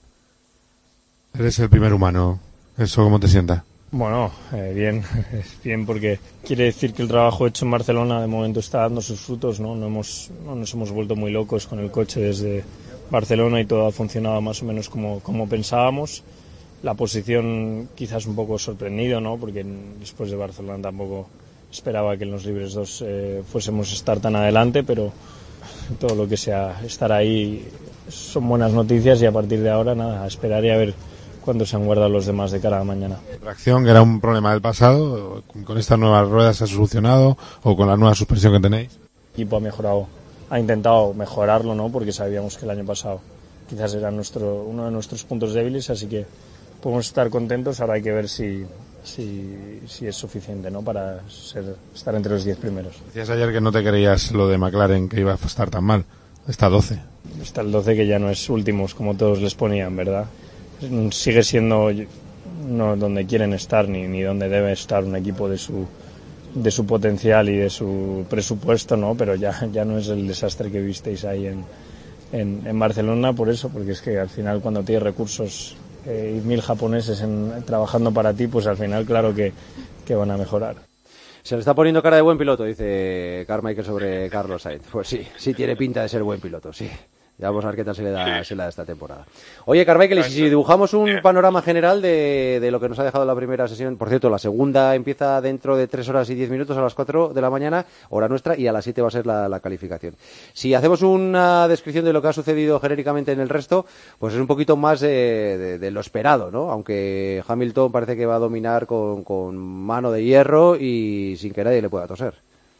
Speaker 14: Eres el primer humano. ¿Eso cómo te sienta?
Speaker 15: Bueno, eh, bien, bien, porque quiere decir que el trabajo hecho en Barcelona de momento está dando sus frutos, ¿no? No hemos, no nos hemos vuelto muy locos con el coche desde Barcelona y todo ha funcionado más o menos como, como pensábamos. La posición quizás un poco sorprendido, ¿no? Porque después de Barcelona tampoco esperaba que en los libres dos eh, fuésemos a estar tan adelante, pero todo lo que sea estar ahí son buenas noticias y a partir de ahora nada, a esperar y a ver cuándo se han guardado los demás de cara a mañana.
Speaker 14: ¿Tracción, que era un problema del pasado, con estas nuevas ruedas se ha solucionado o con la nueva suspensión que tenéis?
Speaker 15: El equipo ha mejorado, ha intentado mejorarlo, ¿no? Porque sabíamos que el año pasado quizás era nuestro, uno de nuestros puntos débiles, así que podemos estar contentos. Ahora hay que ver si, si, si es suficiente, ¿no? Para ser, estar entre los diez primeros.
Speaker 14: Decías ayer que no te creías lo de McLaren, que iba a estar tan mal. Está doce.
Speaker 15: Está el doce, que ya no es últimos como todos les ponían, ¿verdad? Sigue siendo no donde quieren estar ni, ni donde debe estar un equipo de su de su potencial y de su presupuesto, ¿no? Pero ya, ya no es el desastre que visteis ahí en, en, en Barcelona por eso, porque es que al final cuando tienes recursos eh, y mil japoneses en, trabajando para ti, pues al final claro que, que van a mejorar.
Speaker 4: Se le está poniendo cara de buen piloto, dice Carmichael sobre Carlos Sainz. Pues sí, sí tiene pinta de ser buen piloto, sí. Ya vamos a ver qué tal se le da, sí. se le da esta temporada. Oye, Carmichael, y si dibujamos un panorama general de, de lo que nos ha dejado la primera sesión, por cierto, la segunda empieza dentro de tres horas y diez minutos a las cuatro de la mañana, hora nuestra, y a las siete va a ser la, la calificación. Si hacemos una descripción de lo que ha sucedido genéricamente en el resto, pues es un poquito más de, de, de lo esperado, ¿no? Aunque Hamilton parece que va a dominar con, con mano de hierro y sin que nadie le pueda toser.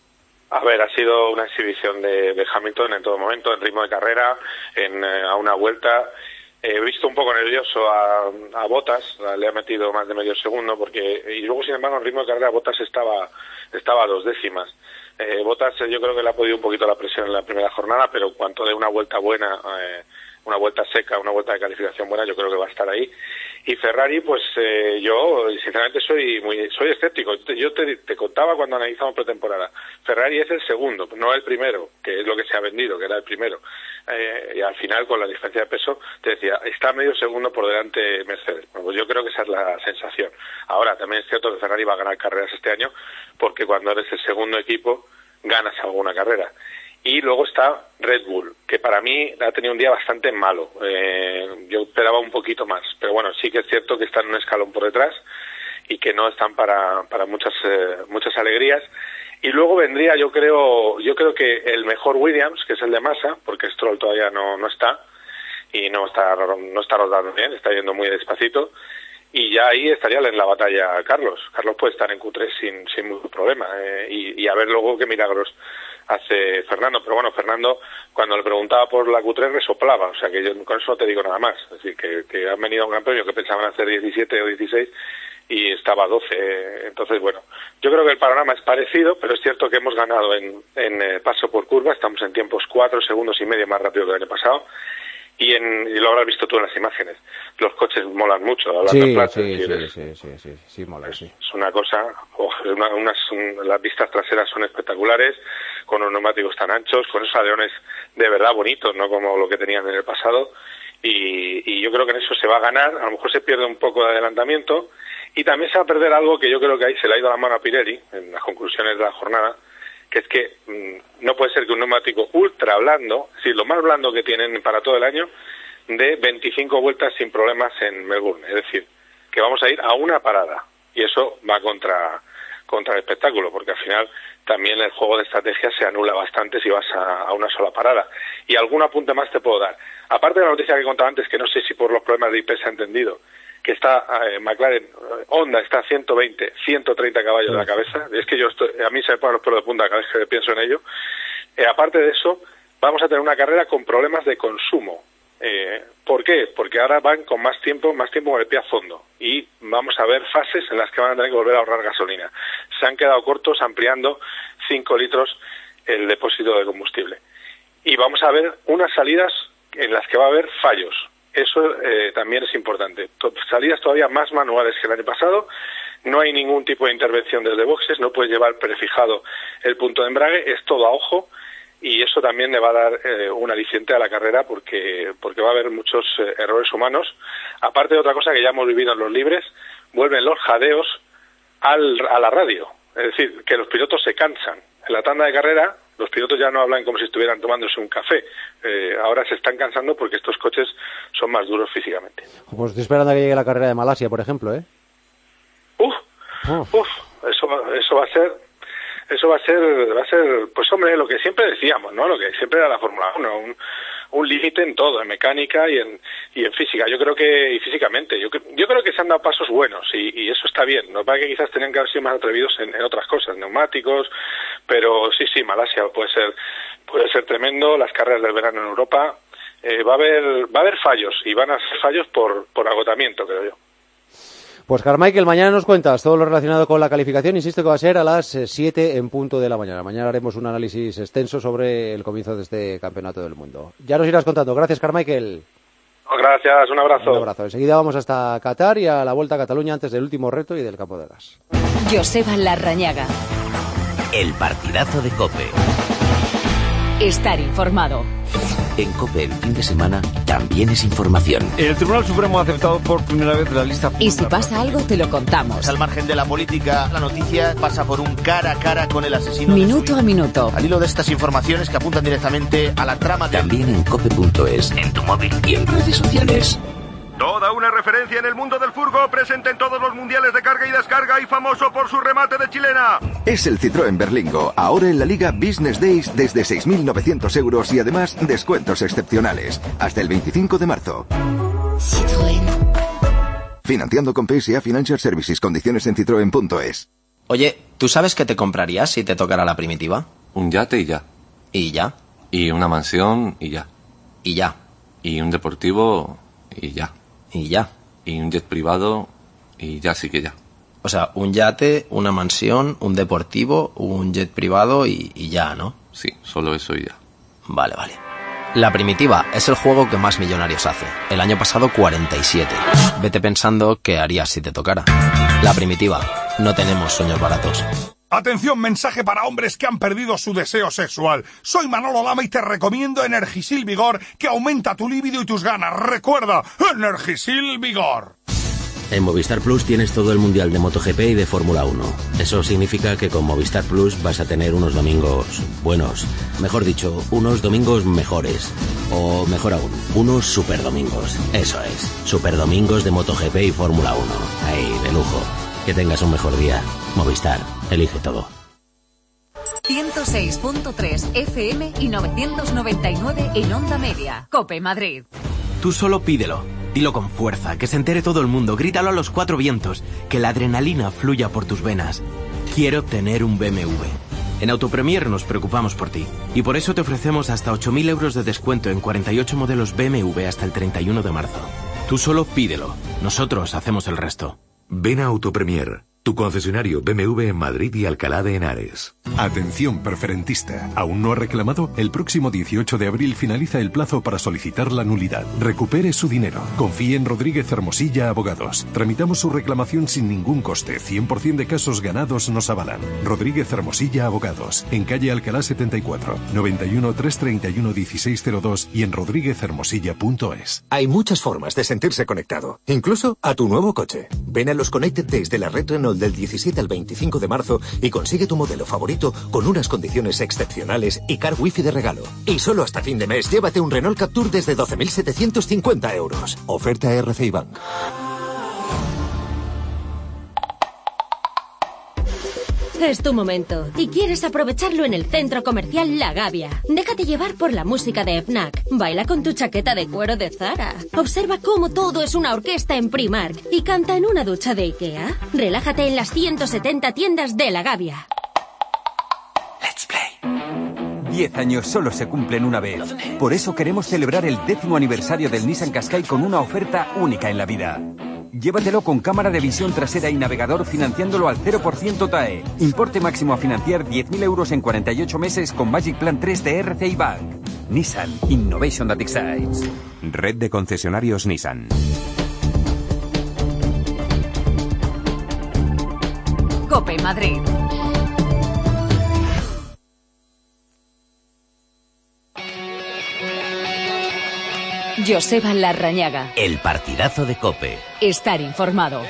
Speaker 11: A ver, ha sido una exhibición de, de Hamilton en todo momento, en ritmo de carrera, en, eh, a una vuelta. He visto un poco nervioso a, a Bottas, le ha metido más de medio segundo, porque y luego, sin embargo, en ritmo de carrera Bottas estaba, estaba a dos décimas. Eh, Bottas yo creo que le ha podido un poquito la presión en la primera jornada, pero en cuanto de una vuelta buena, eh, una vuelta seca, una vuelta de calificación buena, yo creo que va a estar ahí. Y Ferrari, pues eh, yo sinceramente soy muy soy escéptico. Yo te, te contaba cuando analizamos pretemporada, Ferrari es el segundo, no el primero, que es lo que se ha vendido, que era el primero. Eh, y al final, con la diferencia de peso, te decía, está medio segundo por delante Mercedes. Bueno, pues yo creo que esa es la sensación. Ahora, también es cierto que Ferrari va a ganar carreras este año, porque cuando eres el segundo equipo, ganas alguna carrera. Y luego está Red Bull, que para mí ha tenido un día bastante malo. Eh, yo esperaba un poquito más, pero bueno, sí que es cierto que están un escalón por detrás y que no están para, para muchas, eh, muchas alegrías. Y luego vendría, yo creo, yo creo que el mejor Williams, que es el de Massa, porque Stroll todavía no, no está y no está, no está rodando bien, está yendo muy despacito. Y ya ahí estaría en la batalla Carlos. Carlos puede estar en Q tres sin, sin mucho problema. Eh, y, y a ver luego qué milagros hace Fernando. Pero bueno, Fernando, cuando le preguntaba por la Q tres, resoplaba. O sea que yo con eso no te digo nada más. Es decir, que, que han venido a un gran premio que pensaban hacer diecisiete o dieciséis y estaba doce. Entonces, bueno, yo creo que el panorama es parecido, pero es cierto que hemos ganado en, en eh, paso por curva. Estamos en tiempos cuatro segundos y medio más rápido que el año pasado. Y, en, y lo habrás visto tú en las imágenes. Los coches molan mucho. Hablando
Speaker 4: Sí,
Speaker 11: en plata,
Speaker 4: sí,
Speaker 11: es decir,
Speaker 4: sí,
Speaker 11: es,
Speaker 4: sí, sí, sí, sí, mola, sí.
Speaker 11: es una cosa, oh, una, unas, un, las vistas traseras son espectaculares, con los neumáticos tan anchos, con esos alerones de verdad bonitos, no como lo que tenían en el pasado, y, y yo creo que en eso se va a ganar. A lo mejor se pierde un poco de adelantamiento, y también se va a perder algo que yo creo que ahí se le ha ido la mano a Pirelli, en las conclusiones de la jornada, que es que mmm, no puede ser que un neumático ultra blando, es decir, lo más blando que tienen para todo el año, de veinticinco vueltas sin problemas en Melbourne. Es decir, que vamos a ir a una parada. Y eso va contra, contra el espectáculo, porque al final también el juego de estrategia se anula bastante si vas a, a una sola parada. Y algún apunte más te puedo dar. Aparte de la noticia que contaba antes, que no sé si por los problemas de I P se ha entendido, que está eh, McLaren, Honda está a ciento veinte, ciento treinta caballos de la cabeza. Es que yo estoy, a mí se me ponen los pelos de punta cada vez que pienso en ello. Eh, aparte de eso, vamos a tener una carrera con problemas de consumo. Eh, ¿Por qué? Porque ahora van con más tiempo, más tiempo con el pie a fondo, y vamos a ver fases en las que van a tener que volver a ahorrar gasolina. Se han quedado cortos ampliando cinco litros el depósito de combustible. Y vamos a ver unas salidas en las que va a haber fallos. Eso eh, también es importante. Salidas todavía más manuales que el año pasado. No hay ningún tipo de intervención desde boxes, no puedes llevar prefijado el punto de embrague, es todo a ojo. Y eso también le va a dar eh, un aliciente a la carrera, porque porque va a haber muchos eh, errores humanos. Aparte de otra cosa que ya hemos vivido en los libres, vuelven los jadeos al, a la radio. Es decir, que los pilotos se cansan. En la tanda de carrera, los pilotos ya no hablan como si estuvieran tomándose un café. Eh, ahora se están cansando porque estos coches son más duros físicamente.
Speaker 4: Pues estoy esperando a que llegue la carrera de Malasia, por ejemplo, ¿eh?
Speaker 11: Uf, uf, uf eso, eso va a ser... Eso va a ser, va a ser, pues hombre, lo que siempre decíamos, ¿no? Lo que siempre era la Fórmula uno, un, un límite en todo, en mecánica y en, y en física. Yo creo que, y físicamente, yo, yo creo que se han dado pasos buenos y, y eso está bien. Nos parece que quizás tenían que haber sido más atrevidos en, en otras cosas, neumáticos, pero sí, sí, Malasia puede ser, puede ser tremendo, las carreras del verano en Europa, eh, va a haber, va a haber fallos y van a ser fallos por, por agotamiento, creo yo.
Speaker 4: Pues Carmichael, mañana nos cuentas todo lo relacionado con la calificación. Insisto que va a ser a las siete en punto de la mañana. Mañana haremos un análisis extenso sobre el comienzo de este campeonato del mundo. Ya nos irás contando. Gracias, Carmichael.
Speaker 11: Gracias, un abrazo.
Speaker 4: Un abrazo. Enseguida vamos hasta Qatar y a la Vuelta a Cataluña antes del último reto y del campo de gas.
Speaker 1: Joseba Larrañaga.
Speaker 16: El partidazo de COPE.
Speaker 1: Estar informado.
Speaker 16: En COPE el fin de semana también es información.
Speaker 17: El Tribunal Supremo ha aceptado por primera vez la lista...
Speaker 1: Y si pasa algo, te lo contamos.
Speaker 18: Al margen de la política, la noticia pasa por un cara a cara con el asesino.
Speaker 1: Minuto a minuto.
Speaker 18: Al hilo de estas informaciones que apuntan directamente a la trama de...
Speaker 16: También en cope punto es, en tu móvil y en redes sociales.
Speaker 20: Toda una referencia en el mundo del furgo, presente en todos los mundiales de carga y descarga y famoso por su remate de chilena.
Speaker 21: Es el Citroën Berlingo, ahora en la Liga Business Days desde seis mil novecientos euros y además descuentos excepcionales. Hasta el veinticinco de marzo.
Speaker 1: Citroën.
Speaker 21: Financiando con P S A Financial Services. Condiciones en citroen punto es.
Speaker 19: Oye, ¿tú sabes qué te comprarías si te tocara la primitiva?
Speaker 22: Un yate y ya.
Speaker 19: ¿Y ya?
Speaker 22: Y una mansión y ya.
Speaker 19: ¿Y ya?
Speaker 22: Y un deportivo y ya.
Speaker 19: ¿Y ya?
Speaker 22: Y un jet privado y ya sí que ya.
Speaker 19: O sea, un yate, una mansión, un deportivo, un jet privado y, y ya, ¿no?
Speaker 22: Sí, solo eso y ya.
Speaker 19: Vale, vale. La primitiva es el juego que más millonarios hace. El año pasado cuarenta y siete. Vete pensando qué harías si te tocara. La primitiva. No tenemos sueños baratos.
Speaker 23: Atención, mensaje para hombres que han perdido su deseo sexual. Soy Manolo Lama y te recomiendo Energisil Vigor, que aumenta tu líbido y tus ganas. Recuerda, Energisil Vigor.
Speaker 28: En Movistar Plus tienes todo el Mundial de MotoGP y de Fórmula uno. Eso significa que con Movistar Plus vas a tener unos domingos buenos. Mejor dicho, unos domingos mejores. O mejor aún, unos super domingos. Eso es, super domingos de MotoGP y Fórmula uno. Ahí, de lujo. Que tengas un mejor día. Movistar, elige todo.
Speaker 1: ciento seis punto tres F M y novecientos noventa y nueve en Onda Media. COPE Madrid.
Speaker 24: Tú solo pídelo. Dilo con fuerza, que se entere todo el mundo. Grítalo a los cuatro vientos. Que la adrenalina fluya por tus venas. Quiero tener un B M W. En Autopremier nos preocupamos por ti. Y por eso te ofrecemos hasta ocho mil euros de descuento en cuarenta y ocho modelos B M W hasta el treinta y uno de marzo. Tú solo pídelo. Nosotros hacemos el resto.
Speaker 29: Ven a Autopremier, tu concesionario B M W en Madrid y Alcalá de Henares.
Speaker 30: Atención preferentista. ¿Aún no ha reclamado? El próximo dieciocho de abril finaliza el plazo para solicitar la nulidad. Recupere su dinero. Confíe en Rodríguez Hermosilla Abogados. Tramitamos su reclamación sin ningún coste. cien por ciento de casos ganados nos avalan. Rodríguez Hermosilla Abogados. En calle Alcalá setenta y cuatro, noventa y uno, trescientos treinta y uno, dieciséis cero dos y en rodríguez hermosilla punto es.
Speaker 31: Hay muchas formas de sentirse conectado, incluso a tu nuevo coche. Ven a los Connected Days de la Red Renault del diecisiete al veinticinco de marzo y consigue tu modelo favorito con unas condiciones excepcionales y car wifi de regalo. Y solo hasta fin de mes llévate un Renault Captur desde doce mil setecientos cincuenta euros. Oferta R C I Bank.
Speaker 32: Es tu momento y quieres aprovecharlo en el Centro Comercial La Gavia. Déjate llevar por la música de Fnac. Baila con tu chaqueta de cuero de Zara. Observa cómo todo es una orquesta en Primark y canta en una ducha de Ikea. Relájate en las ciento setenta tiendas de La Gavia.
Speaker 33: Let's play. Diez años solo se cumplen una vez. Por eso queremos celebrar el décimo aniversario del Nissan Qashqai con una oferta única en la vida. Llévatelo con cámara de visión trasera y navegador financiándolo al cero por ciento T A E. Importe máximo a financiar diez mil euros en cuarenta y ocho meses con Magic Plan tres de R C I Bank. Nissan Innovation that excites.
Speaker 34: Red de concesionarios Nissan.
Speaker 1: COPE Madrid. Joseba Larrañaga.
Speaker 28: El partidazo de COPE.
Speaker 1: Estar informado.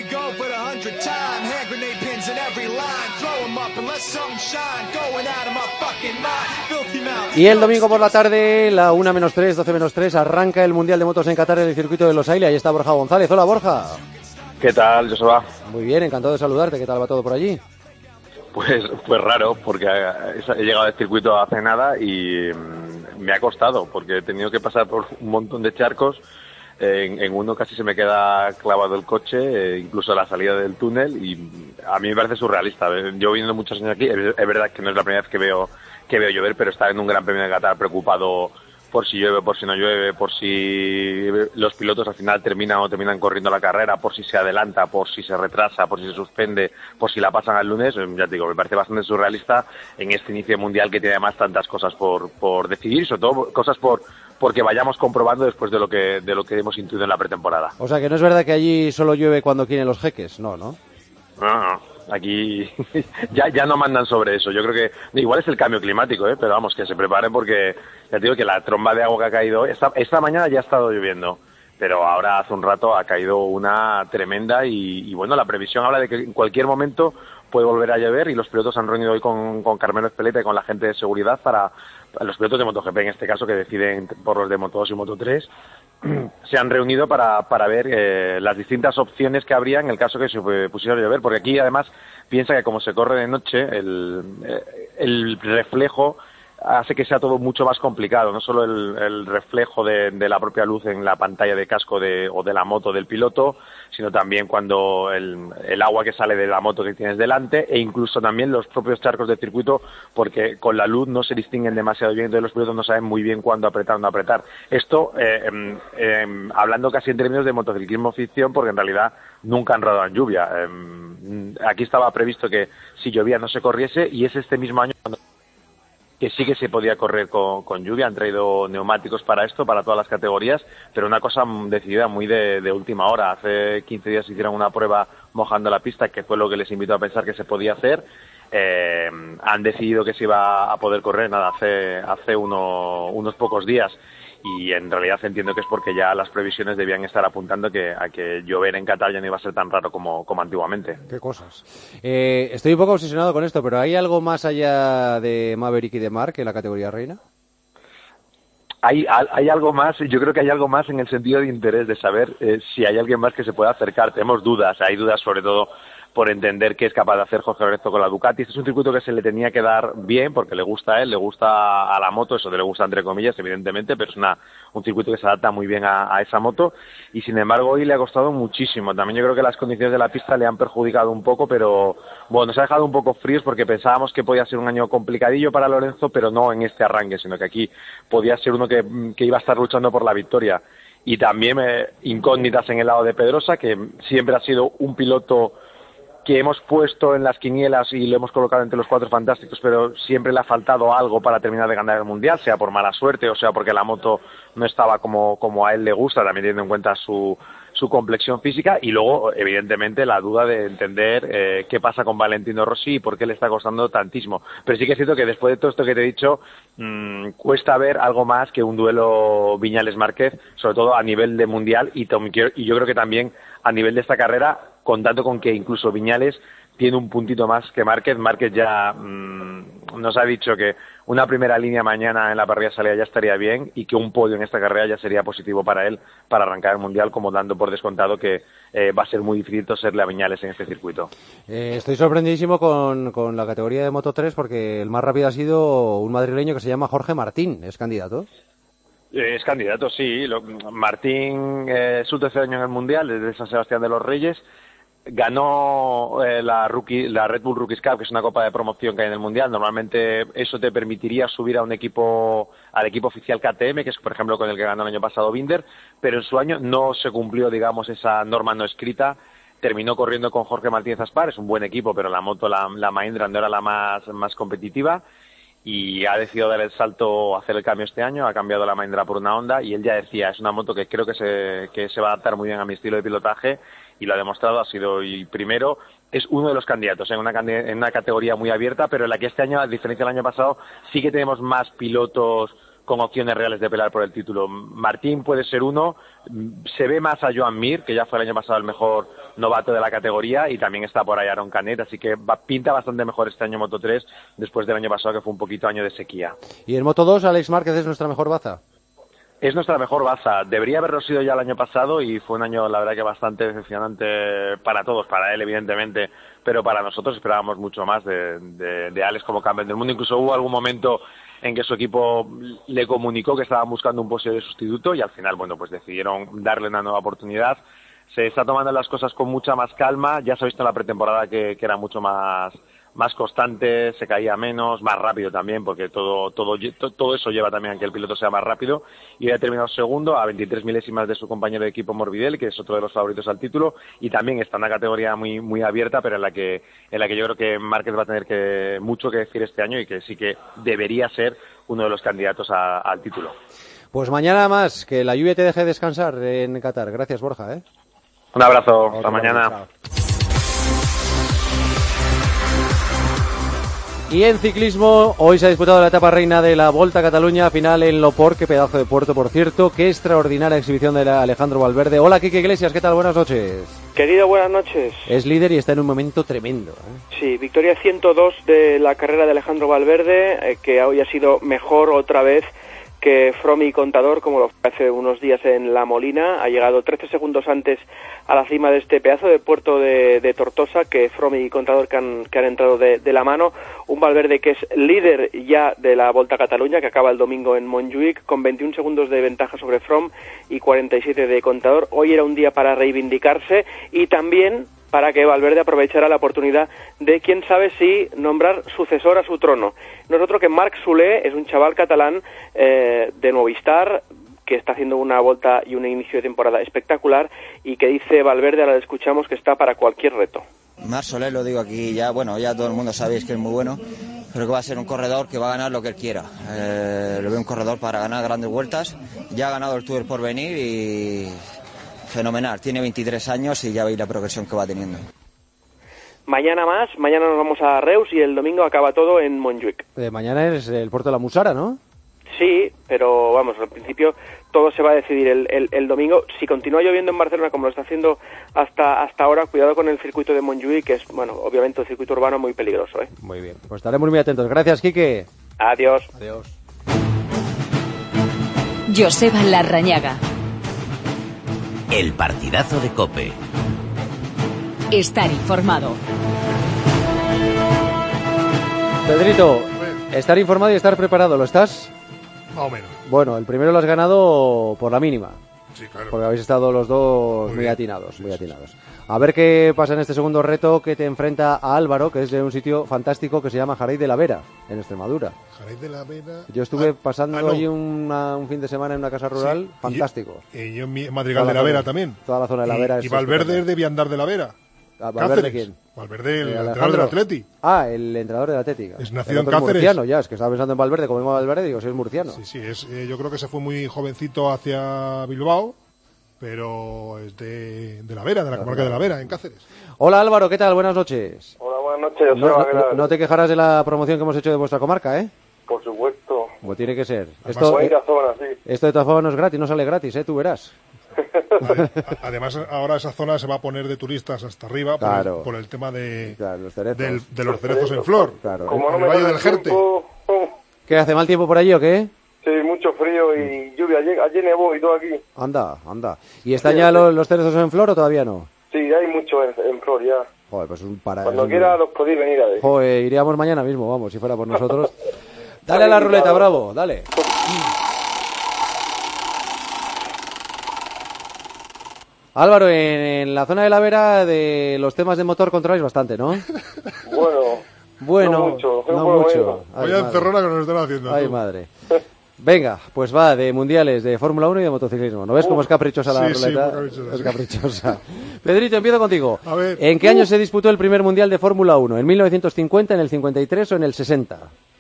Speaker 4: Y el domingo por la tarde, la una menos tres, doce menos tres, arranca el Mundial de Motos en Qatar en el circuito de Los Ailes. Ahí está Borja González. Hola, Borja.
Speaker 35: ¿Qué tal, Joseba?
Speaker 4: Muy bien, encantado de saludarte. ¿Qué tal va todo por allí?
Speaker 35: Pues, pues raro, porque he llegado al circuito hace nada y me ha costado, porque he tenido que pasar por un montón de charcos. En, en uno casi se me queda clavado el coche, eh, incluso a la salida del túnel, y a mí me parece surrealista. Yo viviendo muchos años aquí, es, es verdad que no es la primera vez que veo que veo llover, pero estar en un Gran Premio de Qatar preocupado por si llueve, por si no llueve, por si los pilotos al final terminan o terminan corriendo la carrera, por si se adelanta, por si se retrasa, por si se suspende, por si la pasan al lunes, ya te digo, me parece bastante surrealista en este inicio mundial que tiene además tantas cosas por, por decidir y sobre todo cosas por porque vayamos comprobando después de lo que de lo que hemos intuido en la pretemporada.
Speaker 4: O sea, que no es verdad que allí solo llueve cuando quieren los jeques, no, ¿no?
Speaker 35: No, no, aquí ya, ya no mandan sobre eso. Yo creo que igual es el cambio climático, ¿eh? Pero vamos, que se preparen porque ya te digo que la tromba de agua que ha caído, esta, esta mañana ya ha estado lloviendo, pero ahora hace un rato ha caído una tremenda y, y bueno, la previsión habla de que en cualquier momento puede volver a llover y los pilotos han reunido hoy con, con Carmelo Espeleta y con la gente de seguridad para, para los pilotos de MotoGP en este caso que deciden por los de Moto dos y Moto tres se han reunido para, para ver eh, las distintas opciones que habría en el caso que se pusiera a llover, porque aquí además piensa que como se corre de noche el, el reflejo hace que sea todo mucho más complicado, no solo el, el reflejo de, de la propia luz en la pantalla de casco de, o de la moto del piloto, sino también cuando el, el agua que sale de la moto que tienes delante e incluso también los propios charcos de circuito, porque con la luz no se distinguen demasiado bien, entonces los pilotos no saben muy bien cuándo apretar o no apretar. Esto, eh, eh, eh, hablando casi en términos de motociclismo ficción, porque en realidad nunca han rodado en lluvia. Eh, aquí estaba previsto que si llovía no se corriese y es este mismo año cuando que sí que se podía correr con, con lluvia, han traído neumáticos para esto, para todas las categorías, pero una cosa decidida muy de, de última hora. Hace quince días hicieron una prueba mojando la pista, que fue lo que les invitó a pensar que se podía hacer. Eh, han decidido que se iba a poder correr, nada, hace, hace uno, unos pocos días. Y en realidad entiendo que es porque ya las previsiones debían estar apuntando que, a que llover en Qatar ya no iba a ser tan raro como, como antiguamente.
Speaker 4: Qué cosas. Eh, estoy un poco obsesionado con esto, pero ¿hay algo más allá de Maverick y de Marc en la categoría reina?
Speaker 35: Hay, hay algo más, yo creo que hay algo más en el sentido de interés, de saber eh, si hay alguien más que se pueda acercar. Tenemos dudas, hay dudas sobre todo por entender qué es capaz de hacer Jorge Lorenzo con la Ducati. Este es un circuito que se le tenía que dar bien, porque le gusta a él, le gusta a la moto, eso de le gusta entre comillas, evidentemente, pero es una, un circuito que se adapta muy bien a, a esa moto, y sin embargo hoy le ha costado muchísimo. También yo creo que las condiciones de la pista le han perjudicado un poco, pero bueno, nos ha dejado un poco fríos porque pensábamos que podía ser un año complicadillo para Lorenzo, pero no en este arranque, sino que aquí podía ser uno que, que iba a estar luchando por la victoria. Y también eh, incógnitas en el lado de Pedrosa, que siempre ha sido un piloto que hemos puesto en las quinielas y lo hemos colocado entre los cuatro fantásticos, pero siempre le ha faltado algo para terminar de ganar el Mundial, sea por mala suerte o sea porque la moto no estaba como, como a él le gusta, también teniendo en cuenta su, su complexión física, y luego, evidentemente, la duda de entender eh, qué pasa con Valentino Rossi y por qué le está costando tantísimo. Pero sí que es cierto que después de todo esto que te he dicho, mmm, cuesta ver algo más que un duelo Viñales-Márquez, sobre todo a nivel de Mundial, y, y yo creo que también a nivel de esta carrera, contando con que incluso Viñales tiene un puntito más que Márquez. Márquez ya mmm, nos ha dicho que una primera línea mañana en la parrilla de salida ya estaría bien y que un podio en esta carrera ya sería positivo para él para arrancar el Mundial, como dando por descontado que eh, va a ser muy difícil toserle a Viñales en este circuito.
Speaker 4: Eh, estoy sorprendidísimo con, con la categoría de Moto tres porque el más rápido ha sido un madrileño que se llama Jorge Martín. ¿Es candidato?
Speaker 35: Es candidato, sí. Lo, Martín eh, es su tercer año en el Mundial desde San Sebastián de los Reyes. Ganó eh, la, rookie, la Red Bull Rookies Cup, que es una copa de promoción que hay en el Mundial. Normalmente eso te permitiría subir a un equipo, al equipo oficial K T M, que es por ejemplo con el que ganó el año pasado Binder, pero en su año no se cumplió, digamos, esa norma no escrita. Terminó corriendo con Jorge Martínez Aspar, es un buen equipo, pero la moto, la, la Mahindra no era la más, más competitiva, y ha decidido dar el salto, hacer el cambio este año, ha cambiado la Mahindra por una Honda, y él ya decía, es una moto que creo que se, que se va a adaptar muy bien a mi estilo de pilotaje, y lo ha demostrado, ha sido y primero, es uno de los candidatos en una, en una categoría muy abierta, pero en la que este año, a diferencia del año pasado, sí que tenemos más pilotos con opciones reales de pelear por el título. Martín puede ser uno, se ve más a Joan Mir, que ya fue el año pasado el mejor novato de la categoría, y también está por ahí Aaron Canet, así que va, pinta bastante mejor este año Moto tres, después del año pasado que fue un poquito año de sequía.
Speaker 4: ¿Y en Moto dos, Alex Márquez es nuestra mejor baza?
Speaker 35: Es nuestra mejor baza. Debería haberlo sido ya el año pasado y fue un año, la verdad, que bastante decepcionante para todos, para él evidentemente, pero para nosotros esperábamos mucho más de, de, de Alex como campeón del mundo. Incluso hubo algún momento en que su equipo le comunicó que estaban buscando un posible sustituto y al final, bueno, pues decidieron darle una nueva oportunidad. Se está tomando las cosas con mucha más calma. Ya se ha visto en la pretemporada que, que era mucho más más constante, se caía menos, más rápido también, porque todo todo todo eso lleva también a que el piloto sea más rápido, y ha terminado segundo a veintitrés milésimas de su compañero de equipo Morbidelli, que es otro de los favoritos al título, y también está en una categoría muy muy abierta, pero en la que en la que yo creo que Márquez va a tener que mucho que decir este año y que sí que debería ser uno de los candidatos a, al título.
Speaker 4: Pues mañana más, que la lluvia te deje descansar en Qatar. Gracias, Borja, ¿eh?
Speaker 35: Un abrazo, hasta mañana.
Speaker 4: Chao. Y en ciclismo, hoy se ha disputado la etapa reina de la Volta a Cataluña, final en Loport, qué pedazo de puerto, por cierto, qué extraordinaria exhibición de Alejandro Valverde. Hola, Quique Iglesias, ¿qué tal? Buenas noches.
Speaker 2: Querido, buenas noches.
Speaker 4: Es líder y está en un momento tremendo, ¿eh?
Speaker 2: Sí, victoria ciento dos de la carrera de Alejandro Valverde, eh, que hoy ha sido mejor otra vez que Froome y Contador, como lo fue hace unos días en La Molina. Ha llegado trece segundos antes a la cima de este pedazo de puerto de, de Tortosa que Froome y Contador que han, que han entrado de, de la mano. Un Valverde que es líder ya de la Volta a Cataluña, que acaba el domingo en Montjuïc, con veintiún segundos de ventaja sobre Froome y cuarenta y siete de Contador. Hoy era un día para reivindicarse y también para que Valverde aprovechara la oportunidad de, quién sabe si, nombrar sucesor a su trono. Nosotros que Marc Soler es un chaval catalán eh, de Movistar, que está haciendo una volta y un inicio de temporada espectacular y que dice Valverde, ahora le escuchamos, que está para cualquier reto.
Speaker 3: Marc Soler, lo digo aquí ya, bueno, ya todo el mundo sabéis que es muy bueno, pero que va a ser un corredor que va a ganar lo que él quiera. Eh, lo veo un corredor para ganar grandes vueltas, ya ha ganado el Tour del Porvenir y fenomenal, tiene veintitrés años y ya veis la progresión que va teniendo.
Speaker 2: Mañana más, mañana nos vamos a Reus y el domingo acaba todo en Montjuïc.
Speaker 4: Eh, mañana es el puerto de la Musara, ¿no?
Speaker 2: Sí, pero vamos, al principio todo se va a decidir el, el, el domingo. Si continúa lloviendo en Barcelona como lo está haciendo hasta hasta ahora, cuidado con el circuito de Montjuïc, que es, bueno, obviamente un circuito urbano muy peligroso, ¿eh?
Speaker 4: Muy bien, pues estaremos muy atentos. Gracias, Quique.
Speaker 2: Adiós.
Speaker 4: Adiós.
Speaker 1: Joseba Larrañaga.
Speaker 5: El partidazo de COPE.
Speaker 1: Estar informado.
Speaker 4: Pedrito, estar informado y estar preparado, ¿lo estás?
Speaker 23: Más o menos.
Speaker 4: Bueno, el primero lo has ganado por la mínima.
Speaker 23: Sí, claro.
Speaker 4: Porque habéis estado los dos muy, muy atinados, muy atinados. A ver qué pasa en este segundo reto que te enfrenta a Álvaro, que es de un sitio fantástico que se llama Jarey de la Vera, en Extremadura.
Speaker 23: Jarey de la Vera.
Speaker 4: Yo estuve
Speaker 23: ah,
Speaker 4: pasando
Speaker 23: ah, no.
Speaker 4: allí una, un fin de semana en una casa rural, sí. fantástico.
Speaker 23: Y yo, y yo en Madrigal de la Vera también.
Speaker 4: Toda la zona de la Vera.
Speaker 23: Y, y Valverde es de Viandar de la Vera.
Speaker 4: ¿Valverde quién?
Speaker 23: Valverde, el
Speaker 4: eh,
Speaker 23: entrenador del Atleti.
Speaker 4: Ah, el entrenador del Atlético.
Speaker 23: Es nacido en
Speaker 4: es
Speaker 23: Cáceres.
Speaker 4: murciano ya, es que estaba pensando en Valverde, como llama Valverde, digo, si es murciano.
Speaker 23: Sí, sí, es, eh, yo creo que se fue muy jovencito hacia Bilbao, pero es de, de la Vera, de la comarca de la Vera, en Cáceres.
Speaker 4: Hola Álvaro, ¿qué tal? Buenas noches.
Speaker 6: Hola, buenas noches.
Speaker 4: No, no, no te quejarás de la promoción que hemos hecho de vuestra comarca, ¿eh?
Speaker 6: Por supuesto.
Speaker 4: Como tiene que ser.
Speaker 6: Además,
Speaker 4: esto, eh,
Speaker 6: zona, sí.
Speaker 4: esto de todas formas no es gratis, no sale gratis, ¿eh? Tú verás.
Speaker 23: Además, ahora esa zona se va a poner de turistas hasta arriba por,
Speaker 4: claro.
Speaker 23: el, por el tema de,
Speaker 4: claro, los cerezos.
Speaker 23: Del, de los cerezos en flor.
Speaker 4: Claro.
Speaker 6: Como
Speaker 23: en
Speaker 6: no
Speaker 23: el
Speaker 6: me
Speaker 23: Valle del Jerte.
Speaker 4: ¿Qué, hace mal tiempo por allí o qué?
Speaker 6: Sí, mucho frío y lluvia. Ayer, ayer nevó y todo aquí.
Speaker 4: Anda, anda. ¿Y están sí, ya sí. Los, los cerezos en flor o todavía no?
Speaker 6: Sí, hay mucho en, en flor ya.
Speaker 4: Joder, pues un para.
Speaker 6: Cuando quiera los podéis venir a ver.
Speaker 4: Joder, iríamos mañana mismo, vamos, si fuera por nosotros. Dale a la ruleta, bravo, dale. Álvaro, en, en la zona de la Vera de los temas de motor controláis bastante, ¿no?
Speaker 6: Bueno,
Speaker 4: bueno,
Speaker 6: no mucho.
Speaker 4: No no mucho.
Speaker 23: Vaya encerrona que nos están haciendo.
Speaker 4: Ay,
Speaker 23: tú.
Speaker 4: madre. Venga, pues va, de mundiales, de Fórmula uno y de motociclismo. ¿No ves Uf, cómo es caprichosa la
Speaker 23: sí,
Speaker 4: ruleta?
Speaker 23: Sí, caprichosa,
Speaker 4: es caprichosa. Pedrito, empiezo contigo.
Speaker 23: A ver.
Speaker 4: ¿En qué uh. año se disputó el primer mundial de Fórmula uno? ¿En mil novecientos cincuenta, en el cincuenta y tres o en el sesenta?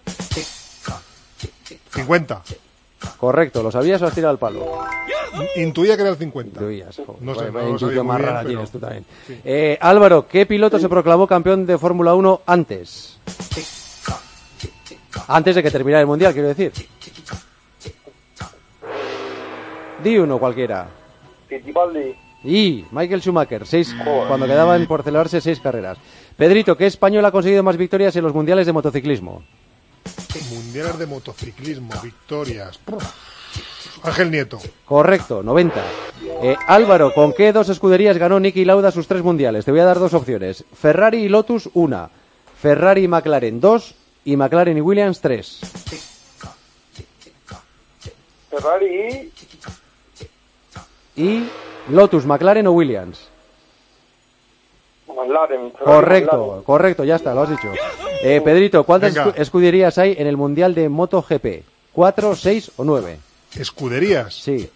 Speaker 23: cincuenta.
Speaker 4: Correcto, ¿lo sabías o has tirado al palo?
Speaker 23: Intuía que era el cincuenta.
Speaker 4: Intuías.
Speaker 23: No sé,
Speaker 4: bueno,
Speaker 23: no lo sabía
Speaker 4: más
Speaker 23: bien,
Speaker 4: rara
Speaker 23: pero...
Speaker 4: tienes tú también.
Speaker 23: Sí.
Speaker 4: Eh, Álvaro, ¿qué piloto sí. se proclamó campeón de Fórmula uno antes? Antes de que terminara el mundial, quiero decir. Di uno cualquiera.
Speaker 6: Fittipaldi.
Speaker 4: Y Michael Schumacher, seis, cuando quedaban por celebrarse seis carreras. Pedrito, ¿qué español ha conseguido más victorias en los mundiales de motociclismo?
Speaker 23: Mundiales de motociclismo, victorias. Ángel Nieto.
Speaker 4: Correcto, noventa. Eh, Álvaro, ¿con qué dos escuderías ganó Niki Lauda sus tres mundiales? Te voy a dar dos opciones. Ferrari y Lotus, una. Ferrari y McLaren, dos. Y McLaren y Williams, tres.
Speaker 6: Ferrari y...
Speaker 4: Y Lotus, McLaren o Williams.
Speaker 6: McLaren.
Speaker 4: Correcto,
Speaker 6: McLaren.
Speaker 4: correcto, ya está, lo has dicho. Eh, Pedrito, ¿cuántas escu- escuderías hay en el Mundial de MotoGP? ¿Cuatro, seis o nueve?
Speaker 23: ¿Escuderías?
Speaker 4: Sí.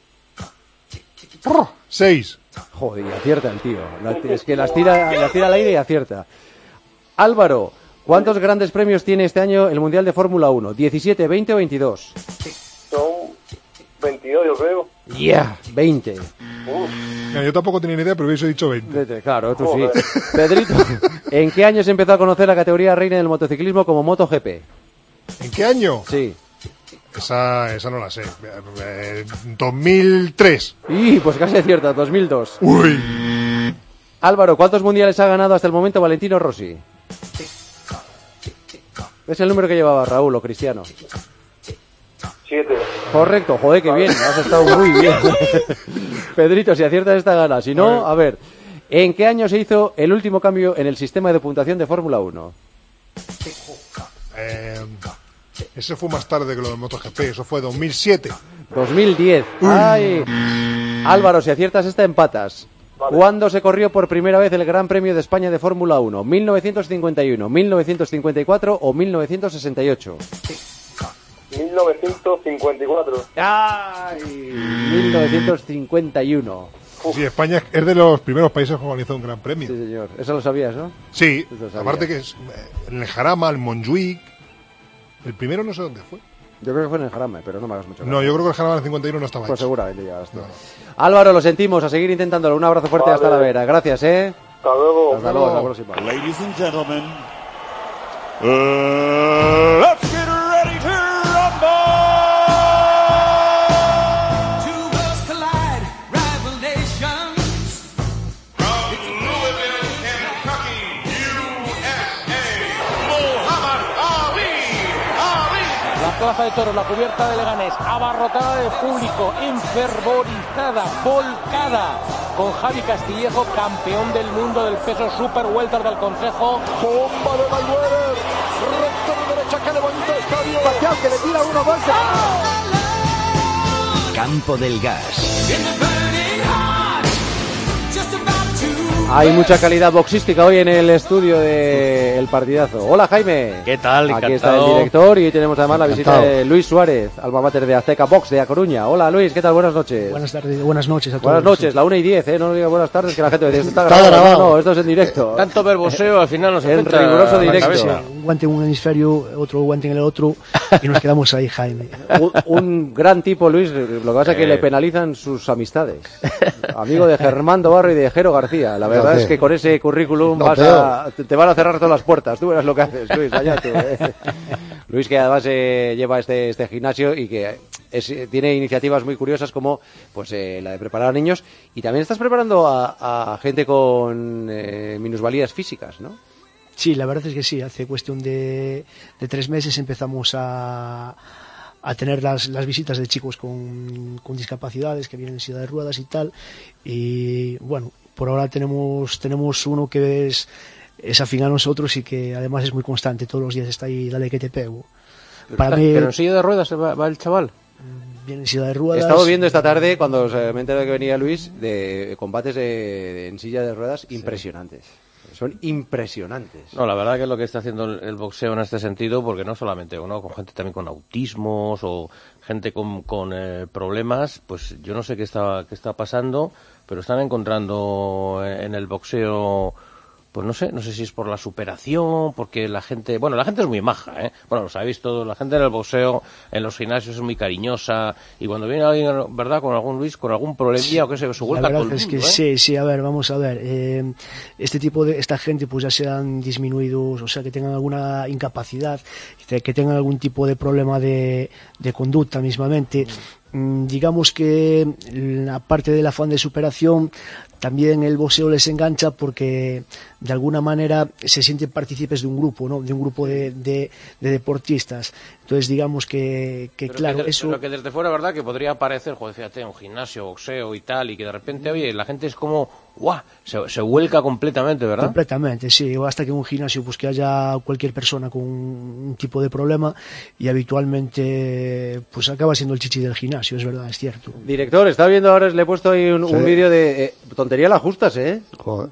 Speaker 23: Seis.
Speaker 4: Joder, y acierta el tío. La, es que las tira, las tira al aire y acierta. Álvaro, ¿cuántos grandes premios tiene este año el Mundial de Fórmula uno? ¿diecisiete, veinte o veintidós?
Speaker 6: Son veintidós, yo creo.
Speaker 4: Ya, yeah, veinte.
Speaker 7: Mira, yo tampoco tenía ni idea, pero hubiese dicho veinte.
Speaker 4: Claro, tú Joder. sí. Pedrito, ¿en qué año se empezó a conocer la categoría reina del motociclismo como MotoGP?
Speaker 7: ¿En qué año?
Speaker 4: Sí.
Speaker 7: Esa, esa no la sé. Eh, dos mil tres.
Speaker 4: Y pues casi acierta, dos mil dos.
Speaker 7: Uy.
Speaker 4: Álvaro, ¿cuántos mundiales ha ganado hasta el momento Valentino Rossi? Es el número que llevaba Raúl o Cristiano.
Speaker 6: Siete.
Speaker 4: Correcto, joder, qué bien, has estado muy bien. Pedrito, si aciertas esta gana. Si no, a ver, ¿en qué año se hizo el último cambio en el sistema de puntuación de Fórmula uno?
Speaker 7: Eh, ese fue más tarde que lo del MotoGP, eso fue dos mil siete.
Speaker 4: dos mil diez. Ay. Álvaro, si aciertas esta, empatas. Vale. ¿Cuándo se corrió por primera vez el Gran Premio de España de Fórmula uno? ¿mil novecientos cincuenta y uno, mil novecientos cincuenta y cuatro o mil novecientos sesenta y ocho?
Speaker 6: mil novecientos cincuenta y cuatro.
Speaker 4: ¡Ay! mil novecientos cincuenta y uno.
Speaker 7: Sí, España es de los primeros países que organizó un Gran Premio.
Speaker 4: Sí, señor. Eso lo sabías, ¿no?
Speaker 7: Sí, aparte que es en el Jarama, el Montjuic. El primero no sé dónde fue.
Speaker 4: Yo creo que fue en el Jarama, pero no me hagas mucho caso.
Speaker 7: No, yo creo que el Jarama del cincuenta y uno no estaba
Speaker 4: Pues
Speaker 7: hecho.
Speaker 4: seguramente ya está. No, no. Álvaro, lo sentimos, a seguir intentándolo. Un abrazo fuerte, vale. Hasta la vera. Gracias, ¿eh?
Speaker 6: Hasta luego.
Speaker 4: Hasta luego, hasta la próxima.
Speaker 8: Ladies and gentlemen, uh, let's get ready to rumble! Two worlds collide, rival nations.
Speaker 20: From Louisville, Kentucky, U S A, Muhammad Ali. Ali.
Speaker 9: La plaza de toros, la cubierta de Leganés, abarrotada de público, enfervorizada, volcada, con Javi Castillejo, campeón del mundo del peso super welter del Consejo.
Speaker 8: Bomba de Mayweather, recto de derecha, que levanta el estadio. Pacquiao que le tira uno más.
Speaker 5: Campo del Gas.
Speaker 4: Hay mucha calidad boxística hoy en el estudio del Partidazo. Hola, Jaime.
Speaker 10: ¿Qué tal?
Speaker 4: Aquí
Speaker 10: Encantado.
Speaker 4: está el director y tenemos además la
Speaker 10: Encantado.
Speaker 4: visita de Luis Suárez, alma mater de Azteca Box de A Coruña. Hola, Luis, ¿qué tal? Buenas noches.
Speaker 11: Buenas tardes, buenas noches a todos.
Speaker 4: Buenas noches, la una y diez, ¿eh? No diga buenas tardes, que la gente dice, esto está
Speaker 10: Está
Speaker 4: grabado.
Speaker 10: grabado.
Speaker 4: No, no, esto es en directo.
Speaker 10: Tanto verboseo al final nos
Speaker 4: En
Speaker 10: afecta
Speaker 4: riguroso
Speaker 10: la
Speaker 4: directo.
Speaker 10: cabeza.
Speaker 11: Un guante en un hemisferio, otro guante en el otro, y nos quedamos ahí, Jaime.
Speaker 4: Un, un gran tipo, Luis, lo que pasa es que
Speaker 10: Eh.
Speaker 4: le penalizan sus amistades. Amigo de Germando Barro y de Jero García. La verdad
Speaker 10: Fíjate.
Speaker 4: es que con ese currículum
Speaker 10: Lo
Speaker 4: vas
Speaker 10: peor.
Speaker 4: a, te te van a cerrar todas las puertas. Tú verás lo que haces, Luis, allá tú. eh. Luis, que además eh, lleva este, este gimnasio y que es, tiene iniciativas muy curiosas como pues eh, la de preparar a niños, y también estás preparando a, a gente con eh, minusvalías físicas, ¿no?
Speaker 11: Sí, la verdad es que sí, hace cuestión de, de tres meses empezamos a, a tener las, las visitas de chicos con, con discapacidades que vienen en silla de ruedas y tal, y bueno, por ahora tenemos, tenemos uno que es, es afín a nosotros y que además es muy constante, todos los días está ahí, dale que te pego. Para mí,
Speaker 10: Pero en silla de ruedas va, va el chaval.
Speaker 11: viene en silla de
Speaker 4: He
Speaker 11: ruedas.
Speaker 4: estado viendo esta tarde, cuando se me enteré que venía Luis, de combates de, de- en silla de ruedas impresionantes. Son impresionantes.
Speaker 10: No, la verdad que es lo que está haciendo el, el boxeo en este sentido, porque no solamente uno, con gente también con autismos o gente con, con eh, problemas, pues yo no sé qué está, qué está pasando, pero están encontrando en, en el boxeo, pues no sé, no sé si es por la superación, porque la gente, bueno, la gente es muy maja, ¿eh? Bueno, lo sabéis todos, la gente en el boxeo, en los gimnasios es muy cariñosa, y cuando viene alguien, ¿verdad?, con algún Luis, con algún problemilla o qué sé, se vuelca
Speaker 11: La
Speaker 10: todo
Speaker 11: verdad
Speaker 10: el
Speaker 11: es
Speaker 10: mundo,
Speaker 11: que
Speaker 10: ¿eh?
Speaker 11: sí, sí, a ver, vamos a ver. Eh, este tipo de, esta gente pues ya sean disminuidos, o sea, que tengan alguna incapacidad, que que tengan algún tipo de problema de, de conducta mismamente. Mm, digamos que la parte del afán de superación, también el boxeo les engancha porque de alguna manera se sienten partícipes de un grupo, ¿no? De un grupo de, de, de deportistas. Entonces digamos que, que
Speaker 10: Pero
Speaker 11: claro,
Speaker 10: que, de-
Speaker 11: eso...
Speaker 10: pero que desde fuera, ¿verdad?, que podría parecer, joder, fíjate, un gimnasio, boxeo y tal, y que de repente, oye, la gente es como, ¡guau!, se, se vuelca completamente, ¿verdad?
Speaker 11: Completamente, sí. Basta que en un gimnasio pues que haya cualquier persona con un tipo de problema y habitualmente pues acaba siendo el chichi del gimnasio, es verdad, es cierto.
Speaker 4: Director, está viendo ahora, le he puesto ahí un,
Speaker 11: Sí.
Speaker 4: un vídeo de... eh, tontería la justas, ¿eh?
Speaker 12: Joder.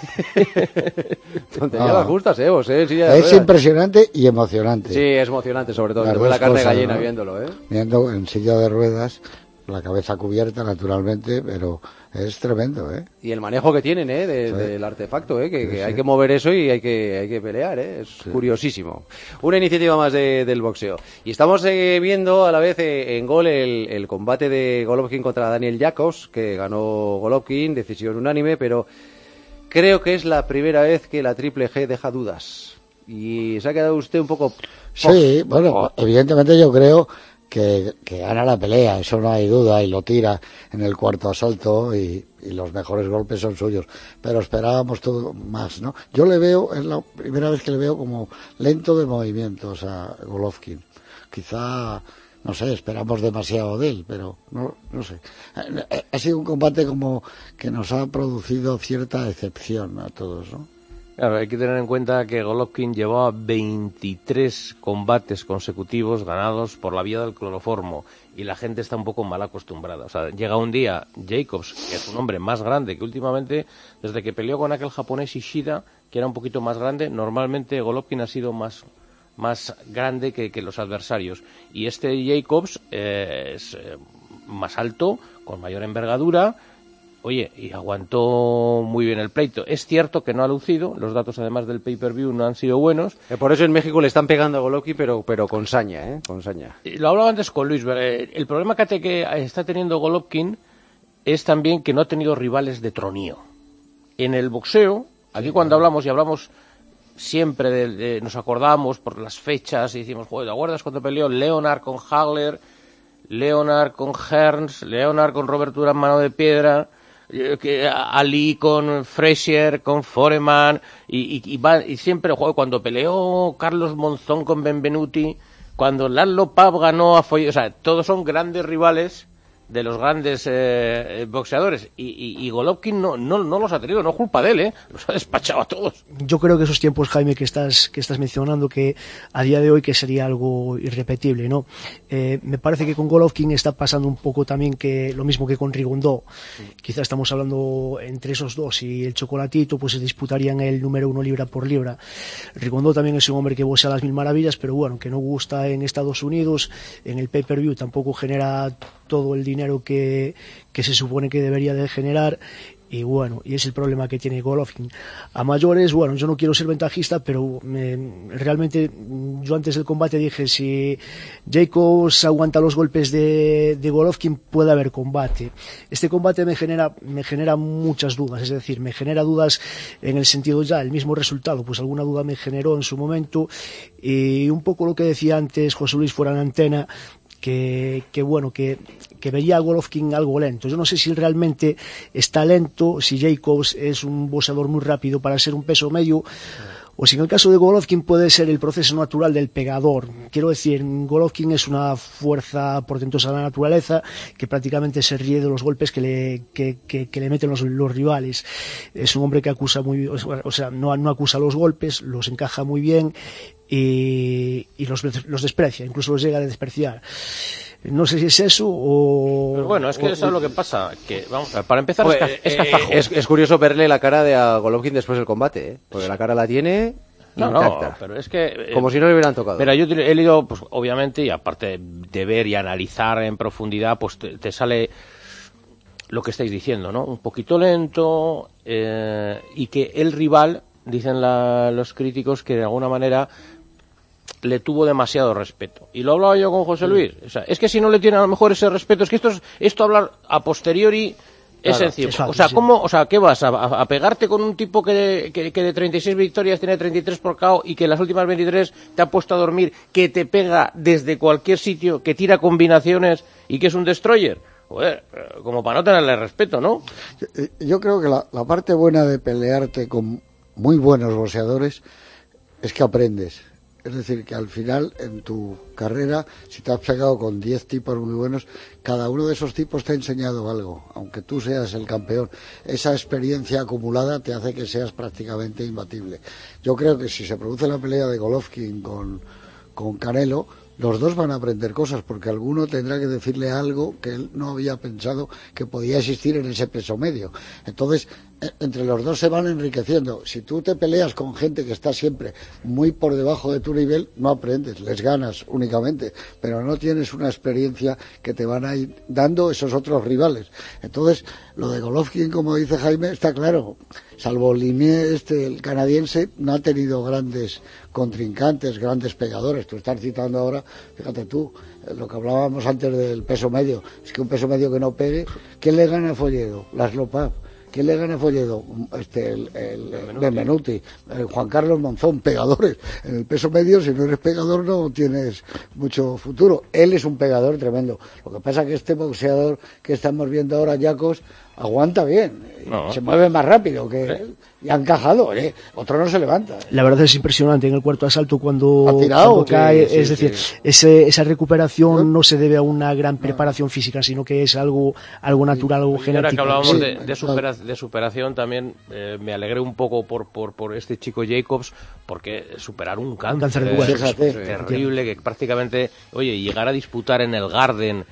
Speaker 4: Tontería
Speaker 12: No.
Speaker 4: la justas, ¿eh? Vos, ¿eh? En silla de
Speaker 12: Es
Speaker 4: ruedas.
Speaker 12: impresionante y emocionante.
Speaker 4: Sí, es emocionante, sobre todo.
Speaker 12: Las
Speaker 4: Se te pone la
Speaker 12: dos
Speaker 4: carne de
Speaker 12: cosas,
Speaker 4: gallina
Speaker 12: ¿no?
Speaker 4: viéndolo, ¿eh?
Speaker 12: Viendo en silla de ruedas, la cabeza cubierta naturalmente, pero es tremendo, ¿eh?
Speaker 4: Y el manejo que tienen, ¿eh? De,
Speaker 12: sí.
Speaker 4: del artefacto, ¿eh? Que,
Speaker 12: sí,
Speaker 4: que
Speaker 12: sí.
Speaker 4: hay que mover eso y hay que, hay que pelear, ¿eh? Es sí. curiosísimo. Una iniciativa más de, del boxeo. Y estamos eh, viendo a la vez eh, en gol el, el combate de Golovkin contra Daniel Jacobs, que ganó Golovkin, decisión unánime, pero creo que es la primera vez que la Triple G deja dudas. Y se ha quedado usted un poco...
Speaker 12: Sí, bueno, oh. evidentemente yo creo que, que gana la pelea, eso no hay duda, y lo tira en el cuarto asalto y, y los mejores golpes son suyos, pero esperábamos todo más, ¿no? Yo le veo, es la primera vez que le veo como lento de movimientos a Golovkin. Quizá, no sé, esperamos demasiado de él, pero no, no sé. Ha sido un combate como que nos ha producido cierta decepción a todos, ¿no?
Speaker 10: Claro, hay que tener en cuenta que Golovkin llevaba veintitrés combates consecutivos ganados por la vía del cloroformo y la gente está un poco mal acostumbrada. O sea, llega un día Jacobs, que es un hombre más grande que últimamente, desde que peleó con aquel japonés Ishida, que era un poquito más grande, normalmente Golovkin ha sido más, más grande que, que los adversarios. Y este Jacobs eh, es eh, más alto, con mayor envergadura. Oye, y aguantó muy bien el pleito. Es cierto que no ha lucido, los datos además del pay-per-view no han sido buenos.
Speaker 4: Eh, por eso en México le están pegando a Golovkin, pero, pero con saña, ¿eh? Con saña.
Speaker 10: Y lo hablaba antes con Luis, el problema que, te, que está teniendo Golovkin es también que no ha tenido rivales de tronío. En el boxeo, aquí sí, cuando claro. hablamos y hablamos siempre, de, de, nos acordamos por las fechas y decimos, joder, ¿te acuerdas cuando peleó Leonard con Hagler, Leonard con Hearns, Leonard con Robert Durán Mano de Piedra, Ali con Frazier, con Foreman y, y, y, va, y siempre joder, cuando peleó Carlos Monzón con Benvenuti, cuando Laszlo Pav ganó a Foy, o sea, todos son grandes rivales de los grandes eh, boxeadores y, y, y Golovkin no, no, no los ha tenido, no es culpa de él, ¿eh? Los ha despachado a todos.
Speaker 11: Yo creo que esos tiempos, Jaime, que estás que estás mencionando, que a día de hoy que sería algo irrepetible, ¿no? Eh, me parece que con Golovkin está pasando un poco también que lo mismo que con Rigondeaux. Sí. Quizá estamos hablando entre esos dos y el Chocolatito, pues se disputarían el número uno libra por libra. Rigondeaux también es un hombre que boxea las mil maravillas, pero bueno, que no gusta en Estados Unidos, en el pay-per-view tampoco genera todo el dinero que, que se supone que debería de generar y bueno, y es el problema que tiene Golovkin. A mayores, bueno, yo no quiero ser ventajista, pero me, realmente yo antes del combate dije si Jacobs aguanta los golpes de, de Golovkin puede haber combate. Este combate me genera, me genera muchas dudas, es decir, me genera dudas en el sentido ya, el mismo resultado, pues alguna duda me generó en su momento y un poco lo que decía antes José Luis fuera en antena, que, que bueno, que, que veía a Golovkin algo lento. Yo no sé si realmente está lento, si Jacobs es un boxeador muy rápido para ser un peso medio, o si en el caso de Golovkin puede ser el proceso natural del pegador. Quiero decir, Golovkin es una fuerza portentosa de la naturaleza que prácticamente se ríe de los golpes que le, que, que, que le meten los, los rivales. Es un hombre que acusa muy, o sea, no, no acusa los golpes, los encaja muy bien y, y los, los desprecia, incluso los llega a despreciar. No sé si es eso o...
Speaker 10: Pero bueno, es que o, eso es lo que pasa. Que, vamos, para empezar,
Speaker 4: pues,
Speaker 10: es,
Speaker 4: eh, es, es curioso verle la cara de a Golovkin después del combate, ¿eh? Porque la cara la tiene
Speaker 10: no,
Speaker 4: intacta.
Speaker 10: No, pero es que... Eh,
Speaker 4: como si no le hubieran tocado.
Speaker 10: Mira, yo he leído, pues obviamente, y aparte de ver y analizar en profundidad, pues te, te sale lo que estáis diciendo, ¿no? Un poquito lento eh, y que el rival, dicen la, los críticos, que de alguna manera... le tuvo demasiado respeto. Y lo hablaba yo con José Luis. O sea, es que si no le tiene a lo mejor ese respeto, es que esto es, esto hablar a posteriori es claro, sencillo. Es fácil, o sea, ¿cómo, sí. o sea, ¿qué vas? A, a pegarte con un tipo que, que, que de treinta y seis victorias tiene treinta y tres por K O y que en las últimas veintitrés te ha puesto a dormir, que te pega desde cualquier sitio, que tira combinaciones y que es un destroyer? Joder, como para no tenerle respeto, ¿no?
Speaker 12: Yo, yo creo que la, la parte buena de pelearte con muy buenos boxeadores es que aprendes. Es decir, que al final, en tu carrera, si te has pegado con diez tipos muy buenos, cada uno de esos tipos te ha enseñado algo, aunque tú seas el campeón. Esa experiencia acumulada te hace que seas prácticamente imbatible. Yo creo que si se produce la pelea de Golovkin con, con Canelo, los dos van a aprender cosas, porque alguno tendrá que decirle algo que él no había pensado que podía existir en ese peso medio. Entonces, entre los dos se van enriqueciendo. Si tú te peleas con gente que está siempre muy por debajo de tu nivel, no aprendes, les ganas únicamente, pero no tienes una experiencia que te van a ir dando esos otros rivales. Entonces, lo de Golovkin, como dice Jaime, está claro. Salvo Limier, este, el canadiense, no ha tenido grandes contrincantes, grandes pegadores. Tú estás citando ahora, fíjate tú, lo que hablábamos antes del peso medio. Es que un peso medio que no pegue, ¿quién le gana a Folledo? Laszlo Papp. ¿Quién le gana a Folledo? Este, el, el, el Benvenuti, el Juan Carlos Monzón, pegadores. En el peso medio, si no eres pegador, no tienes mucho futuro. Él es un pegador tremendo. Lo que pasa es que este boxeador que estamos viendo ahora, Jacos, aguanta bien. No. Se mueve más rápido que él. Y ha encajado, ¿eh? Otro no se levanta.
Speaker 11: La verdad es impresionante en el cuarto asalto cuando,
Speaker 12: ha tirado,
Speaker 11: cuando cae.
Speaker 12: Sí,
Speaker 11: es
Speaker 12: sí,
Speaker 11: decir,
Speaker 12: sí.
Speaker 11: Ese, esa recuperación no se debe a una gran preparación física, sino que es algo, algo natural, algo
Speaker 10: y
Speaker 11: genético.
Speaker 10: Ahora que hablábamos
Speaker 11: sí.
Speaker 10: de, de, supera, de superación, también eh, me alegré un poco por, por, por este chico Jacobs, porque superar un cáncer,
Speaker 11: un cáncer de huesos
Speaker 10: es terrible, que prácticamente, oye, llegar a disputar en el Garden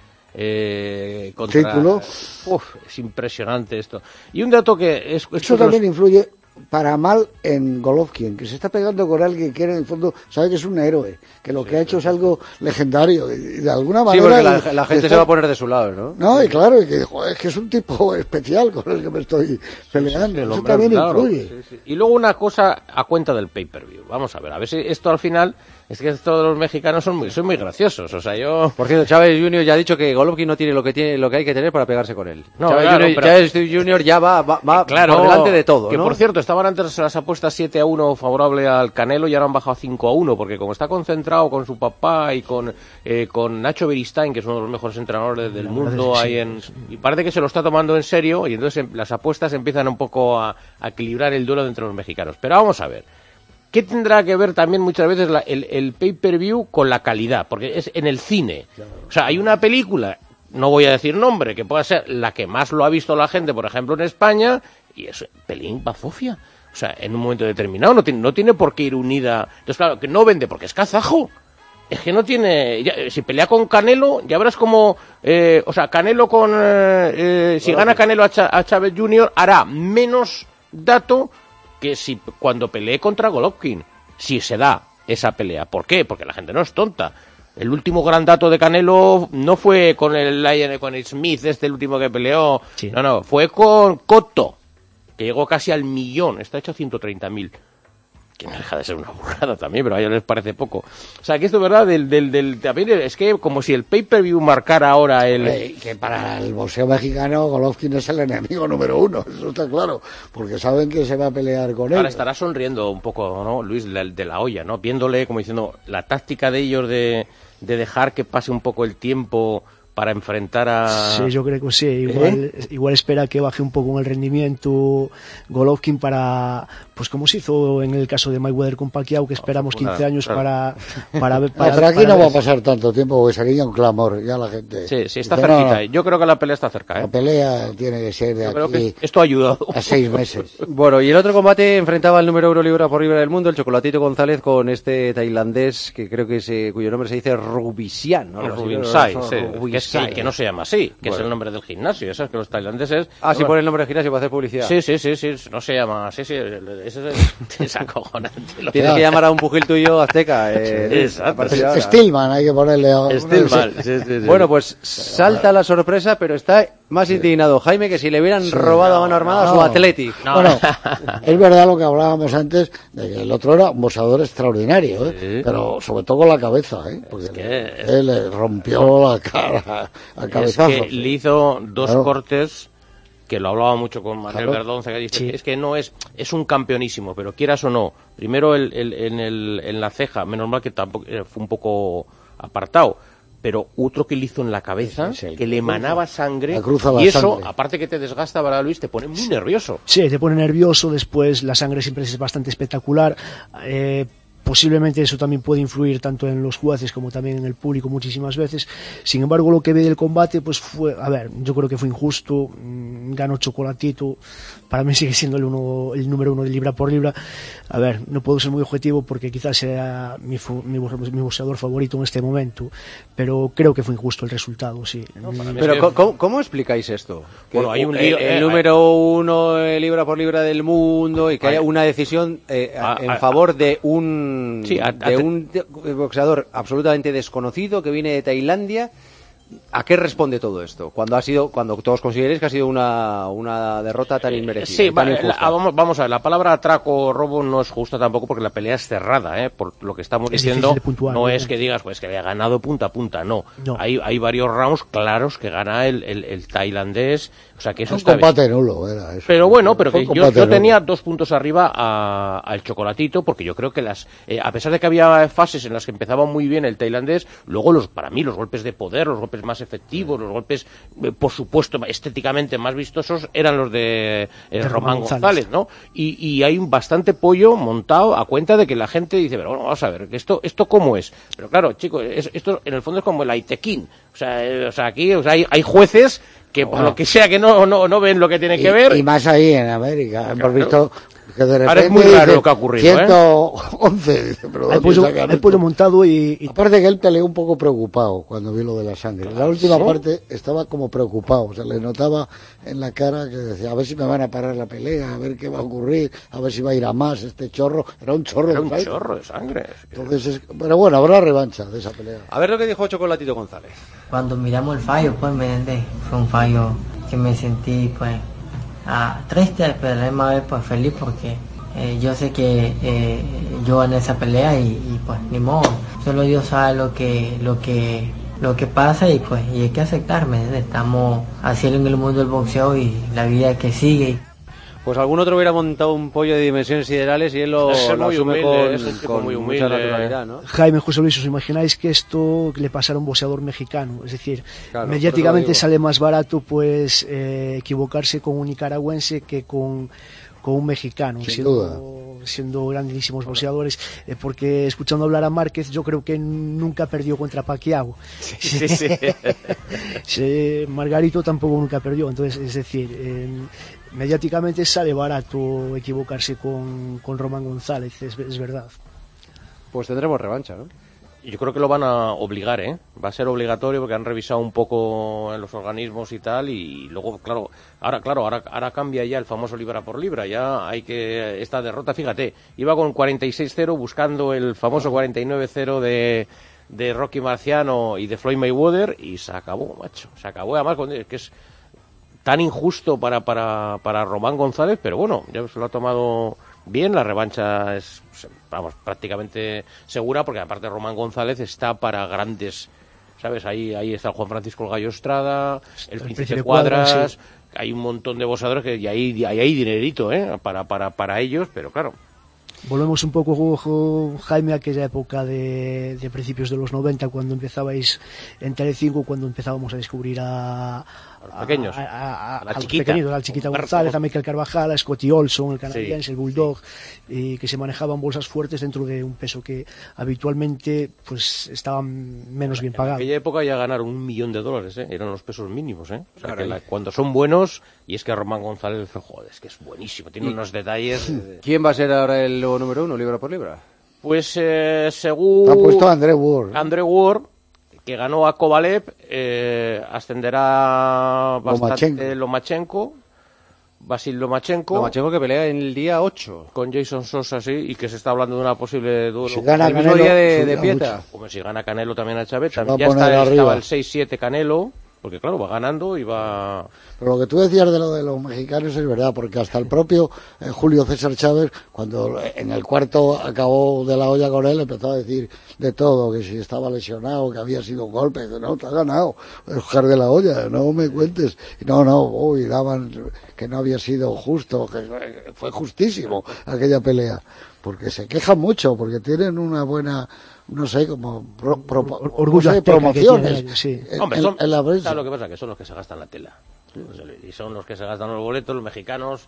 Speaker 10: eh, contra...
Speaker 12: Título.
Speaker 10: Uf, es impresionante esto. Y un dato que es...
Speaker 12: Eso también los... influye para mal en Golovkin, que se está pegando con alguien que en el fondo sabe que es un héroe, que lo sí, que ha hecho sí. es algo legendario, y de alguna manera...
Speaker 4: Sí, porque la, la gente está... se va a poner de su lado, ¿no?
Speaker 12: No, y claro, y que, joder, es que es un tipo especial con el que me estoy peleando, sí, sí, eso también claro, influye.
Speaker 10: Sí, sí. Y luego una cosa a cuenta del pay-per-view, vamos a ver, a ver si esto al final... Es que todos los mexicanos son muy, son muy graciosos, o sea, yo...
Speaker 4: Por cierto, Chávez junior ya ha dicho que Golovkin no tiene lo que tiene, lo que hay que tener para pegarse con él.
Speaker 10: No,
Speaker 4: Chávez,
Speaker 10: claro,
Speaker 4: junior,
Speaker 10: pero...
Speaker 4: Chávez junior ya va, va, va
Speaker 10: claro,
Speaker 4: por delante de todo,
Speaker 10: que
Speaker 4: ¿no?
Speaker 10: Por cierto, estaban antes las apuestas siete a uno favorable al Canelo y ahora han bajado a cinco a uno, porque como está concentrado con su papá y con, eh, con Nacho Beristain, que es uno de los mejores entrenadores del mundo, ahí en... y parece que se lo está tomando en serio, y entonces las apuestas empiezan un poco a, a equilibrar el duelo entre los mexicanos. Pero vamos a ver. ¿Qué tendrá que ver también muchas veces la, el, el pay-per-view con la calidad? Porque es en el cine. O sea, hay una película, no voy a decir nombre, que pueda ser la que más lo ha visto la gente, por ejemplo, en España, y es pelín bazofia. O sea, en un momento determinado no tiene, no tiene por qué ir unida. Entonces, claro, que no vende porque es kazajo. Es que no tiene... Ya, si pelea con Canelo, ya verás como... Eh, o sea, Canelo con... Eh, eh, si gana Canelo a, Ch a Chávez junior, hará menos dato... que si cuando peleé contra Golovkin, si se da esa pelea. ¿Por qué? Porque la gente no es tonta. El último gran dato de Canelo no fue con el Lion, con el Smith, este el último que peleó. Sí. No, no, fue con Cotto, que llegó casi al millón. Está hecho a ciento treinta mil. Que no deja de ser una burrada también, pero a ellos les parece poco. O sea, que esto, ¿verdad? Del, del, del, también es que como si el pay-per-view marcara ahora el...
Speaker 12: Eh, que para el boxeo mexicano Golovkin es el enemigo número uno, eso está claro, porque saben que se va a pelear con él.
Speaker 10: Ahora estará sonriendo un poco, ¿no, Luis, de, de la olla, ¿no? Viéndole, como diciendo, la táctica de ellos de, de dejar que pase un poco el tiempo... para enfrentar a...
Speaker 11: Sí, yo creo que sí. Igual, ¿Eh? igual espera que baje un poco el rendimiento Golovkin para... Pues como se hizo en el caso de Mayweather con Pacquiao, que esperamos quince claro, años claro. para... para, para,
Speaker 12: para, para aquí para no ver. va a pasar tanto tiempo, porque sería un clamor, ya la gente...
Speaker 10: Sí, sí, está dice, cerquita. No, no. Yo creo que la pelea está cerca, ¿eh?
Speaker 12: La pelea tiene que ser de yo aquí...
Speaker 10: Creo que esto ha ayudado.
Speaker 12: A seis meses.
Speaker 4: Bueno, y el otro combate enfrentaba al número uno libra por libra del mundo, el Chocolatito González, con este tailandés, que creo que es, eh, cuyo nombre se dice Rubisian, ¿no?
Speaker 10: Rubinsai, sí. Rubisai. Que, que no se llama así, que bueno. es el nombre del gimnasio, eso es que los tailandeses...
Speaker 4: Ah, si pone el nombre del gimnasio para hacer publicidad.
Speaker 10: Sí, sí, sí, sí, no se llama así, sí, eso es, es acojonante.
Speaker 4: Tienes que llamar a un pugil tuyo azteca. Eh,
Speaker 10: Exacto.
Speaker 12: Stillman, hay que ponerle...
Speaker 10: Stillman, sí, sí, sí.
Speaker 4: Bueno, pues salta la sorpresa, pero está más sí. indignado Jaime que si le hubieran sí, robado no, a mano armada no, su Athletic.
Speaker 12: No. Bueno, es verdad lo que hablábamos antes, de que el otro era un boxeador extraordinario, ¿eh? Sí. Pero sobre todo con la cabeza, ¿eh? Porque es que él le rompió la cara a cabeza.
Speaker 10: Es que le hizo dos claro. cortes que lo hablaba mucho con Manuel claro. Verdonza, que dice sí. es que no es es un campeonísimo, pero quieras o no, primero el, el, en, el, en la ceja, menos mal que tampoco fue un poco apartado, pero otro que le hizo en la cabeza, sí, sí, que le emanaba sangre, y eso, sangre. aparte que te desgasta, ¿verdad, Luis? Te pone muy nervioso.
Speaker 11: Sí, te pone nervioso, después la sangre siempre es bastante espectacular, eh, posiblemente eso también puede influir tanto en los jueces como también en el público muchísimas veces. Sin embargo, lo que ve del combate, pues fue, a ver, yo creo que fue injusto, mmm, ganó Chocolatito, para mí sigue siendo el, uno, el número uno de libra por libra. A ver, no puedo ser muy objetivo porque quizás sea mi, mi, mi boxeador favorito en este momento, pero creo que fue injusto el resultado, sí.
Speaker 4: No, pero que... ¿cómo, ¿cómo explicáis esto? Que
Speaker 10: bueno, hay un
Speaker 4: el, el eh, número uno eh, libra por libra del mundo y que hay, haya una decisión eh, a, en a, favor de un, sí, a, de un boxeador absolutamente desconocido que viene de Tailandia. ¿A qué responde todo esto? Cuando ha sido, cuando todos consideréis que ha sido una, una derrota tan inmerecida.
Speaker 10: Sí,
Speaker 4: tan
Speaker 10: la, vamos, vamos a ver, la palabra atraco o robo no es justa tampoco porque la pelea es cerrada, ¿eh? Por lo que estamos
Speaker 11: es
Speaker 10: diciendo,
Speaker 11: puntuar,
Speaker 10: no
Speaker 11: ¿no?
Speaker 10: es que digas pues que haya ganado punta a punta, no.
Speaker 11: no.
Speaker 10: Hay, hay varios rounds claros que gana el, el, el tailandés, o sea que eso
Speaker 12: un
Speaker 10: está
Speaker 12: combate bien. Nulo era eso.
Speaker 10: Pero bueno, pero que yo, yo tenía
Speaker 12: nulo.
Speaker 10: dos puntos arriba al Chocolatito porque yo creo que las, eh, a pesar de que había fases en las que empezaba muy bien el tailandés, luego los, para mí los golpes de poder, los golpes más efectivos, los golpes, eh, por supuesto, estéticamente más vistosos eran los de eh, Román González, González, ¿no? Y, y hay bastante pollo montado a cuenta de que la gente dice, pero bueno, vamos a ver, esto esto cómo es. Pero claro, chicos, es, esto en el fondo es como el Aitequín. O sea, eh, o sea aquí o sea, hay, hay jueces que por bueno. lo que sea que no, no, no ven lo que tienen
Speaker 12: y,
Speaker 10: que ver.
Speaker 12: Y más ahí en América. Claro. Hemos visto que de repente
Speaker 10: ahora es muy raro lo que ha ocurrido,
Speaker 12: ciento once, ¿eh? Dice, pero
Speaker 11: hay pollo, hay pollo montado y, y...
Speaker 12: Aparte que él peleó un poco preocupado cuando vio lo de la sangre. En la última ¿sí? parte estaba como preocupado, o sea, le notaba en la cara que decía, a ver si me van a parar la pelea, a ver qué va a ocurrir, a ver si va a ir a más este chorro. Era un chorro,
Speaker 10: Era
Speaker 12: de,
Speaker 10: un
Speaker 12: sangre.
Speaker 10: chorro de sangre.
Speaker 12: Entonces, es... pero bueno, habrá revancha de esa pelea.
Speaker 4: A ver lo que dijo Chocolatito González.
Speaker 13: Cuando miramos el fallo, pues me entendé, fue un fallo que me sentí pues ah, triste, pero a la misma vez pues feliz porque eh, yo sé que eh, yo gané esa pelea y, y pues ni modo, solo Dios sabe lo que lo que lo que pasa y pues y hay que aceptarme, estamos así en el mundo del boxeo y la vida que sigue.
Speaker 4: Pues algún otro hubiera montado un pollo de dimensiones siderales y él lo, lo asume humilde, con, con muy mucha naturalidad, ¿no?
Speaker 11: Jaime, José Luis, ¿os imagináis que esto le pasara a un boxeador mexicano? Es decir,
Speaker 4: claro,
Speaker 11: mediáticamente sale más barato pues eh, equivocarse con un nicaragüense que con, con un mexicano,
Speaker 12: sin
Speaker 11: siendo,
Speaker 12: duda.
Speaker 11: siendo grandísimos boxeadores, eh, porque escuchando hablar a Márquez, yo creo que nunca perdió contra Pacquiao.
Speaker 4: Sí, sí, sí.
Speaker 11: sí, Margarito tampoco nunca perdió, entonces, es decir... Eh, mediáticamente sale barato equivocarse con, con Román González, es, es verdad.
Speaker 4: Pues tendremos revancha, ¿no?
Speaker 10: Yo creo que lo van a obligar, ¿eh? Va a ser obligatorio porque han revisado un poco en los organismos y tal, y luego, claro, ahora claro, ahora, ahora cambia ya el famoso libra por libra, ya hay que... Esta derrota, fíjate, iba con cuarenta y seis cero buscando el famoso cuarenta y nueve cero de... de Rocky Marciano y de Floyd Mayweather, y se acabó, macho, se acabó, además, que es... tan injusto para, para, para Román González, pero bueno, ya se lo ha tomado bien, la revancha es, vamos, prácticamente segura, porque aparte Román González está para grandes, ¿sabes? Ahí, ahí está Juan Francisco el Gallo Estrada, el, el Príncipe Cuadras, Cuadras sí. Hay un montón de boxeadores que y ahí, ahí hay dinerito, ¿eh? Para, para, para ellos, pero claro.
Speaker 11: Volvemos un poco, Jaime, a aquella época de, de principios de los noventa, cuando empezabais en Telecinco, cuando empezábamos a descubrir a...
Speaker 10: A los pequeños,
Speaker 11: a, a, a,
Speaker 10: a la
Speaker 11: a
Speaker 10: chiquita,
Speaker 11: pequeños, a la chiquita González, a Michael Carvajal, a Scotty Olson, el canadiense, sí, el Bulldog, sí. Y que se manejaban bolsas fuertes dentro de un peso que habitualmente pues estaban menos bien pagados.
Speaker 10: En aquella época ya ganaron un millón de dólares, ¿eh? Eran los pesos mínimos, ¿eh? O sea, que la, cuando son buenos, y es que Román González, joder, es que es buenísimo, tiene unos detalles...
Speaker 4: ¿Quién va a ser ahora el número uno, libra por libra?
Speaker 10: Pues eh, según...
Speaker 12: Ha puesto a André Ward.
Speaker 10: André Ward, que ganó a Kovalev, eh, ascenderá bastante Lomachenko. Lomachenko, Basil Lomachenko.
Speaker 4: Lomachenko que pelea en el día ocho.
Speaker 10: Con Jason Sosa, sí, y que se está hablando de una posible duelo.
Speaker 12: Si gana
Speaker 10: el
Speaker 12: Canelo,
Speaker 10: mismo día de, de
Speaker 12: Pieta.
Speaker 10: Hombre, si gana Canelo también a Chávez,
Speaker 12: se
Speaker 10: también ya está, estaba el seis siete Canelo, porque claro, va ganando y va...
Speaker 12: Pero lo que tú decías de lo de los mexicanos es verdad, porque hasta el propio eh, Julio César Chávez, cuando en el cuarto acabó de la olla con él, empezó a decir de todo, que si estaba lesionado, que había sido un golpe, que no, te ha ganado, Oscar de la Hoya, no me cuentes. Y no, no, uy, daban que no había sido justo, que fue justísimo aquella pelea, porque se quejan mucho, porque tienen una buena... no sé, como pro, pro,
Speaker 11: orgullo
Speaker 12: no sé, promociones.
Speaker 11: Ellos, sí.
Speaker 12: en,
Speaker 10: Hombre, son,
Speaker 12: en, en la prensa.
Speaker 10: ¿sabes lo que pasa? Que son los que se gastan la tela. Y son los que se gastan los boletos, los mexicanos.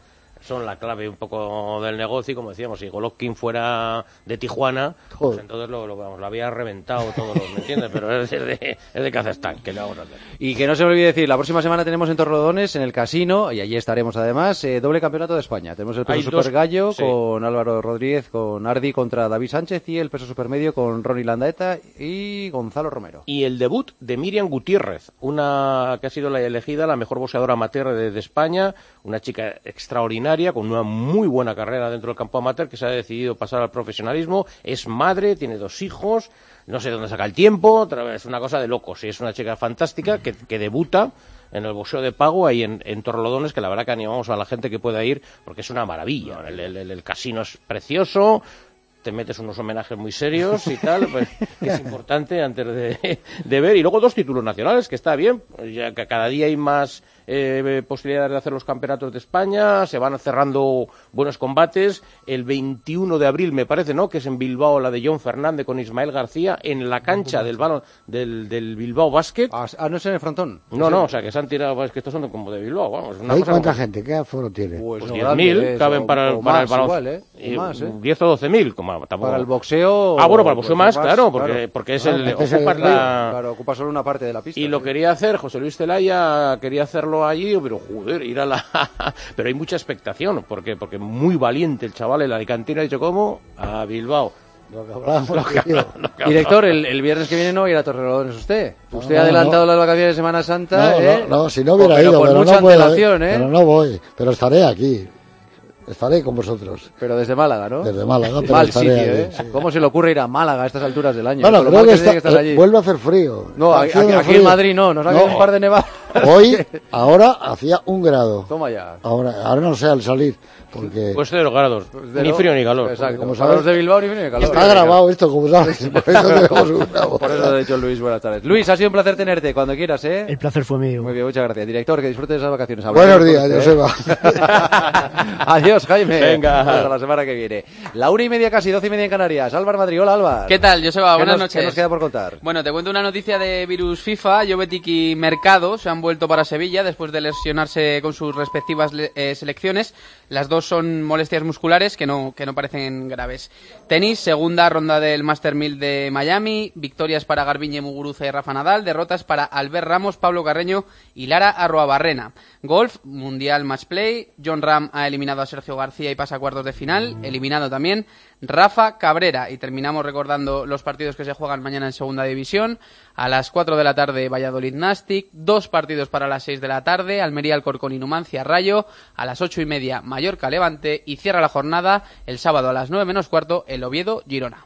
Speaker 10: son la clave un poco del negocio, y como decíamos, si Golovkin fuera de Tijuana, pues entonces lo, lo, vamos, lo había reventado todos los, ¿me entiendes? Pero es de, es de Kazajstán, que le vamos a hacer.
Speaker 4: Y que no se me olvide decir, la próxima semana tenemos en Torrelodones, en el casino, y allí estaremos además, eh, doble campeonato de España. Tenemos el peso
Speaker 10: Hay
Speaker 4: super
Speaker 10: dos-
Speaker 4: gallo
Speaker 10: sí.
Speaker 4: con Álvaro Rodríguez, con Ardi contra David Sánchez, y el peso supermedio con Ronnie Landaeta y Gonzalo Romero.
Speaker 10: Y el debut de Miriam Gutiérrez, una que ha sido la elegida la mejor boxeadora amateur de, de España, una chica extraordinaria, con una muy buena carrera dentro del campo amateur, que se ha decidido pasar al profesionalismo, es madre, tiene dos hijos, no sé dónde saca el tiempo, otra vez, es una cosa de locos, y es una chica fantástica que, que debuta en el boxeo de pago ahí en, en Torrelodones, que la verdad que animamos a la gente que pueda ir, porque es una maravilla, el, el, el, el casino es precioso, te metes unos homenajes muy serios y tal, pues que es importante antes de, de ver. Y luego dos títulos nacionales, que está bien, ya que cada día hay más eh, posibilidades de hacer los campeonatos de España, se van cerrando buenos combates. El veintiuno de abril, me parece, ¿no?, que es en Bilbao la de John Fernández con Ismael García, en la cancha del balón del, del Bilbao Basket.
Speaker 4: Ah, no es en el frontón.
Speaker 10: No, no, o sea, que se han tirado, es que estos son como de Bilbao, vamos. Una
Speaker 12: ¿Hay
Speaker 10: cosa
Speaker 12: cuánta
Speaker 10: como...
Speaker 12: gente? ¿Qué aforo tiene?
Speaker 4: Pues,
Speaker 10: Pues
Speaker 4: no,
Speaker 10: diez mil
Speaker 4: grande,
Speaker 10: caben
Speaker 4: o-
Speaker 10: para,
Speaker 4: o
Speaker 10: para
Speaker 4: más
Speaker 10: el balón.
Speaker 4: igual, ¿eh? O
Speaker 10: Y
Speaker 4: más, ¿eh?
Speaker 10: diez o doce mil, como tampoco.
Speaker 4: Para el boxeo...
Speaker 10: Ah, bueno, para el boxeo más,
Speaker 4: más,
Speaker 10: claro, porque,
Speaker 4: claro.
Speaker 10: porque es
Speaker 4: Claro,
Speaker 10: el...
Speaker 4: este es
Speaker 10: ocupas
Speaker 4: el-
Speaker 10: la...
Speaker 4: Claro, ocupa solo una parte de la pista.
Speaker 10: Y lo
Speaker 4: sí.
Speaker 10: quería hacer, José Luis Celaya quería hacerlo allí, pero joder, ir a la... pero hay mucha expectación, ¿por qué? Porque muy valiente el chaval, el alicantino ha dicho, ¿cómo? A Bilbao.
Speaker 12: Lo que hablábamos,
Speaker 10: Lo que
Speaker 12: tío.
Speaker 10: hablábamos, lo que
Speaker 4: Director, el, el viernes que viene no va a ir a Torrelodones usted. Usted
Speaker 12: No,
Speaker 4: ha adelantado
Speaker 12: no.
Speaker 4: las vacaciones de Semana Santa,
Speaker 12: No,
Speaker 4: ¿eh?
Speaker 12: no, no, si no hubiera
Speaker 4: pero
Speaker 12: ido,
Speaker 4: con
Speaker 12: pero
Speaker 4: mucha
Speaker 12: no puedo,
Speaker 4: antelación, ¿eh?
Speaker 12: pero no voy, pero estaré aquí. Estaré con vosotros.
Speaker 4: Pero desde Málaga, ¿no?
Speaker 12: Desde Málaga, pero
Speaker 4: Mal
Speaker 12: estaré
Speaker 4: sitio,
Speaker 12: ahí,
Speaker 4: ¿eh?
Speaker 12: sí.
Speaker 4: ¿Cómo se le ocurre ir a Málaga a estas alturas del año?
Speaker 12: Bueno,
Speaker 4: Con lo
Speaker 12: creo
Speaker 4: mal
Speaker 12: que,
Speaker 4: que tiene
Speaker 12: está-
Speaker 4: estar allí.
Speaker 12: vuelve a hacer frío.
Speaker 4: No,
Speaker 12: Está
Speaker 4: aquí,
Speaker 12: haciendo
Speaker 4: aquí
Speaker 12: frío.
Speaker 4: en Madrid no, nos ha caído
Speaker 12: No.
Speaker 4: un par de nevadas.
Speaker 12: Hoy, ahora, hacía un grado.
Speaker 4: Toma ya.
Speaker 12: Ahora, ahora no sé al salir, porque...
Speaker 10: Pues cero grados,
Speaker 4: de
Speaker 10: ni
Speaker 4: lo-
Speaker 10: frío ni calor.
Speaker 4: Exacto.
Speaker 12: Como
Speaker 4: Para
Speaker 12: sabes,
Speaker 4: los de Bilbao ni frío ni calor.
Speaker 12: está grabado esto, como sabes, por eso tenemos un grabo.
Speaker 4: Por eso ha dicho Luis, buenas tardes. Luis, ha sido un placer tenerte cuando quieras, ¿eh?
Speaker 11: El placer fue mío.
Speaker 4: Muy bien, muchas gracias. Director, que disfrutes de esas vacaciones.
Speaker 12: Buenos
Speaker 4: Hablamos
Speaker 12: días,
Speaker 4: con usted,
Speaker 12: Joseba.
Speaker 4: ¿eh? Adiós, Jaime.
Speaker 10: Venga.
Speaker 4: Hasta la semana que viene. La una y media casi, doce y media en Canarias. Álvaro Madrid, hola, Álvaro.
Speaker 14: ¿Qué tal, Joseba?
Speaker 4: ¿Qué
Speaker 14: Buenas
Speaker 4: nos-
Speaker 14: noches.
Speaker 4: ¿Qué nos queda por contar?
Speaker 14: Bueno, te cuento una noticia de virus FIFA. Jovetic y Mercado se han vuelto para Sevilla después de lesionarse con sus respectivas le- eh, selecciones. Las dos son molestias musculares que no, que no parecen graves. Tenis, segunda ronda del Master mil de Miami. Victorias para Garbiñe Muguruza y Rafa Nadal. Derrotas para Albert Ramos, Pablo Carreño y Lara Arruabarrena. Golf, Mundial Match Play. John Ram ha eliminado a Sergio García y pasa a cuartos de final. Eliminado también Rafa Cabrera. Y terminamos recordando los partidos que se juegan mañana en segunda división. A las cuatro de la tarde Valladolid Nastic. Dos partidos para las seis de la tarde. Almería Alcorcón y Numancia Rayo. A las ocho y media Mallorca Levante. Y cierra la jornada el sábado a las nueve menos cuarto el Oviedo Girona.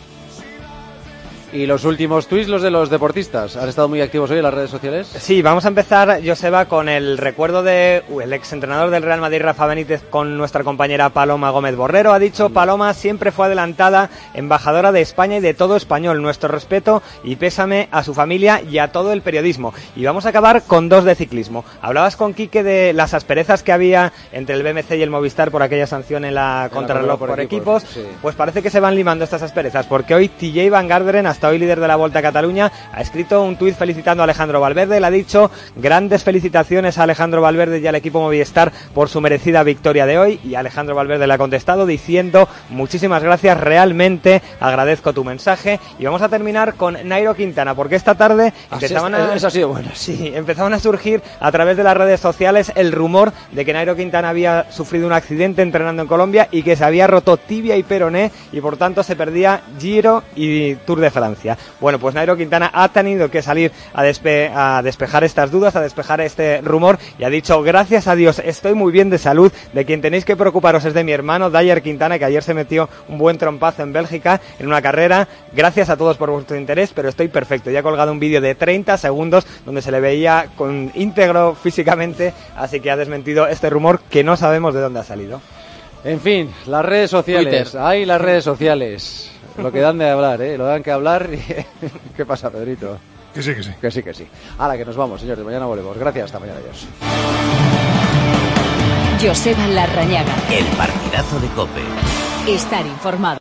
Speaker 4: Y los últimos tweets, los de los deportistas. ¿Han estado muy activos hoy en las redes sociales?
Speaker 15: Sí, vamos a empezar, Joseba, con el recuerdo de uh, el exentrenador del Real Madrid, Rafa Benítez, con nuestra compañera Paloma Gómez Borrero. Ha dicho, Paloma siempre fue adelantada, embajadora de España y de todo español. Nuestro respeto y pésame a su familia y a todo el periodismo. Y vamos a acabar con dos de ciclismo. Hablabas con Quique de las asperezas que había entre el B M C y el Movistar por aquella sanción en la contrarreloj por, por equipos. equipos. Sí. Pues parece que se van limando estas asperezas, porque hoy T J Van Garderen, hasta hoy líder de la Volta a Cataluña, ha escrito un tuit felicitando a Alejandro Valverde. Le ha dicho grandes felicitaciones a Alejandro Valverde y al equipo Movistar por su merecida victoria de hoy, y Alejandro Valverde le ha contestado diciendo muchísimas gracias, realmente agradezco tu mensaje. Y vamos a terminar con Nairo Quintana, porque esta tarde empezaban a,
Speaker 4: eso ha sido bueno.
Speaker 15: Sí, empezaban a surgir a través de las redes sociales el rumor de que Nairo Quintana había sufrido un accidente entrenando en Colombia y que se había roto tibia y peroné y por tanto se perdía Giro y Tour de Francia. Bueno, pues Nairo Quintana ha tenido que salir a, despe a despejar estas dudas, a despejar este rumor, y ha dicho, gracias a Dios estoy muy bien de salud, de quien tenéis que preocuparos es de mi hermano Dyer Quintana, que ayer se metió un buen trompazo en Bélgica en una carrera. Gracias a todos por vuestro interés, pero estoy perfecto. Ya ha colgado un vídeo de treinta segundos donde se le veía con íntegro físicamente, así que ha desmentido este rumor que no sabemos de dónde ha salido.
Speaker 4: En fin, las redes sociales.
Speaker 15: Twitter.
Speaker 4: Hay las redes sociales. Lo que dan de hablar, ¿eh? Lo dan que hablar. Y... ¿Qué pasa, Pedrito?
Speaker 7: Que sí, que sí.
Speaker 4: Que sí, que sí. Ahora que nos vamos, señores. Mañana volvemos. Gracias, hasta mañana. Adiós.
Speaker 1: Joseba Larrañaga.
Speaker 5: El partidazo de COPE.
Speaker 1: Estar informado.